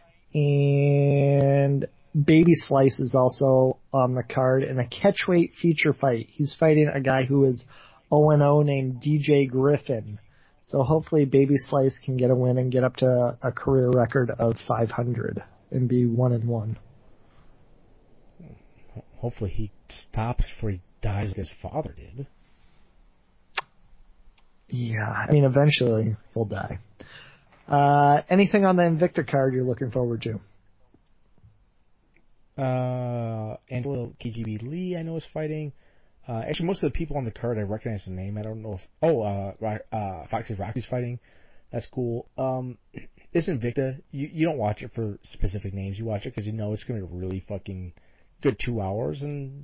And Baby Slice is also on the card in a catchweight feature fight. He's fighting a guy who is 0-0 named DJ Griffin. So hopefully Baby Slice can get a win and get up to a career record of 500 and be 1-1. Hopefully he stops before he dies like his father did. Yeah, I mean, eventually he'll die. Anything on the Invicta card you're looking forward to? Angela KGB Lee, I know, is fighting. Actually, most of the people on the card, I recognize the name. I don't know if, Foxy Rocky's fighting. That's cool. This Invicta, you don't watch it for specific names. You watch it because you know it's going to be a really fucking good 2 hours. And,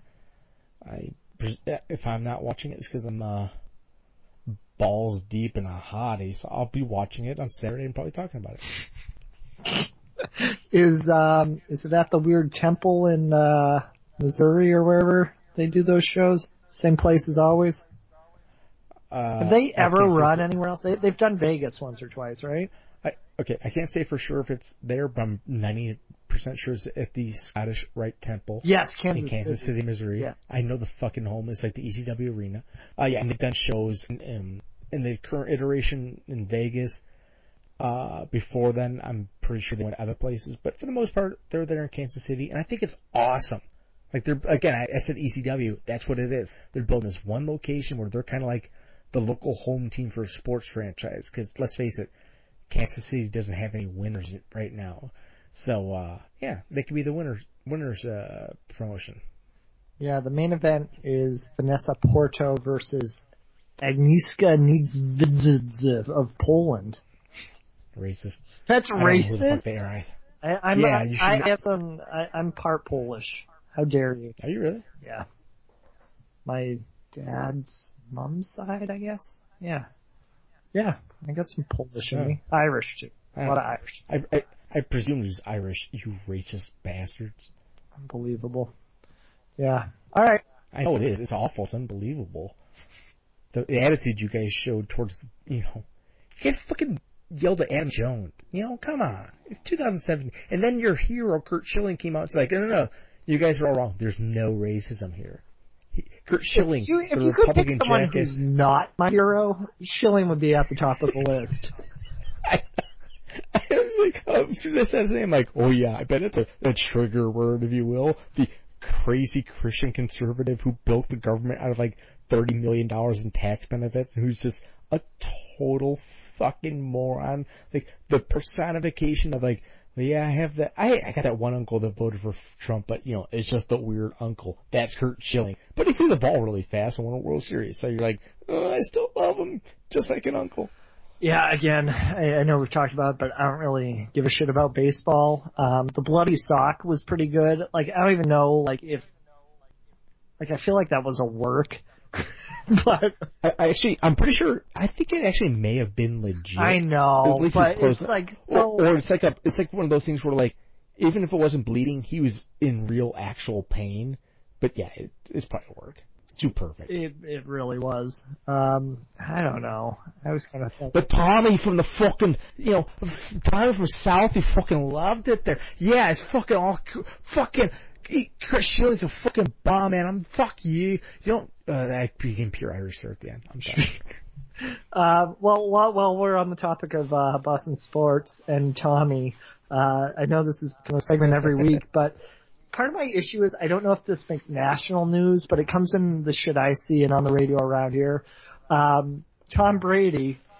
if I'm not watching it, it's because I'm, balls deep in a hottie, so I'll be watching it on Saturday and probably talking about it. Is it at the weird temple in, Missouri or wherever they do those shows? Same place as always? Have they ever run anywhere else? They've done Vegas once or twice, right? I can't say for sure if it's there, but I'm 90% sure it's at the Scottish Rite Temple. Yes, in Kansas City, Missouri. Yes. I know the fucking home. It's like the ECW arena. Yeah, and they've done shows in the current iteration in Vegas. Before then, I'm pretty sure they went other places, but for the most part, they're there in Kansas City, and I think it's awesome. Like I said ECW, that's what it is. They're building this one location where they're kind of like the local home team for a sports franchise, because let's face it, Kansas City doesn't have any winners right now. So, yeah, they could be the winners promotion. Yeah, the main event is Vanessa Porto versus Agnieszka Niedzwiedzy of Poland. Racist. That's racist? Who the fuck they are. I'm part Polish. How dare you? Are you really? Yeah. My dad's mom's side, I guess. Yeah. Yeah, I got some Polish in me. Irish, too. A lot of Irish. I presume he's Irish, you racist bastards. Unbelievable. Yeah. All right. I know it is. It's awful. It's unbelievable. The attitude you guys showed towards, you guys fucking yelled at Adam Jones. Come on. It's 2007. And then your hero, Curt Schilling, came out. It's like, no. You guys are all wrong. There's no racism here. Curt Schilling, if you could pick someone who's not my hero, Schilling would be at the top of the list. As soon as I said his name, I'm like, oh yeah, I bet it's a trigger word, if you will. The crazy Christian conservative who built the government out of like $30 million in tax benefits and who's just a total fucking moron. Like, the personification of like, yeah, I got that one uncle that voted for Trump, but it's just a weird uncle. That's Curt Schilling. But he threw the ball really fast and won a World Series. So you're like, I still love him, just like an uncle. Yeah, again, I know we've talked about it, but I don't really give a shit about baseball. The Bloody Sock was pretty good. Like, I don't even know, if I feel like that was a work. But I'm pretty sure. I think it actually may have been legit. I know, but it's like so. Or it's like one of those things where even if it wasn't bleeding, he was in real actual pain. But yeah, it's probably work. It's too perfect. It really was. I don't know. I was kind of thinking. But Tommy from the fucking, Tommy from South, he fucking loved it there. Yeah, it's fucking all fucking. Curt Schilling's a fucking bomb, man. Fuck you. You don't, I became pure Irish there at the end. I'm sorry. Well, we're on the topic of, Boston sports and Tommy. I know this is kind of a segment every week, but part of my issue is I don't know if this makes national news, but it comes in the shit I see and on the radio around here. Tom Brady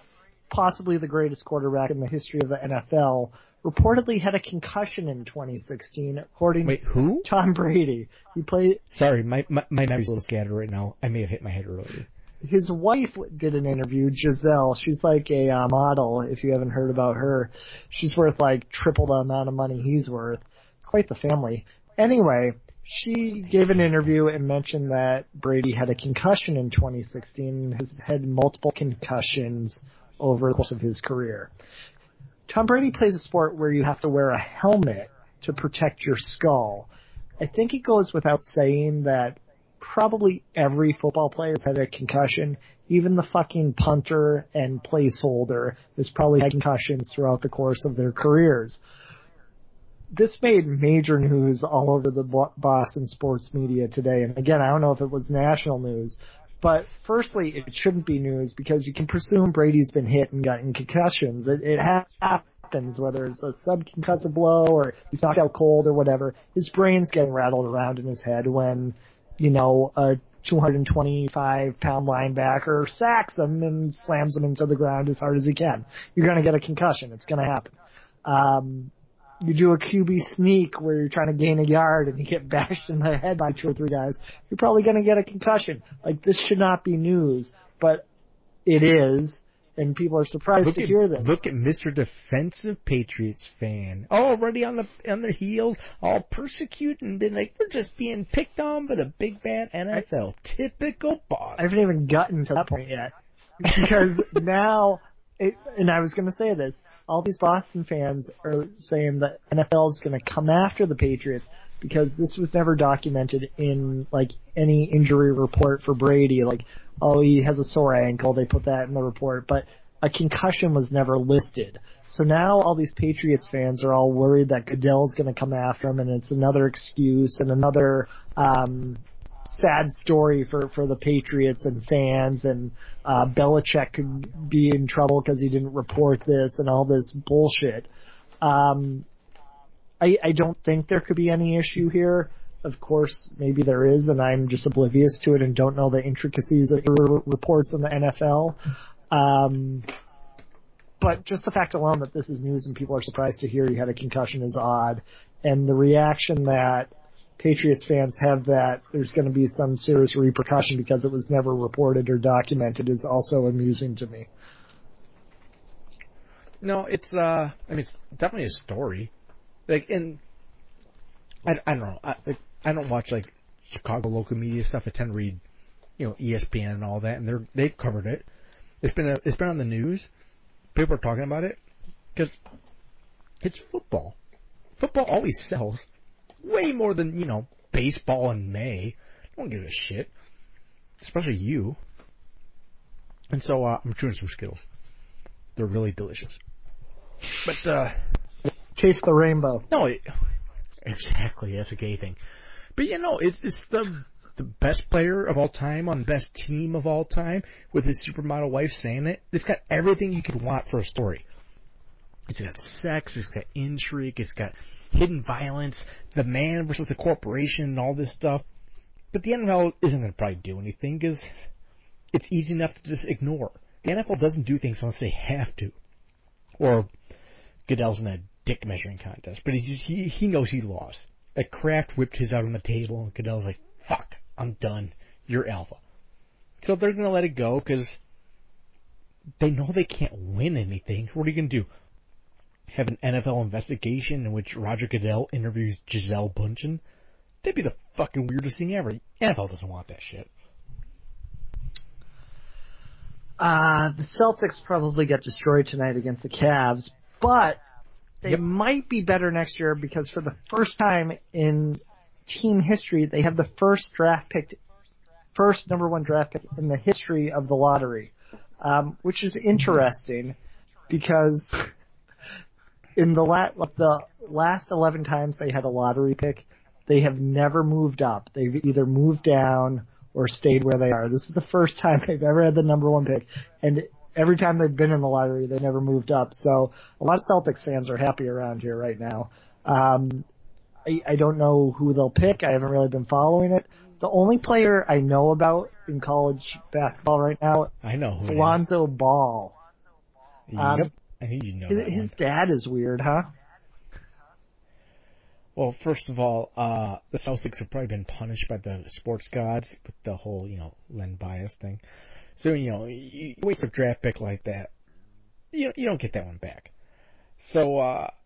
possibly the greatest quarterback in the history of the NFL, reportedly had a concussion in 2016, according Wait, who? to Tom Brady. He played. Sorry, my memory's a little scattered right now. I may have hit my head earlier. His wife did an interview, Giselle. She's like a model, if you haven't heard about her. She's worth like triple the amount of money he's worth. Quite the family. Anyway, she gave an interview and mentioned that Brady had a concussion in 2016 and has had multiple concussions over the course of his career. Tom Brady plays a sport where you have to wear a helmet to protect your skull. I think it goes without saying that probably every football player has had a concussion. Even the fucking punter and placeholder has probably had concussions throughout the course of their careers. This made major news all over the Boston sports media today. And again, I don't know if it was national news, but firstly, it shouldn't be news because you can presume Brady's been hit and gotten concussions. It happens, whether it's a subconcussive blow or he's knocked out cold or whatever. His brain's getting rattled around in his head when, you know, a 225-pound linebacker sacks him and slams him into the ground as hard as he can. You're going to get a concussion. It's going to happen. You do a QB sneak where you're trying to gain a yard and you get bashed in the head by 2 or 3 guys, you're probably going to get a concussion. Like, this should not be news, but it is, and people are surprised to hear this. Look at Mr. Defensive Patriots fan, already on their heels, all persecuted and been like, we're just being picked on by the big bad NFL. Typical boss. I haven't even gotten to that point yet. Because now, and I was going to say this, all these Boston fans are saying that NFL is going to come after the Patriots because this was never documented in, like, any injury report for Brady. Like, oh, he has a sore ankle, they put that in the report, but a concussion was never listed. So now all these Patriots fans are all worried that Goodell's going to come after him, and it's another excuse and another sad story for the Patriots and fans, and Belichick could be in trouble because he didn't report this and all this bullshit. I don't think there could be any issue here. Of course, maybe there is, and I'm just oblivious to it and don't know the intricacies of the reports in the NFL. But just the fact alone that this is news and people are surprised to hear he had a concussion is odd. And the reaction that Patriots fans have that there's going to be some serious repercussion because it was never reported or documented is also amusing to me. No, it's it's definitely a story. Like, and I don't know. I don't watch like Chicago local media stuff. I tend to read, ESPN and all that, and they've covered it. It's been on the news. People are talking about it because it's football. Football always sells way more than baseball in May. I don't give a shit, especially you. And so I'm chewing some Skittles. They're really delicious. But Taste the rainbow. No, exactly. That's a gay thing. But it's the best player of all time on the best team of all time with his supermodel wife saying it. It's got everything you could want for a story. It's got sex, it's got intrigue, it's got hidden violence, the man versus the corporation and all this stuff. But the NFL isn't going to probably do anything because it's easy enough to just ignore. The NFL doesn't do things unless they have to. Or Goodell's in a dick measuring contest, but he knows he lost. Like, Kraft whipped his out on the table, and Goodell's like, fuck, I'm done. You're alpha. So they're going to let it go because they know they can't win anything. What are you going to do? Have an NFL investigation in which Roger Goodell interviews Gisele Bundchen? That'd be the fucking weirdest thing ever. The NFL doesn't want that shit. The Celtics probably get destroyed tonight against the Cavs, but they might be better next year because for the first time in team history, they have the first number 1 draft pick in the history of the lottery, which is interesting because in the last 11 times they had a lottery pick, they have never moved up. They've either moved down or stayed where they are. This is the first time they've ever had the number 1 pick, and every time they've been in the lottery, they never moved up. So a lot of Celtics fans are happy around here right now. I don't know who they'll pick. I haven't really been following it. The only player I know about in college basketball right now is Lonzo Ball. Yep. I knew you'd know that His one. dad is weird, huh? Well, first of all, the Celtics have probably been punished by the sports gods with the whole, Len Bias thing. So, you waste a draft pick like that, you don't get that one back. So,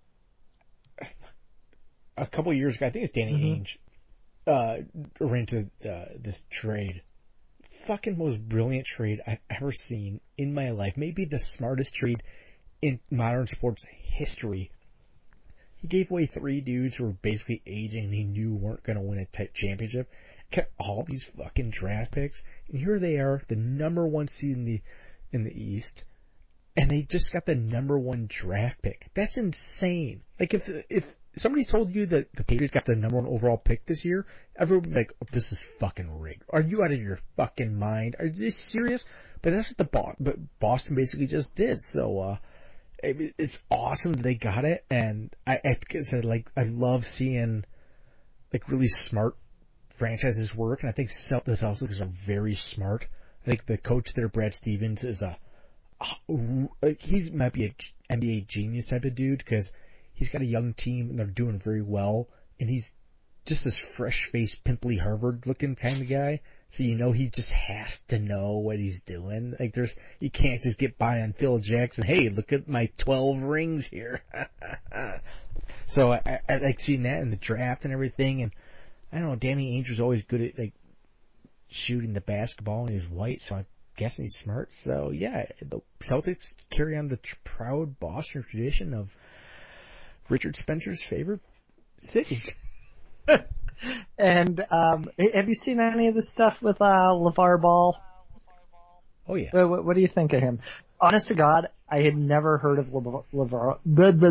a couple of years ago, I think it's Danny Ainge, ran into this trade. Fucking most brilliant trade I've ever seen in my life. Maybe the smartest trade in modern sports history. He gave away 3 dudes who were basically aging and he knew weren't going to win a championship. Kept all these fucking draft picks, and here they are, the number 1 seed in the East, and they just got the number 1 draft pick. That's insane. Like if somebody told you that the Patriots got the number 1 overall pick this year, everyone would be like, oh, "This is fucking rigged. Are you out of your fucking mind? Are you serious?" But that's what Boston basically just did. So it's awesome that they got it, and I love seeing like really smart franchises work, and I think the Celtics are very smart. I think the coach there, Brad Stevens, is he might be an NBA genius type of dude because he's got a young team and they're doing very well, and he's just this fresh-faced, pimply Harvard-looking kind of guy. So he just has to know what he's doing. Like you can't just get by on Phil Jackson. Hey, look at my 12 rings here. So I like seeing that in the draft and everything. And I don't know, Danny Ainge was always good at like shooting the basketball, and he's white, so I'm guessing he's smart. So yeah, the Celtics carry on the proud Boston tradition of Richard Spencer's favorite city. And have you seen any of the stuff with LeVar Ball? Oh yeah. What do you think of him? Honest to God, I had never heard of LeVar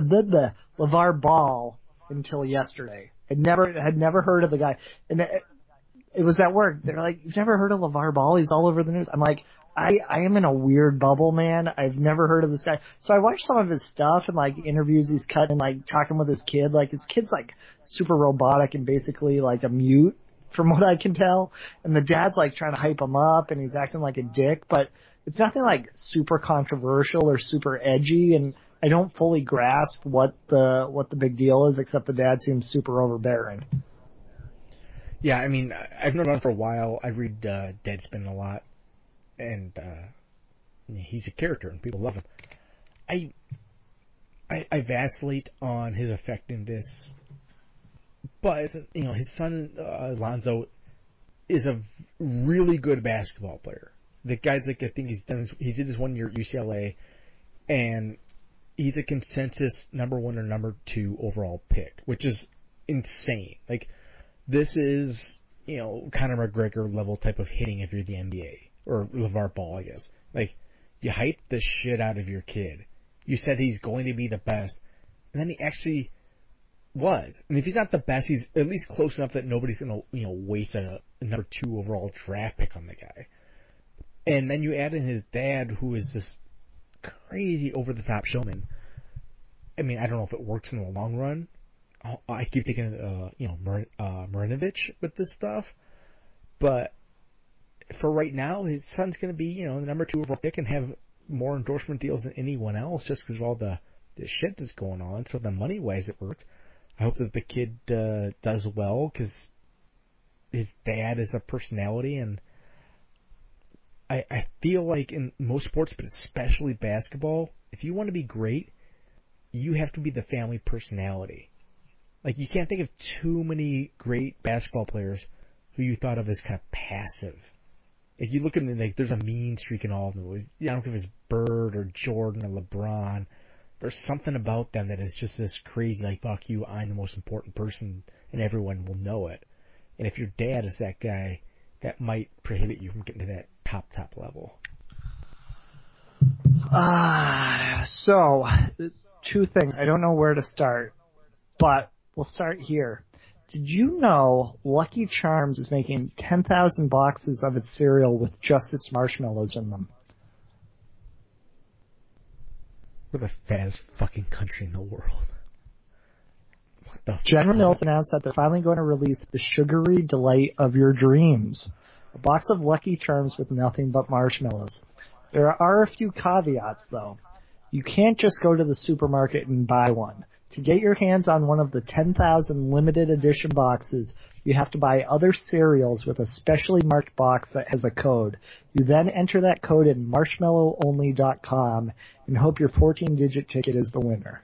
Ball until yesterday. Had never heard of the guy. And it was at work. They're like, "You've never heard of LeVar Ball? He's all over the news." I'm like, I am in a weird bubble, man. I've never heard of this guy. So I watched some of his stuff and like interviews he's cut and like talking with his kid. Like his kid's like super robotic and basically like a mute from what I can tell. And the dad's like trying to hype him up and he's acting like a dick, but it's nothing like super controversial or super edgy. And I don't fully grasp what the big deal is, except the dad seems super overbearing. Yeah, I mean, I've known him for a while. I read Deadspin a lot, and he's a character, and people love him. I vacillate on his effectiveness, but his son Alonzo is a really good basketball player. The guy's like, I think he did his 1 year at UCLA, and he's a consensus number 1 or number 2 overall pick, which is insane. Like, this is, Conor McGregor level type of hitting if you're the NBA, or LeVar Ball, I guess. Like, you hype the shit out of your kid. You said he's going to be the best, and then he actually was. And if he's not the best, he's at least close enough that nobody's going to, waste a number 2 overall draft pick on the guy. And then you add in his dad, who is this crazy over-the-top showman. I mean, I don't know if it works in the long run. I keep thinking, Marinovich with this stuff. But for right now, his son's going to be, the number 2 overall pick and have more endorsement deals than anyone else just because of all the shit that's going on. So the money-wise, it worked. I hope that the kid does well because his dad is a personality, and I feel like in most sports, but especially basketball, if you want to be great, you have to be the family personality. Like, you can't think of too many great basketball players who you thought of as kind of passive. Like, you look at them, like, there's a mean streak in all of them. I don't care if it's Bird or Jordan or LeBron. There's something about them that is just this crazy, like, fuck you, I'm the most important person, and everyone will know it. And if your dad is that guy, that might prohibit you from getting to that top level. So, 2 things. I don't know where to start, but we'll start here. Did you know Lucky Charms is making 10,000 boxes of its cereal with just its marshmallows in them? We're the fattest fucking country in the world. What the General fuck? Mills announced that they're finally going to release the sugary delight of your dreams. A box of Lucky Charms with nothing but marshmallows. There are a few caveats, though. You can't just go to the supermarket and buy one. To get your hands on one of the 10,000 limited edition boxes, you have to buy other cereals with a specially marked box that has a code. You then enter that code in marshmallownly.com and hope your 14-digit ticket is the winner.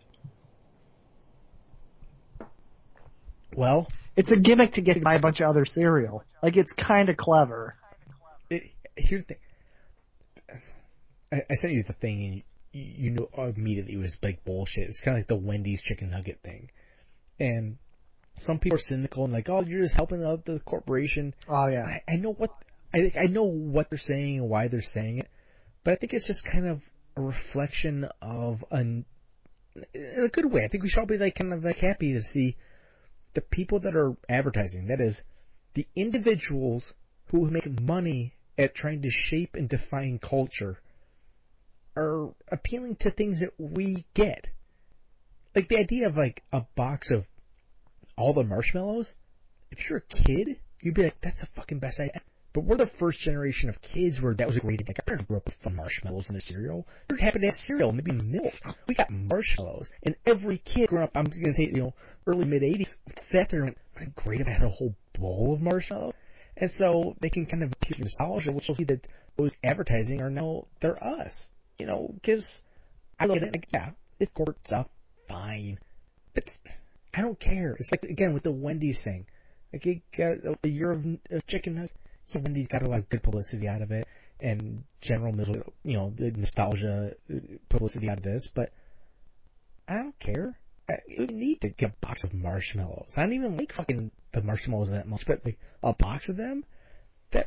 Well, it's a gimmick to get to buy a bunch of other cereal. Like, it's kind of clever. Here's the thing. I sent you the thing, and you know immediately it was like bullshit. It's kind of like the Wendy's chicken nugget thing. And some people are cynical and like, oh, you're just helping out the corporation. Oh, yeah. I know what they're saying and why they're saying it, but I think it's just kind of a reflection of in a good way. I think we should all be like kind of like happy to see the people that are advertising. That is, the individuals who make money at trying to shape and define culture are appealing to things that we get. Like the idea of like a box of all the marshmallows. If you're a kid, you'd be like, that's the fucking best idea. But we're the first generation of kids where that was a great idea. Like, our parents grew up with fun marshmallows in a cereal. We were happy to have cereal, maybe milk. We got marshmallows. And every kid growing up, I'm going to say, early mid-80s, sat there and went, what great if I had a whole bowl of marshmallows. And so they can kind of appeal to nostalgia, which will see that those advertising are now, they're us. Because I look at it like, yeah, it's corporate stuff, fine. But I don't care. It's like, again, with the Wendy's thing. Like, it got a year of chicken nuggets. Yeah, Wendy's got a lot of good publicity out of it, and General Mills, the nostalgia publicity out of this, but I don't care. You need to get a box of marshmallows. I don't even like fucking the marshmallows that much, but like a box of them, that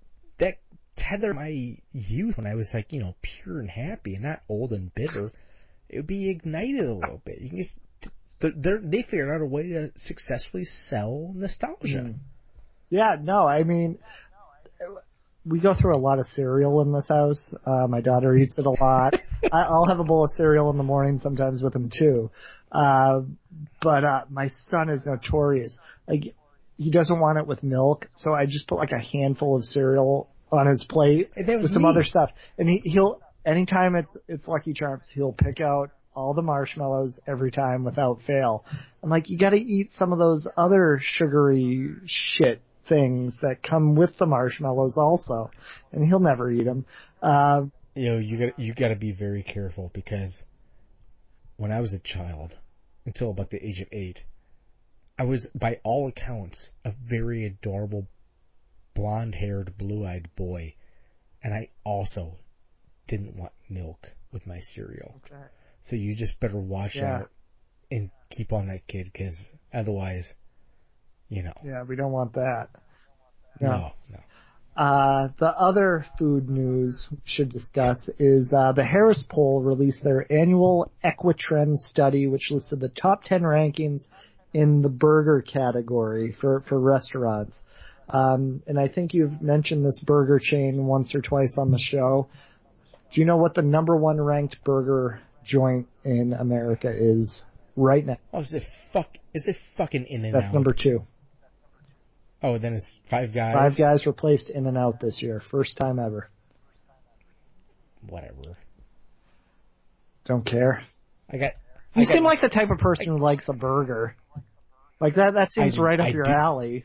tether my youth when I was like, pure and happy and not old and bitter. It would be ignited a little bit. You can just, they figured out a way to successfully sell nostalgia. Mm. Yeah, no, I mean, we go through a lot of cereal in this house. My daughter eats it a lot. I'll have a bowl of cereal in the morning sometimes with him too. But my son is notorious. Like, he doesn't want it with milk, so I just put like a handful of cereal on his plate with some other stuff. And he'll, anytime it's Lucky Charms, he'll pick out all the marshmallows every time without fail. I'm like, you gotta eat some of those other sugary shit things that come with the marshmallows also. And he'll never eat them. You gotta be very careful, because when I was a child, until about the age of 8, I was, by all accounts, a very adorable, blonde-haired, blue-eyed boy. And I also didn't want milk with my cereal. Okay. So you just better watch out and keep on that kid, because otherwise, Yeah, we don't want that. No. The other food news we should discuss is the Harris Poll released their annual Equitrend study, which listed the top 10 rankings in the burger category for restaurants. And I think you've mentioned this burger chain once or twice on the show. Do you know what the number one ranked burger joint in America is right now? Oh, is it fucking In-N-Out? That's number 2. Oh, then it's Five Guys? Five Guys replaced In-N-Out this year. First time ever. Whatever. Don't care. You seem like the type of person who likes a burger. Like that seems right up your alley.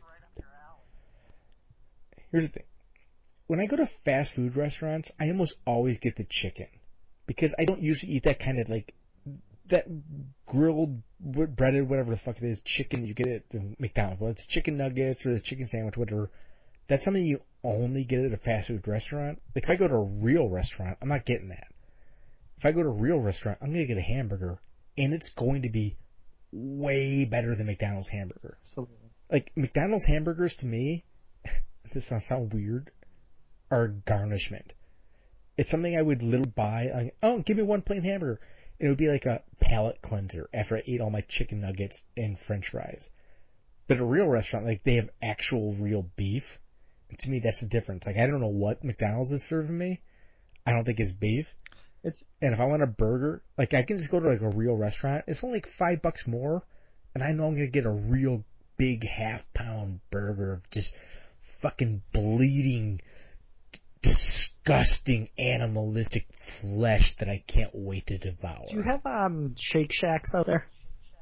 Here's the thing. When I go to fast food restaurants, I almost always get the chicken. Because I don't usually eat that kind of like, that grilled, breaded, whatever the fuck it is, chicken you get at McDonald's. Well, it's chicken nuggets or the chicken sandwich, whatever. That's something you only get at a fast food restaurant. Like, if I go to a real restaurant, I'm not getting that. If I go to a real restaurant, I'm going to get a hamburger, and it's going to be way better than McDonald's hamburger. Like, McDonald's hamburgers, to me, this sounds weird, are garnishment. It's something I would literally buy. Like, oh, give me one plain hamburger. It would be like a palate cleanser after I ate all my chicken nuggets and french fries. But a real restaurant, like, they have actual real beef. And to me, that's the difference. Like, I don't know what McDonald's is serving me. I don't think it's beef. And if I want a burger, like, I can just go to like a real restaurant. It's only like $5 more. And I know I'm going to get a real big half-pound burger of just fucking bleeding disgusting animalistic flesh that I can't wait to devour. Do you have Shake Shacks out there?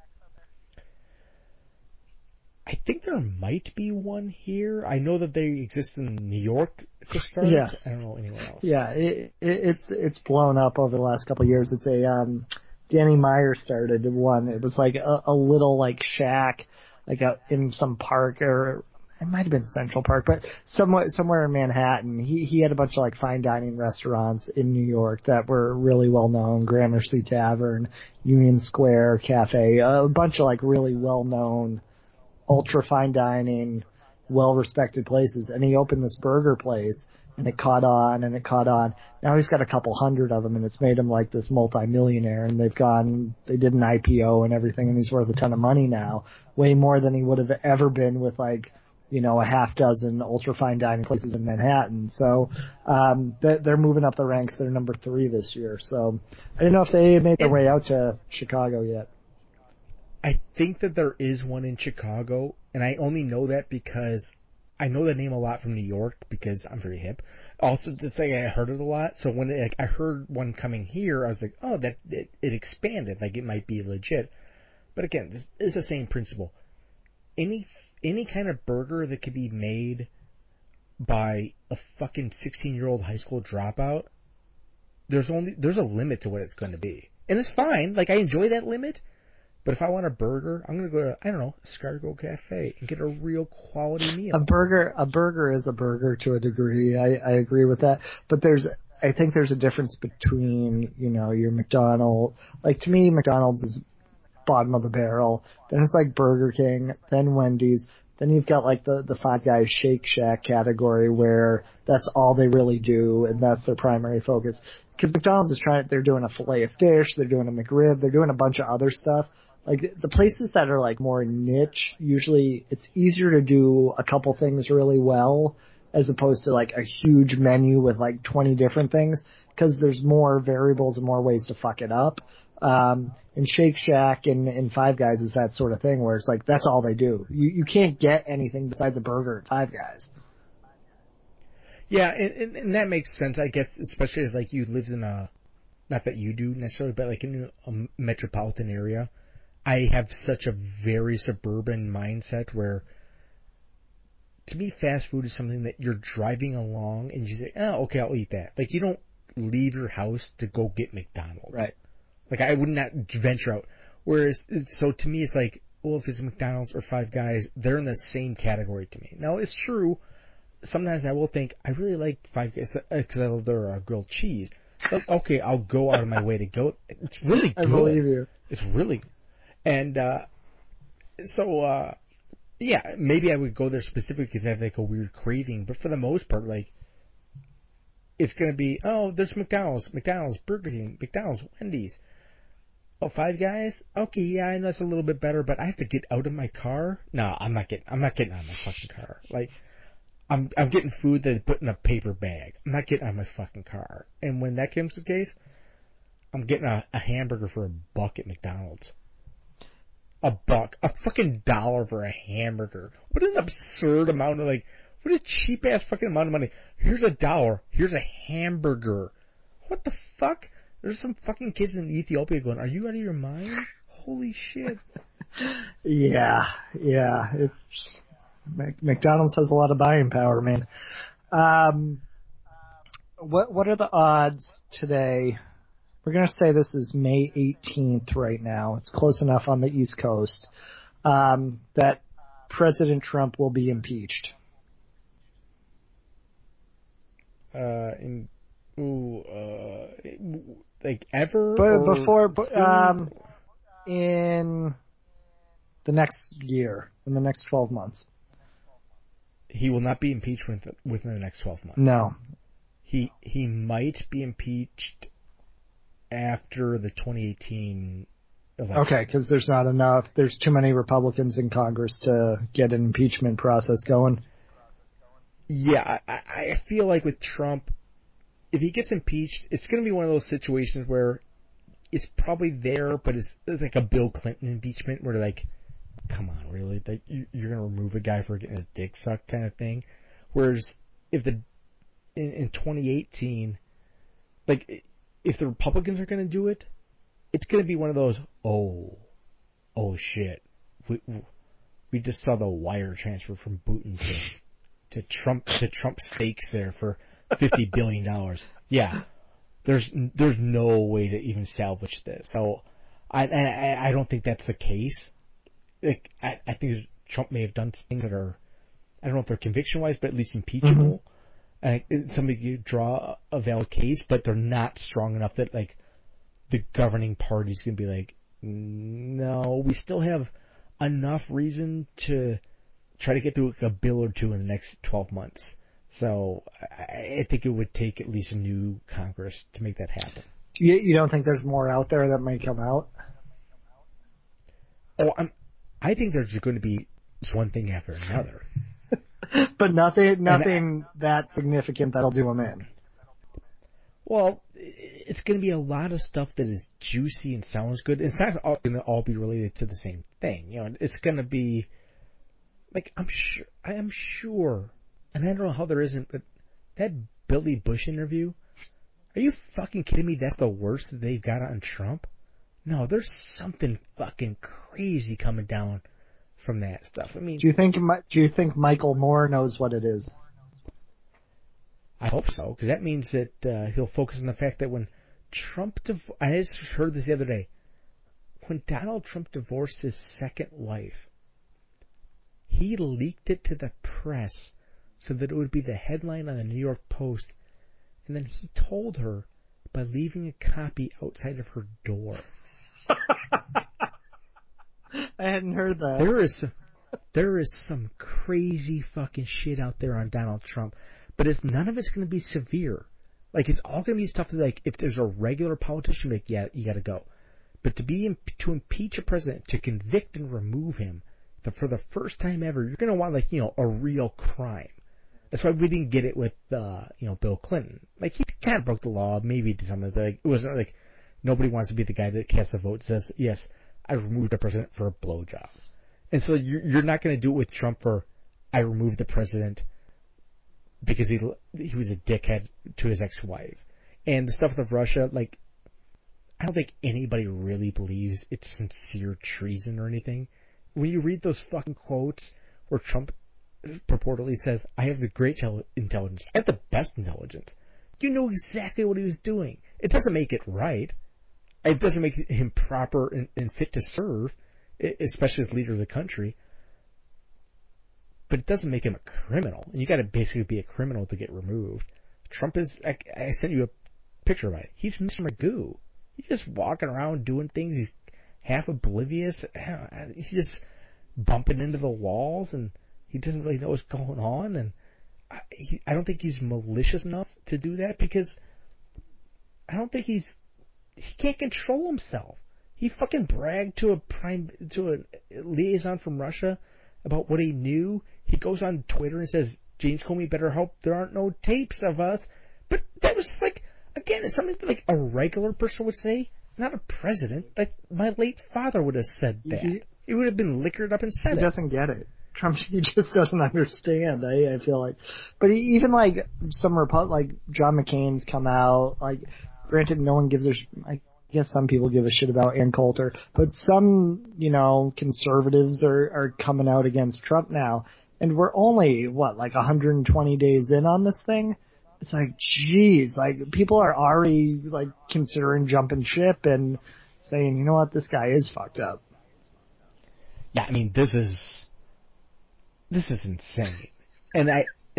I think there might be one here. I know that they exist in New York to start. Yes. I don't know anywhere else. Yeah, it's blown up over the last couple of years. It's a Danny Meyer started one. It was like a little like shack, like in some park, or it might have been Central Park, but somewhere in Manhattan. He had a bunch of like fine dining restaurants in New York that were really well known. Gramercy Tavern, Union Square Cafe, a bunch of like really well known, ultra fine dining, well respected places. And he opened this burger place, and it caught on and it caught on. Now he's got a couple hundred of them, and it's made him like this multi-millionaire, and they did an IPO and everything, and he's worth a ton of money now, way more than he would have ever been with like, a half dozen ultra fine dining places in Manhattan. So, they're moving up the ranks. They're number 3 this year. So I didn't know if they made their way out to Chicago yet. I think that there is one in Chicago, and I only know that because I know the name a lot from New York because I'm very hip. Also, just like I heard it a lot, so when I heard one coming here, I was like, oh, that it expanded, like it might be legit. But again, this is the same principle. Any kind of burger that could be made by a fucking 16-year-old high school dropout, there's a limit to what it's going to be, and it's fine. Like I enjoy that limit. But if I want a burger, I'm going to go to, I don't know, Escargot Cafe and get a real quality meal. A burger is a burger to a degree. I agree with that. But I think there's a difference between, your McDonald's. Like to me, McDonald's is bottom of the barrel. Then it's like Burger King, then Wendy's. Then you've got like the Five Guys Shake Shack category where that's all they really do and that's their primary focus. Because McDonald's they're doing a filet of fish, they're doing a McRib, they're doing a bunch of other stuff. Like the places that are like more niche, usually it's easier to do a couple things really well as opposed to like a huge menu with like 20 different things, because there's more variables and more ways to fuck it up. And Shake Shack and Five Guys is that sort of thing where it's like that's all they do. You can't get anything besides a burger at Five Guys. Yeah, and that makes sense, I guess, especially if like you lived in not that you do necessarily, but like in a metropolitan area. I have such a very suburban mindset where, to me, fast food is something that you're driving along and you say, oh, okay, I'll eat that. Like, you don't leave your house to go get McDonald's. Right. Like, I would not venture out. Whereas, so to me, it's like, well, if it's McDonald's or Five Guys, they're in the same category to me. Now, it's true. Sometimes I will think, I really like Five Guys because I love their grilled cheese. So, okay, I'll go out of my way to go. It's really good. I believe you. It's really good. And, yeah, maybe I would go there specifically because I have like a weird craving, but for the most part, like, it's gonna be, oh, there's McDonald's, Burger King, McDonald's, Wendy's. Oh, Five Guys? Okay, yeah, I know it's a little bit better, but I have to get out of my car? No, I'm not getting out of my fucking car. Like, I'm getting food that I put in a paper bag. I'm not getting out of my fucking car. And when that comes to the case, I'm getting a hamburger for $1 at McDonald's. $1. A fucking dollar for a hamburger. What an absurd amount of what a cheap ass fucking amount of money. Here's $1. Here's a hamburger. What the fuck? There's some fucking kids in Ethiopia going, are you out of your mind? Holy shit. Yeah. McDonald's has a lot of buying power, man. What are the odds today? We're going to say this is May 18th right now. It's close enough on the East Coast, that President Trump will be impeached. Like ever? But in the next year, in the next 12 months. He will not be impeached within the next 12 months. No. He might be impeached after the 2018 election. Okay, because there's too many Republicans in Congress to get an impeachment process going. Yeah, I feel like with Trump, if he gets impeached, it's going to be one of those situations where it's probably there, but it's like a Bill Clinton impeachment where they're like, come on, really? Like, you're going to remove a guy for getting his dick sucked kind of thing? Whereas if the in 2018, like, if the Republicans are going to do it, it's going to be one of those, oh shit, we just saw the wire transfer from Putin to Trump stakes there for $50 billion. Yeah, there's no way to even salvage this. So I don't think that's the case. Like, I think Trump may have done things that are, I don't know if they're conviction wise, but at least impeachable. And somebody could draw a valid case, but they're not strong enough that, like, the governing party's gonna be like, no, we still have enough reason to try to get through a bill or two in the next 12 months. So I think it would take at least a new Congress to make that happen. You don't think there's more out there that might come out? Oh, I think there's going to be one thing after another. But nothing that significant that'll do them in. Well, it's going to be a lot of stuff that is juicy and sounds good. It's not going to all be related to the same thing. You know, it's going to be, like, I am sure, and I don't know how there isn't, but that Billy Bush interview, are you fucking kidding me? That's the worst that they've got on Trump? No, there's something fucking crazy coming down from that stuff. I mean, do you think Michael Moore knows what it is? I hope so, because that means that he'll focus on the fact that when Trump, I just heard this the other day, when Donald Trump divorced his second wife, he leaked it to the press so that it would be the headline on the New York Post, and then he told her by leaving a copy outside of her door. I hadn't heard that. There is some crazy fucking shit out there on Donald Trump, but none of it's going to be severe. Like, it's all going to be stuff that, like, if there's a regular politician, like, yeah, you got to go. But to impeach a president, to convict and remove him, for the first time ever, you're going to want, like, you know, a real crime. That's why we didn't get it with, you know, Bill Clinton. Like, he kind of broke the law, maybe did something, but, like, it wasn't like, nobody wants to be the guy that casts a vote and says, yes, I removed the president for a blowjob. And so you're not going to do it with Trump for, I removed the president because he was a dickhead to his ex-wife. And the stuff with Russia, like, I don't think anybody really believes it's sincere treason or anything. When you read those fucking quotes where Trump purportedly says, I have the great intelligence, I have the best intelligence, you know exactly what he was doing. It doesn't make it right. It doesn't make him proper and fit to serve, especially as leader of the country. But it doesn't make him a criminal. And you got to basically be a criminal to get removed. Trump is, I sent you a picture of it. He's Mr. Magoo. He's just walking around doing things. He's half oblivious. He's just bumping into the walls, and he doesn't really know what's going on. And I don't think he's malicious enough to do that, because I don't think he can't control himself. He fucking bragged to a liaison from Russia about what he knew. He goes on Twitter and says, James Comey better hope there aren't no tapes of us. But that was just like, again, it's something that, like, a regular person would say, not a president. Like, my late father would have said that. He would have been liquored up and said it. He doesn't get it. Trump, he just doesn't understand. I feel like, but even like some like John McCain's come out. Like, granted, no one gives I guess some people give a shit about Ann Coulter, but some, you know, conservatives are coming out against Trump now, and we're only like 120 days in on this thing. It's like, geez, like, people are already, like, considering jumping ship and saying, you know what, this guy is fucked up. Yeah, I mean, this is insane. And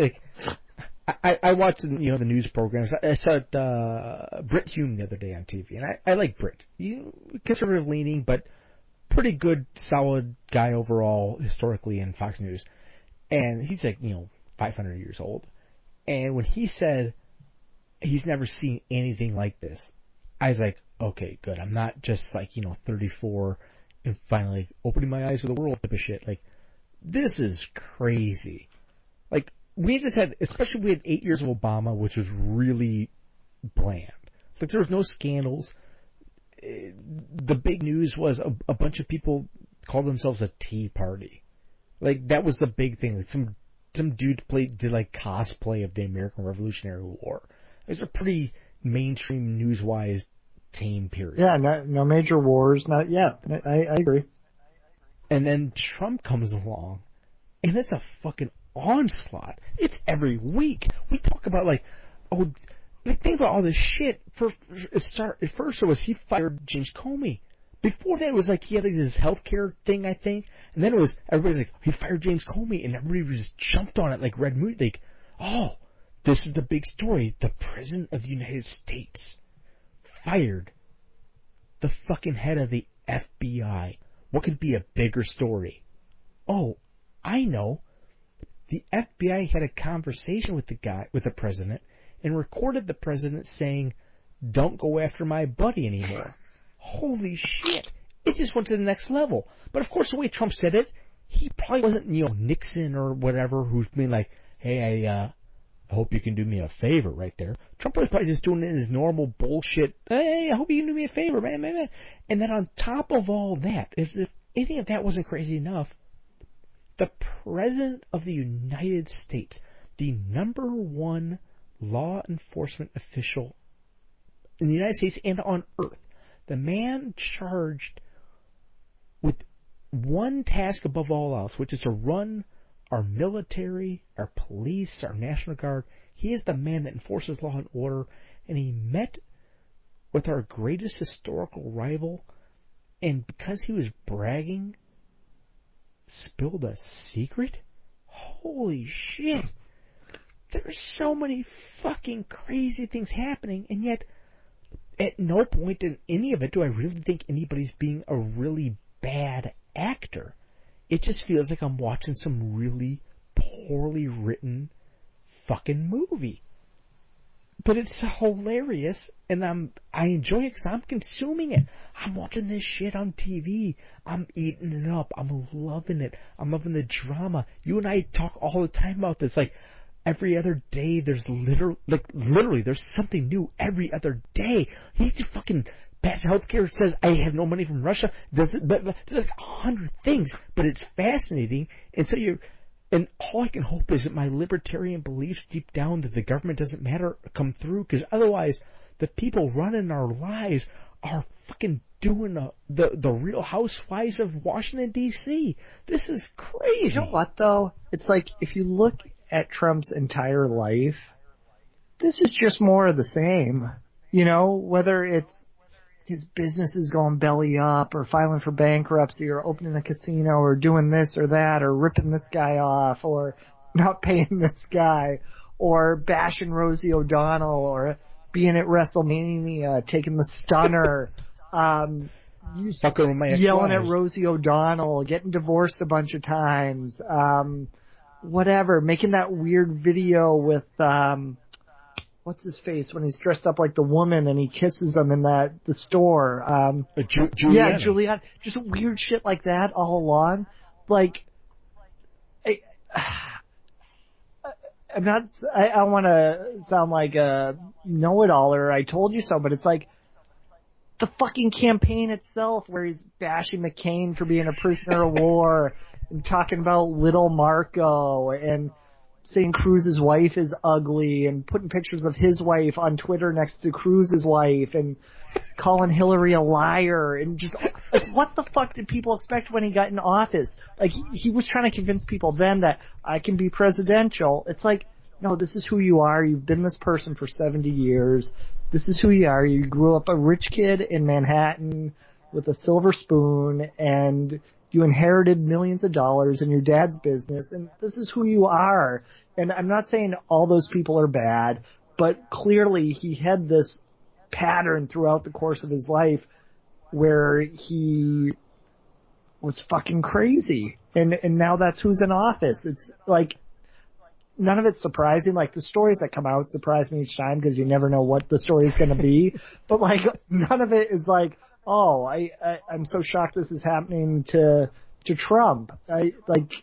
I watched, you know, the news programs. I saw Brit Hume the other day on TV, and I like Brit. Conservative leaning, but pretty good, solid guy overall historically in Fox News. And he's like, you know, 500 years old. And when he said he's never seen anything like this, I was like, okay, good. I'm not just, like, you know, 34 and finally opening my eyes to the world type of shit. Like, this is crazy. Like, we just had, especially we had 8 years of Obama, which was really bland. Like, there was no scandals. The big news was a bunch of people called themselves a Tea Party. Like, that was the big thing. Like, some some dude did like cosplay of the American Revolutionary War. It was a pretty mainstream news-wise tame period. Yeah, no major wars. I agree. And then Trump comes along, and it's a fucking onslaught. It's every week. We talk about think about all this shit. At first it was he fired James Comey. Before that it was like he had this healthcare thing, I think. And then it was, everybody's like, he fired James Comey, and everybody just jumped on it like red meat. Like, oh, this is the big story. The President of the United States fired the fucking head of the FBI. What could be a bigger story? Oh, I know. The FBI had a conversation with the president, and recorded the president saying, "Don't go after my buddy anymore." Holy shit. It just went to the next level. But of course, the way Trump said it, he probably wasn't, Nixon or whatever, who's being like, "Hey, I hope you can do me a favor," right there. Trump was probably just doing it in his normal bullshit, "Hey, I hope you can do me a favor, man. And then on top of all that, if any of that wasn't crazy enough, the President of the United States, the number one law enforcement official in the United States and on Earth, the man charged with one task above all else, which is to run our military, our police, our National Guard. He is the man that enforces law and order, and he met with our greatest historical rival, and because he was bragging, spilled a secret? Holy shit. There's so many fucking crazy things happening, and yet at no point in any of it do I really think anybody's being a really bad actor. It just feels like I'm watching some really poorly written fucking movie. But it's hilarious, and I enjoy it because I'm consuming it. I'm watching this shit on TV. I'm eating it up. I'm loving it. I'm loving the drama. You and I talk all the time about this. Like, every other day, there's literally, there's something new every other day. He just fucking passes healthcare, says, "I have no money from Russia." Does it, but there's like 100 things, but it's fascinating. And so and all I can hope is that my libertarian beliefs deep down that the government doesn't matter come through, because otherwise the people running our lives are fucking doing the Real Housewives of Washington, D.C. This is crazy. You know what, though? It's like, if you look at Trump's entire life, this is just more of the same. Whether it's his business is going belly up, or filing for bankruptcy, or opening a casino, or doing this or that, or ripping this guy off, or not paying this guy, or bashing Rosie O'Donnell, or being at WrestleMania, taking the stunner, yelling at Rosie O'Donnell, getting divorced a bunch of times, whatever, making that weird video with, what's his face when he's dressed up like the woman and he kisses them in the store. Giuliani. Yeah, Giuliani. Just weird shit like that all along. Like, I don't want to sound like a know-it-all or I told you so, but it's like the fucking campaign itself where he's bashing McCain for being a prisoner of war and talking about little Marco and saying Cruz's wife is ugly and putting pictures of his wife on Twitter next to Cruz's wife and calling Hillary a liar and just like, what the fuck did people expect when he got in office? Like, he was trying to convince people then that I can be presidential. It's like, no, this is who you are. You've been this person for 70 years. This is who you are. You grew up a rich kid in Manhattan with a silver spoon, and you inherited millions of dollars in your dad's business, and this is who you are. And I'm not saying all those people are bad, but clearly he had this pattern throughout the course of his life where he was fucking crazy. And now that's who's in office. It's like, none of it's surprising. Like, the stories that come out surprise me each time because you never know what the story's going to be. But like, none of it is like, oh, I'm so shocked this is happening to Trump. I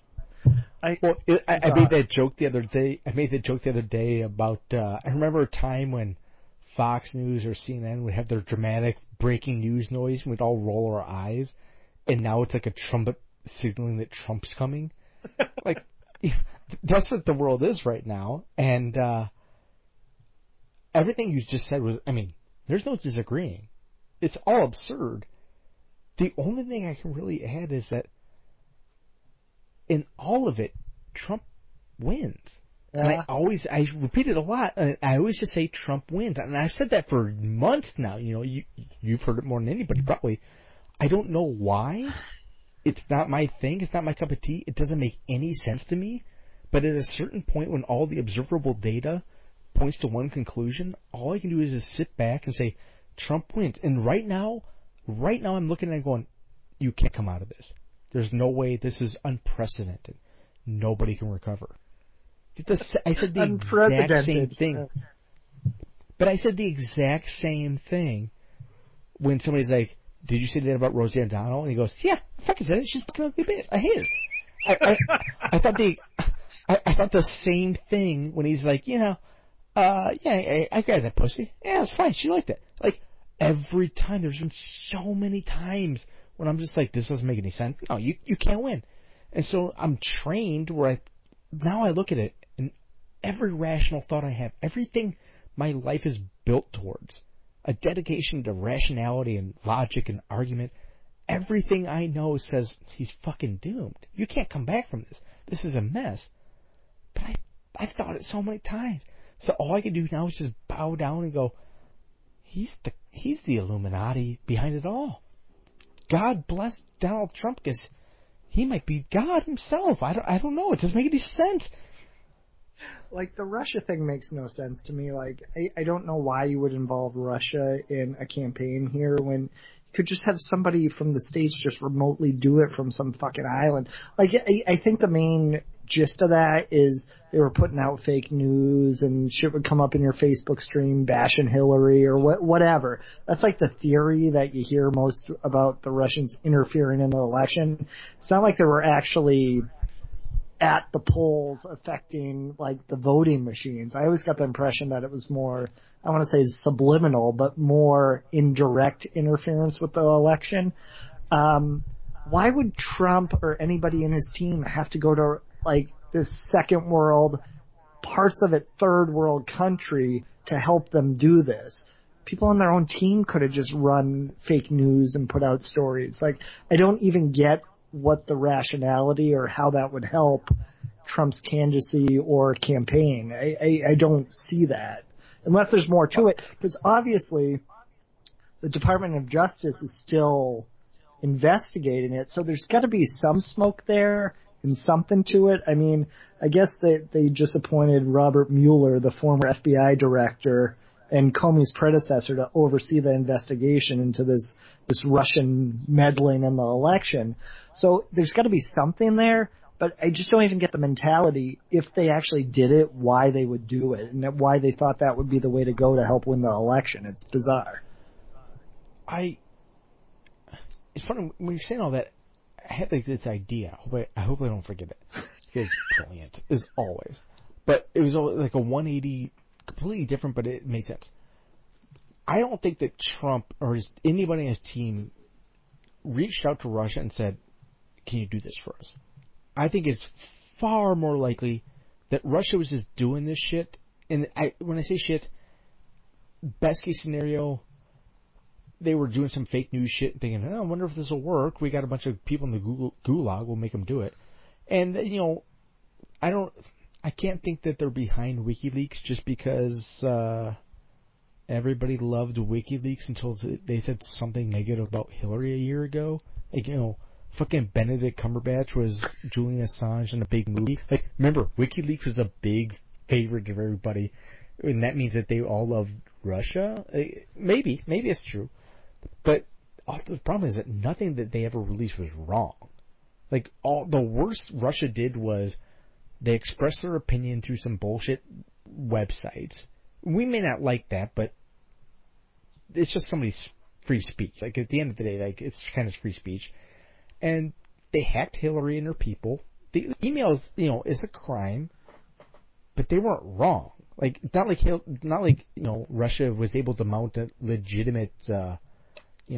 made that joke the other day about, I remember a time when Fox News or CNN would have their dramatic breaking news noise and we'd all roll our eyes, and now it's like a trumpet signaling that Trump's coming. Like, that's what the world is right now. And everything you just said was, I mean, there's no disagreeing. It's all absurd. The only thing I can really add is that in all of it, Trump wins. And I repeat it a lot. I always just say Trump wins. And I've said that for months now. You know, you've heard it more than anybody probably. I don't know why. It's not my thing. It's not my cup of tea. It doesn't make any sense to me. But at a certain point when all the observable data points to one conclusion, all I can do is just sit back and say, Trump wins. And right now I'm looking at it going, you can't come out of this. There's no way. This is unprecedented. Nobody can recover. I said the exact same thing. Yes. But I said the exact same thing when somebody's like, did you say that about Rosie O'Donnell? And he goes, yeah, I fucking said it. She's fucking ugly bitch. I hate her. I thought the same thing when he's like, yeah, I got that pussy. Yeah, it's fine. She liked it. Like, every time, there's been so many times when I'm just like, this doesn't make any sense. No, you can't win. And so I'm trained where now I look at it and every rational thought I have, everything my life is built towards, a dedication to rationality and logic and argument, everything I know says he's fucking doomed. You can't come back from this. This is a mess. But I've thought it so many times. So all I can do now is just bow down and go, he's the Illuminati behind it all. God bless Donald Trump because he might be God himself. I don't know. It doesn't make any sense. Like, the Russia thing makes no sense to me. Like, I don't know why you would involve Russia in a campaign here when you could just have somebody from the States just remotely do it from some fucking island. Like, I think the main gist of that is they were putting out fake news and shit would come up in your Facebook stream bashing Hillary or whatever. That's like the theory that you hear most about the Russians interfering in the election. It's not like they were actually at the polls affecting, like, the voting machines. I always got the impression that it was more, I want to say subliminal, but more indirect interference with the election. Why would Trump or anybody in his team have to go to, like, this second world, parts of it third world country to help them do this? People on their own team could have just run fake news and put out stories. Like, I don't even get what the rationality or how that would help Trump's candidacy or campaign. I don't see that unless there's more to it, because obviously the Department of Justice is still investigating it, so there's got to be some smoke there and something to it. I mean, I guess they just appointed Robert Mueller, the former FBI director and Comey's predecessor, to oversee the investigation into this Russian meddling in the election. So there's got to be something there, but I just don't even get the mentality, if they actually did it, why they would do it, and why they thought that would be the way to go to help win the election. It's bizarre. It's funny, when you're saying all that, I had like this idea. I hope I don't forget it. It's brilliant, as always. But it was like a 180, completely different, but it made sense. I don't think that Trump or anybody on his team reached out to Russia and said, can you do this for us? I think it's far more likely that Russia was just doing this shit. And when I say shit, best case scenario, they were doing some fake news shit thinking, I wonder if this will work. We got a bunch of people in the gulag. We'll make them do it. And, I can't think that they're behind WikiLeaks just because everybody loved WikiLeaks until they said something negative about Hillary a year ago. Like, fucking Benedict Cumberbatch was Julian Assange in a big movie. Like, remember, WikiLeaks was a big favorite of everybody, and that means that they all loved Russia? Maybe it's true. But also the problem is that nothing that they ever released was wrong. Like, the worst Russia did was they expressed their opinion through some bullshit websites. We may not like that, but it's just somebody's free speech. Like, at the end of the day, like, it's kind of free speech. And they hacked Hillary and her people. The emails, is a crime, but they weren't wrong. Like, it's not like Russia was able to mount a legitimate, a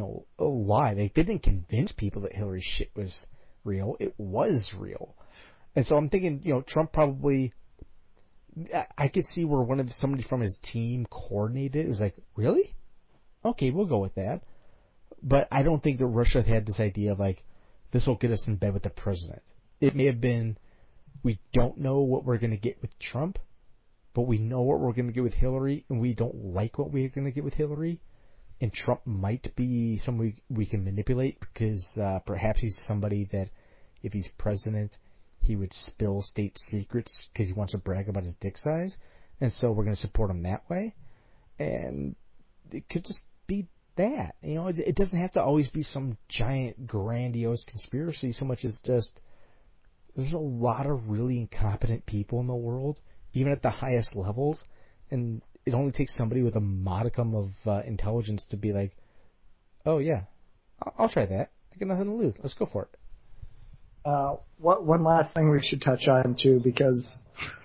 lie. They didn't convince people that Hillary's shit was real. It was real. And so I'm thinking, Trump probably, I could see where somebody from his team coordinated. It was like, really? Okay, we'll go with that. But I don't think that Russia had this idea of like, this will get us in bed with the president. It may have been, we don't know what we're going to get with Trump, but we know what we're going to get with Hillary, and we don't like what we're going to get with Hillary. And Trump might be somebody we can manipulate because perhaps he's somebody that, if he's president, he would spill state secrets because he wants to brag about his dick size. And so we're going to support him that way. And it could just be that. It doesn't have to always be some giant, grandiose conspiracy so much as just there's a lot of really incompetent people in the world, even at the highest levels, and it only takes somebody with a modicum of intelligence to be like, oh yeah, I'll try that. I got nothing to lose. Let's go for it. One last thing we should touch on too, because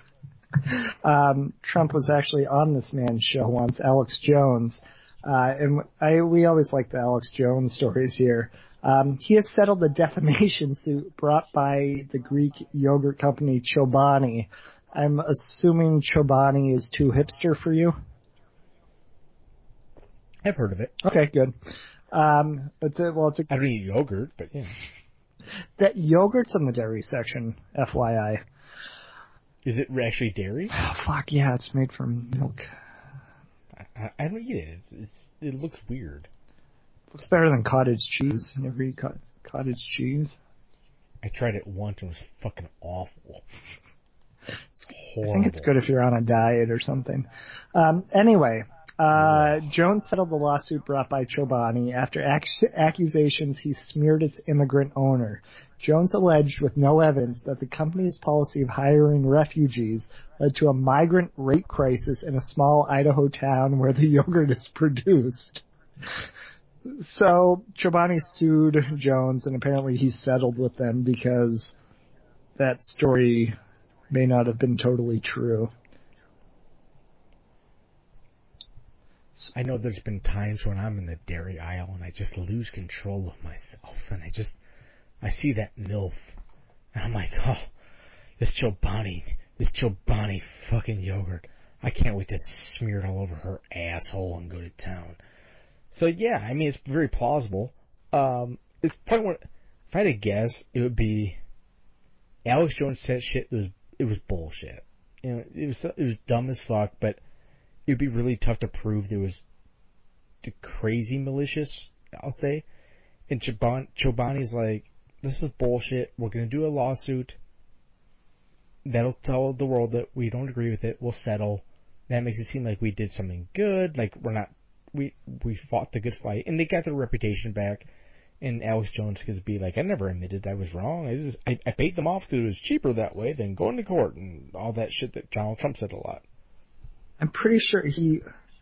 Trump was actually on this man's show once, Alex Jones, and we always like the Alex Jones stories here. He has settled the defamation suit brought by the Greek yogurt company Chobani. I'm assuming Chobani is too hipster for you? I've heard of it. Okay, good. I don't eat yogurt, but yeah. That yogurt's in the dairy section, FYI. Is it actually dairy? Oh, fuck yeah, it's made from milk. I don't eat it. It looks weird. Looks better than cottage cheese. You ever eat cottage cheese? I tried it once and it was fucking awful. It's horrible. I think it's good if you're on a diet or something. Anyway, Jones settled the lawsuit brought by Chobani after accusations he smeared its immigrant owner. Jones alleged with no evidence that the company's policy of hiring refugees led to a migrant rape crisis in a small Idaho town where the yogurt is produced. So Chobani sued Jones, and apparently he settled with them because that story may not have been totally true. I know there's been times when I'm in the dairy aisle and I just lose control of myself, and I see that MILF, and I'm like, oh, this Chobani fucking yogurt. I can't wait to smear it all over her asshole and go to town. So yeah, I mean, it's very plausible. It's probably if I had to guess, it would be Alex Jones said shit. It was bullshit. It was dumb as fuck, but it would be really tough to prove there was crazy malicious, I'll say. And Chobani's like, this is bullshit. We're going to do a lawsuit. That'll tell the world that we don't agree with it. We'll settle. That makes it seem like we did something good. Like we fought the good fight. And they got their reputation back. And Alex Jones could be like, I never admitted I was wrong. I paid them off because it was cheaper that way than going to court and all that shit that Donald Trump said a lot. I'm pretty sure he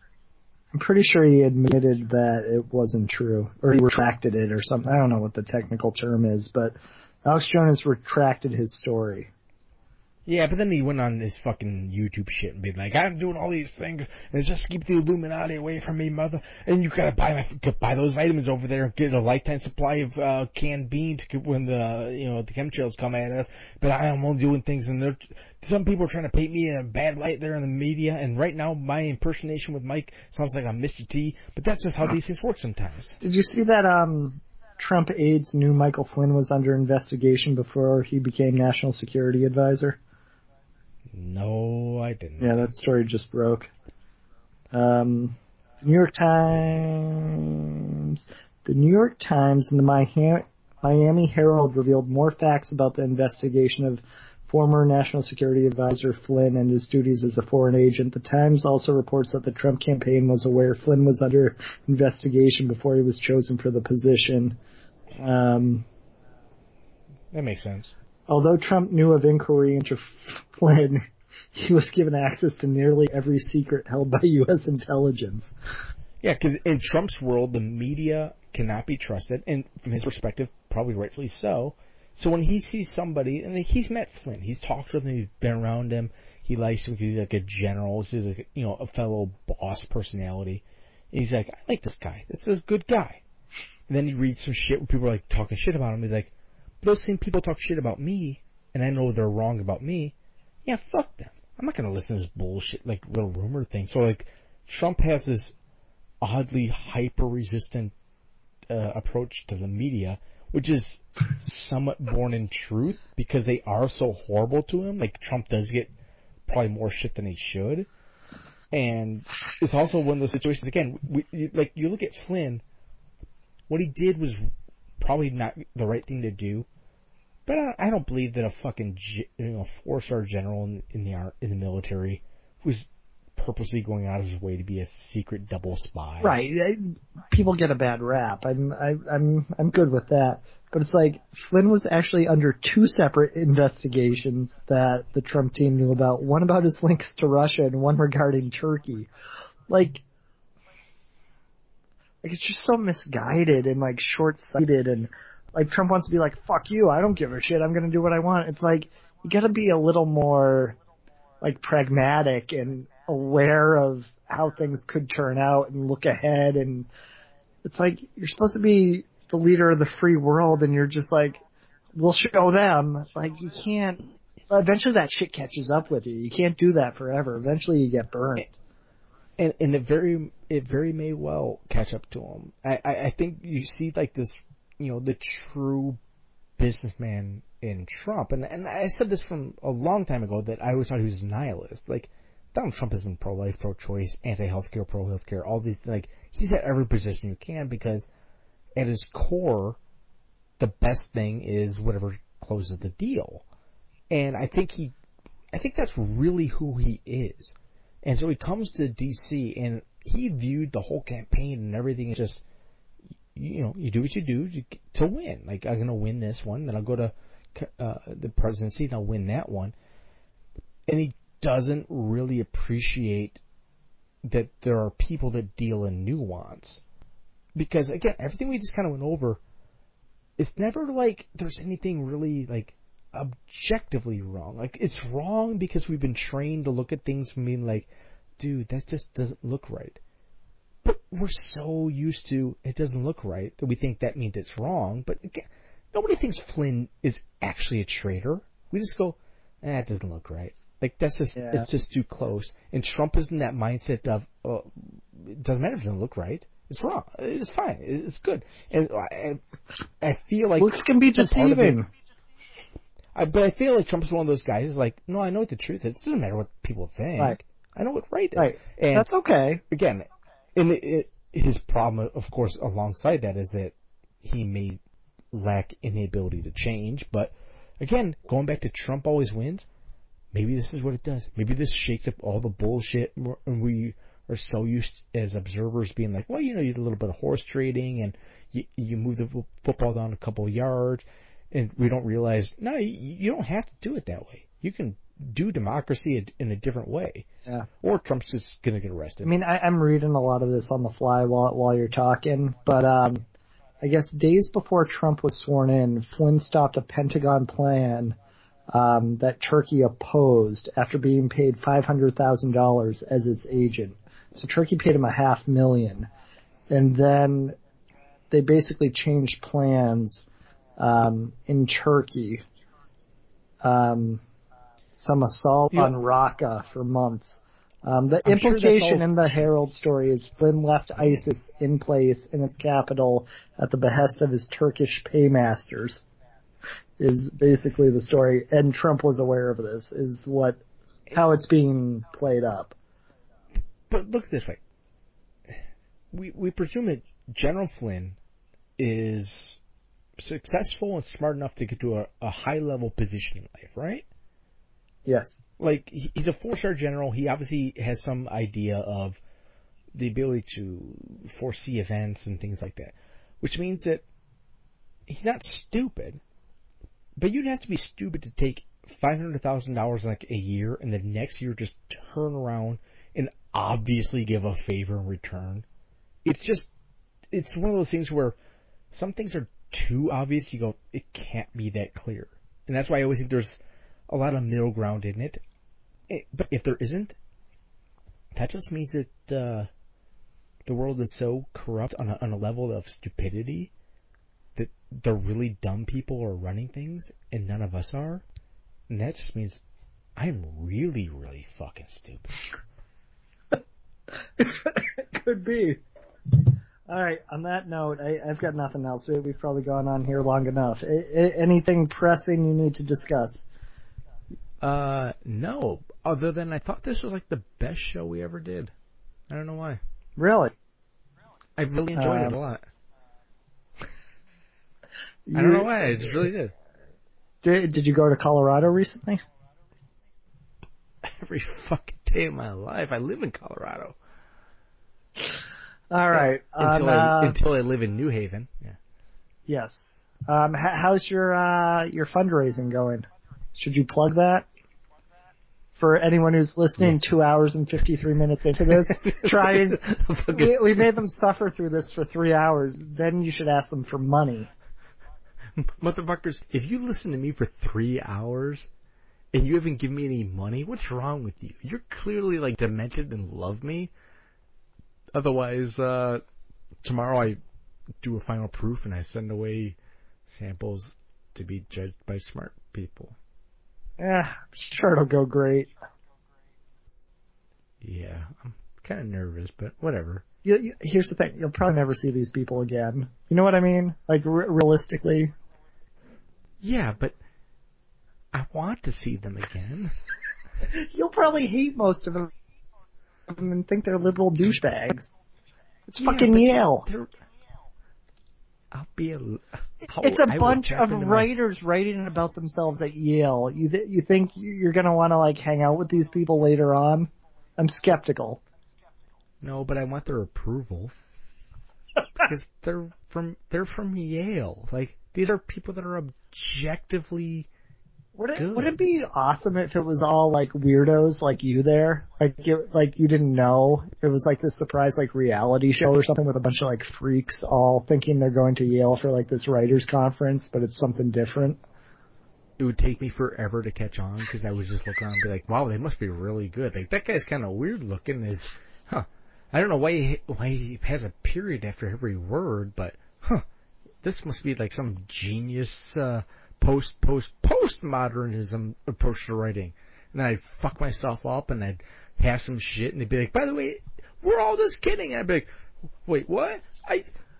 admitted that it wasn't true, or he retracted it or something. I don't know what the technical term is, but Alex Jones retracted his story. Yeah, but then he went on his fucking YouTube shit and be like, I'm doing all these things, and just keep the Illuminati away from me, mother. And you gotta buy those vitamins over there, get a lifetime supply of canned beans when the chemtrails come at us. But I am only doing things, and some people are trying to paint me in a bad light there in the media. And right now, my impersonation with Mike sounds like I'm Mr. T. But that's just how these things work sometimes. Did you see that Trump aides knew Michael Flynn was under investigation before he became National Security Advisor? No, I didn't. Yeah, that story just broke. The New York Times and the Miami Herald revealed more facts about the investigation of former National Security Advisor Flynn and his duties as a foreign agent. The Times also reports that the Trump campaign was aware Flynn was under investigation before he was chosen for the position. That makes sense. Although Trump knew of inquiry into Flynn, he was given access to nearly every secret held by U.S. intelligence. Yeah, because in Trump's world, the media cannot be trusted, and from his perspective, probably rightfully so. So when he sees somebody, and he's met Flynn, he's talked with him, he's been around him, he likes him because he's like a general, he's like a fellow boss personality. And he's like, I like this guy. This is a good guy. And then he reads some shit where people are like talking shit about him. He's like, those same people talk shit about me, and I know they're wrong about me, yeah, fuck them. I'm not gonna listen to this bullshit, like, little rumor thing. So, like, Trump has this oddly hyper-resistant approach to the media, which is somewhat born in truth because they are so horrible to him. Like, Trump does get probably more shit than he should. And it's also one of those situations, again, you look at Flynn, what he did was probably not the right thing to do, but I don't believe that a fucking, 4-star general in the military was purposely going out of his way to be a secret double spy. Right. People get a bad rap. I'm good with that. But it's like, Flynn was actually under 2 separate investigations that the Trump team knew about. One about his links to Russia and one regarding Turkey. Like it's just so misguided and like short-sighted, and like Trump wants to be like, fuck you, I don't give a shit, I'm gonna do what I want. It's like, you gotta be a little more like pragmatic and aware of how things could turn out and look ahead. And it's like, you're supposed to be the leader of the free world, and you're just like, we'll show them. Like, you can't, eventually that shit catches up with you. You can't do that forever. Eventually you get burned. And it very may well catch up to him. I think you see like this, the true businessman in Trump, and I said this from a long time ago, that I always thought he was a nihilist. Like, Donald Trump has been pro-life, pro-choice, anti-healthcare, pro-healthcare, all these, like, he's at every position you can, because at his core, the best thing is whatever closes the deal. And I think that's really who he is. And so he comes to DC, and he viewed the whole campaign and everything as just, you do what you do to win. Like, I'm going to win this one, then I'll go to the presidency and I'll win that one. And he doesn't really appreciate that there are people that deal in nuance. Because, again, everything we just kind of went over, it's never like there's anything really, like, objectively wrong. Like, it's wrong because we've been trained to look at things and being like, dude, that just doesn't look right. But we're so used to it doesn't look right that we think that means it's wrong. But again, nobody thinks Flynn is actually a traitor. We just go, it doesn't look right. Like, that's just, It's just too close. And Trump is in that mindset of, it doesn't matter if it doesn't look right. It's wrong. It's fine. It's good. And I feel like looks can be deceiving. But I feel like Trump's one of those guys who's like, no, I know what the truth is. It doesn't matter what people think. Right. I know what right is. Right. And that's okay. Again, his problem, of course, alongside that is that he may lack any ability to change. But again, going back to Trump always wins, maybe this is what it does. Maybe this shakes up all the bullshit, and we are so used as observers being like, well, you did a little bit of horse trading, and you move the football down a couple of yards, and we don't realize, no, you don't have to do it that way. You can do democracy in a different way. Yeah. Or Trump's just going to get arrested. I mean, I'm reading a lot of this on the fly while you're talking, but I guess days before Trump was sworn in, Flynn stopped a Pentagon plan that Turkey opposed after being paid $500,000 as its agent. So Turkey paid him $500,000, and then they basically changed plans in Turkey. Some assault on Raqqa for months. The implication in the Herald story is Flynn left ISIS in place in its capital at the behest of his Turkish paymasters, is basically the story. And Trump was aware of this, is how it's being played up. But look at this way. We presume that General Flynn is successful and smart enough to get to a high-level position in life, right? Yes. Like, he's a 4-star general. He obviously has some idea of the ability to foresee events and things like that, which means that he's not stupid, but you'd have to be stupid to take $500,000 like a year and the next year just turn around and obviously give a favor in return. It's one of those things where some things are too obvious. You go, it can't be that clear. And that's why I always think there's a lot of middle ground in it. But if there isn't, that just means that the world is so corrupt on a level of stupidity that the really dumb people are running things and none of us are. And that just means I'm really, really fucking stupid. Could be. All right. On that note, I've got nothing else. We've probably gone on here long enough. Anything pressing you need to discuss? No. Other than I thought this was like the best show we ever did. I don't know why. Really? I really enjoyed it a lot. I don't know why. I just really did. Did you go to Colorado recently? Every fucking day of my life. I live in Colorado. All right. Until I live in New Haven. Yeah. Yes. How's your fundraising going? Should you plug that? For anyone who's listening 2 hours and 53 minutes into this, we made them suffer through this for 3 hours. Then you should ask them for money. Motherfuckers, if you listen to me for 3 hours and you haven't given me any money, what's wrong with you? You're clearly like demented and love me. Otherwise, tomorrow I do a final proof and I send away samples to be judged by smart people. I'm sure it'll go great. Yeah, I'm kind of nervous, but whatever. Here's the thing. You'll probably never see these people again. You know what I mean? Like, realistically. Yeah, but I want to see them again. You'll probably hate most of them and think they're liberal douchebags. It's fucking Yale. It's a bunch of writers writing about themselves at Yale. You think you're going to want to like hang out with these people later on? I'm skeptical. No, but I want their approval. Because they're from Yale. Like, these are people that are objectively good. Would it be awesome if it was all like weirdos like you there? Like you didn't know. It was like this surprise like reality show or something with a bunch of like freaks all thinking they're going to Yale for like this writers conference, but it's something different. It would take me forever to catch on because I would just look around and be like, wow, they must be really good. Like, that guy's kind of weird looking. I don't know why he has a period after every word, but this must be like some genius postmodernism approach to writing. And then I'd fuck myself up and I'd have some shit and they'd be like, by the way, we're all just kidding. And I'd be like, wait, what? I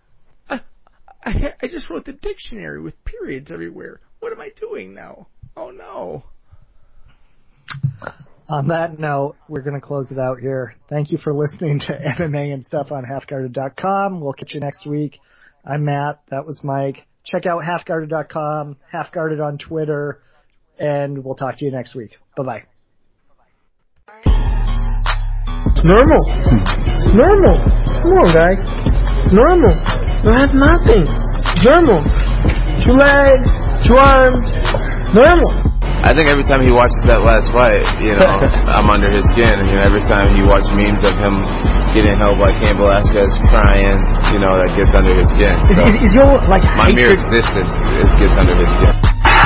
just wrote the dictionary with periods everywhere. What am I doing now? Oh no. On that note, we're going to close it out here. Thank you for listening to MMA and stuff on halfguarded.com. We'll catch you next week. I'm Matt. That was Mike. Check out halfguarded.com, halfguarded on Twitter, and we'll talk to you next week. Bye-bye. Normal. Come on, guys. Normal. That's nothing. Normal. 2 legs, 2 arms. Normal. I think every time he watches that last fight, I'm under his skin. Every time he watches memes of him getting held by Cain Velasquez crying, that gets under his skin. So is your, my mere existence gets under his skin.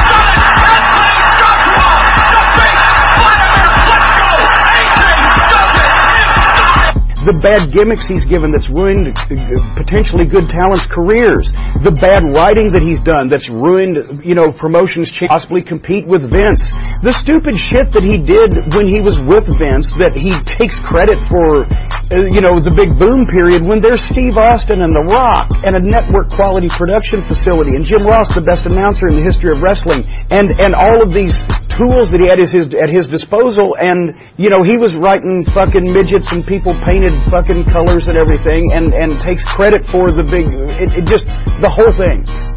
The bad gimmicks he's given that's ruined potentially good talent's careers. The bad writing that he's done that's ruined, promotions possibly compete with Vince. The stupid shit that he did when he was with Vince that he takes credit for, the big boom period when there's Steve Austin and The Rock and a network quality production facility and Jim Ross, the best announcer in the history of wrestling, and all of these tools that he had at his disposal, and he was writing fucking midgets and people painted fucking colors and everything, and takes credit for the big, the whole thing.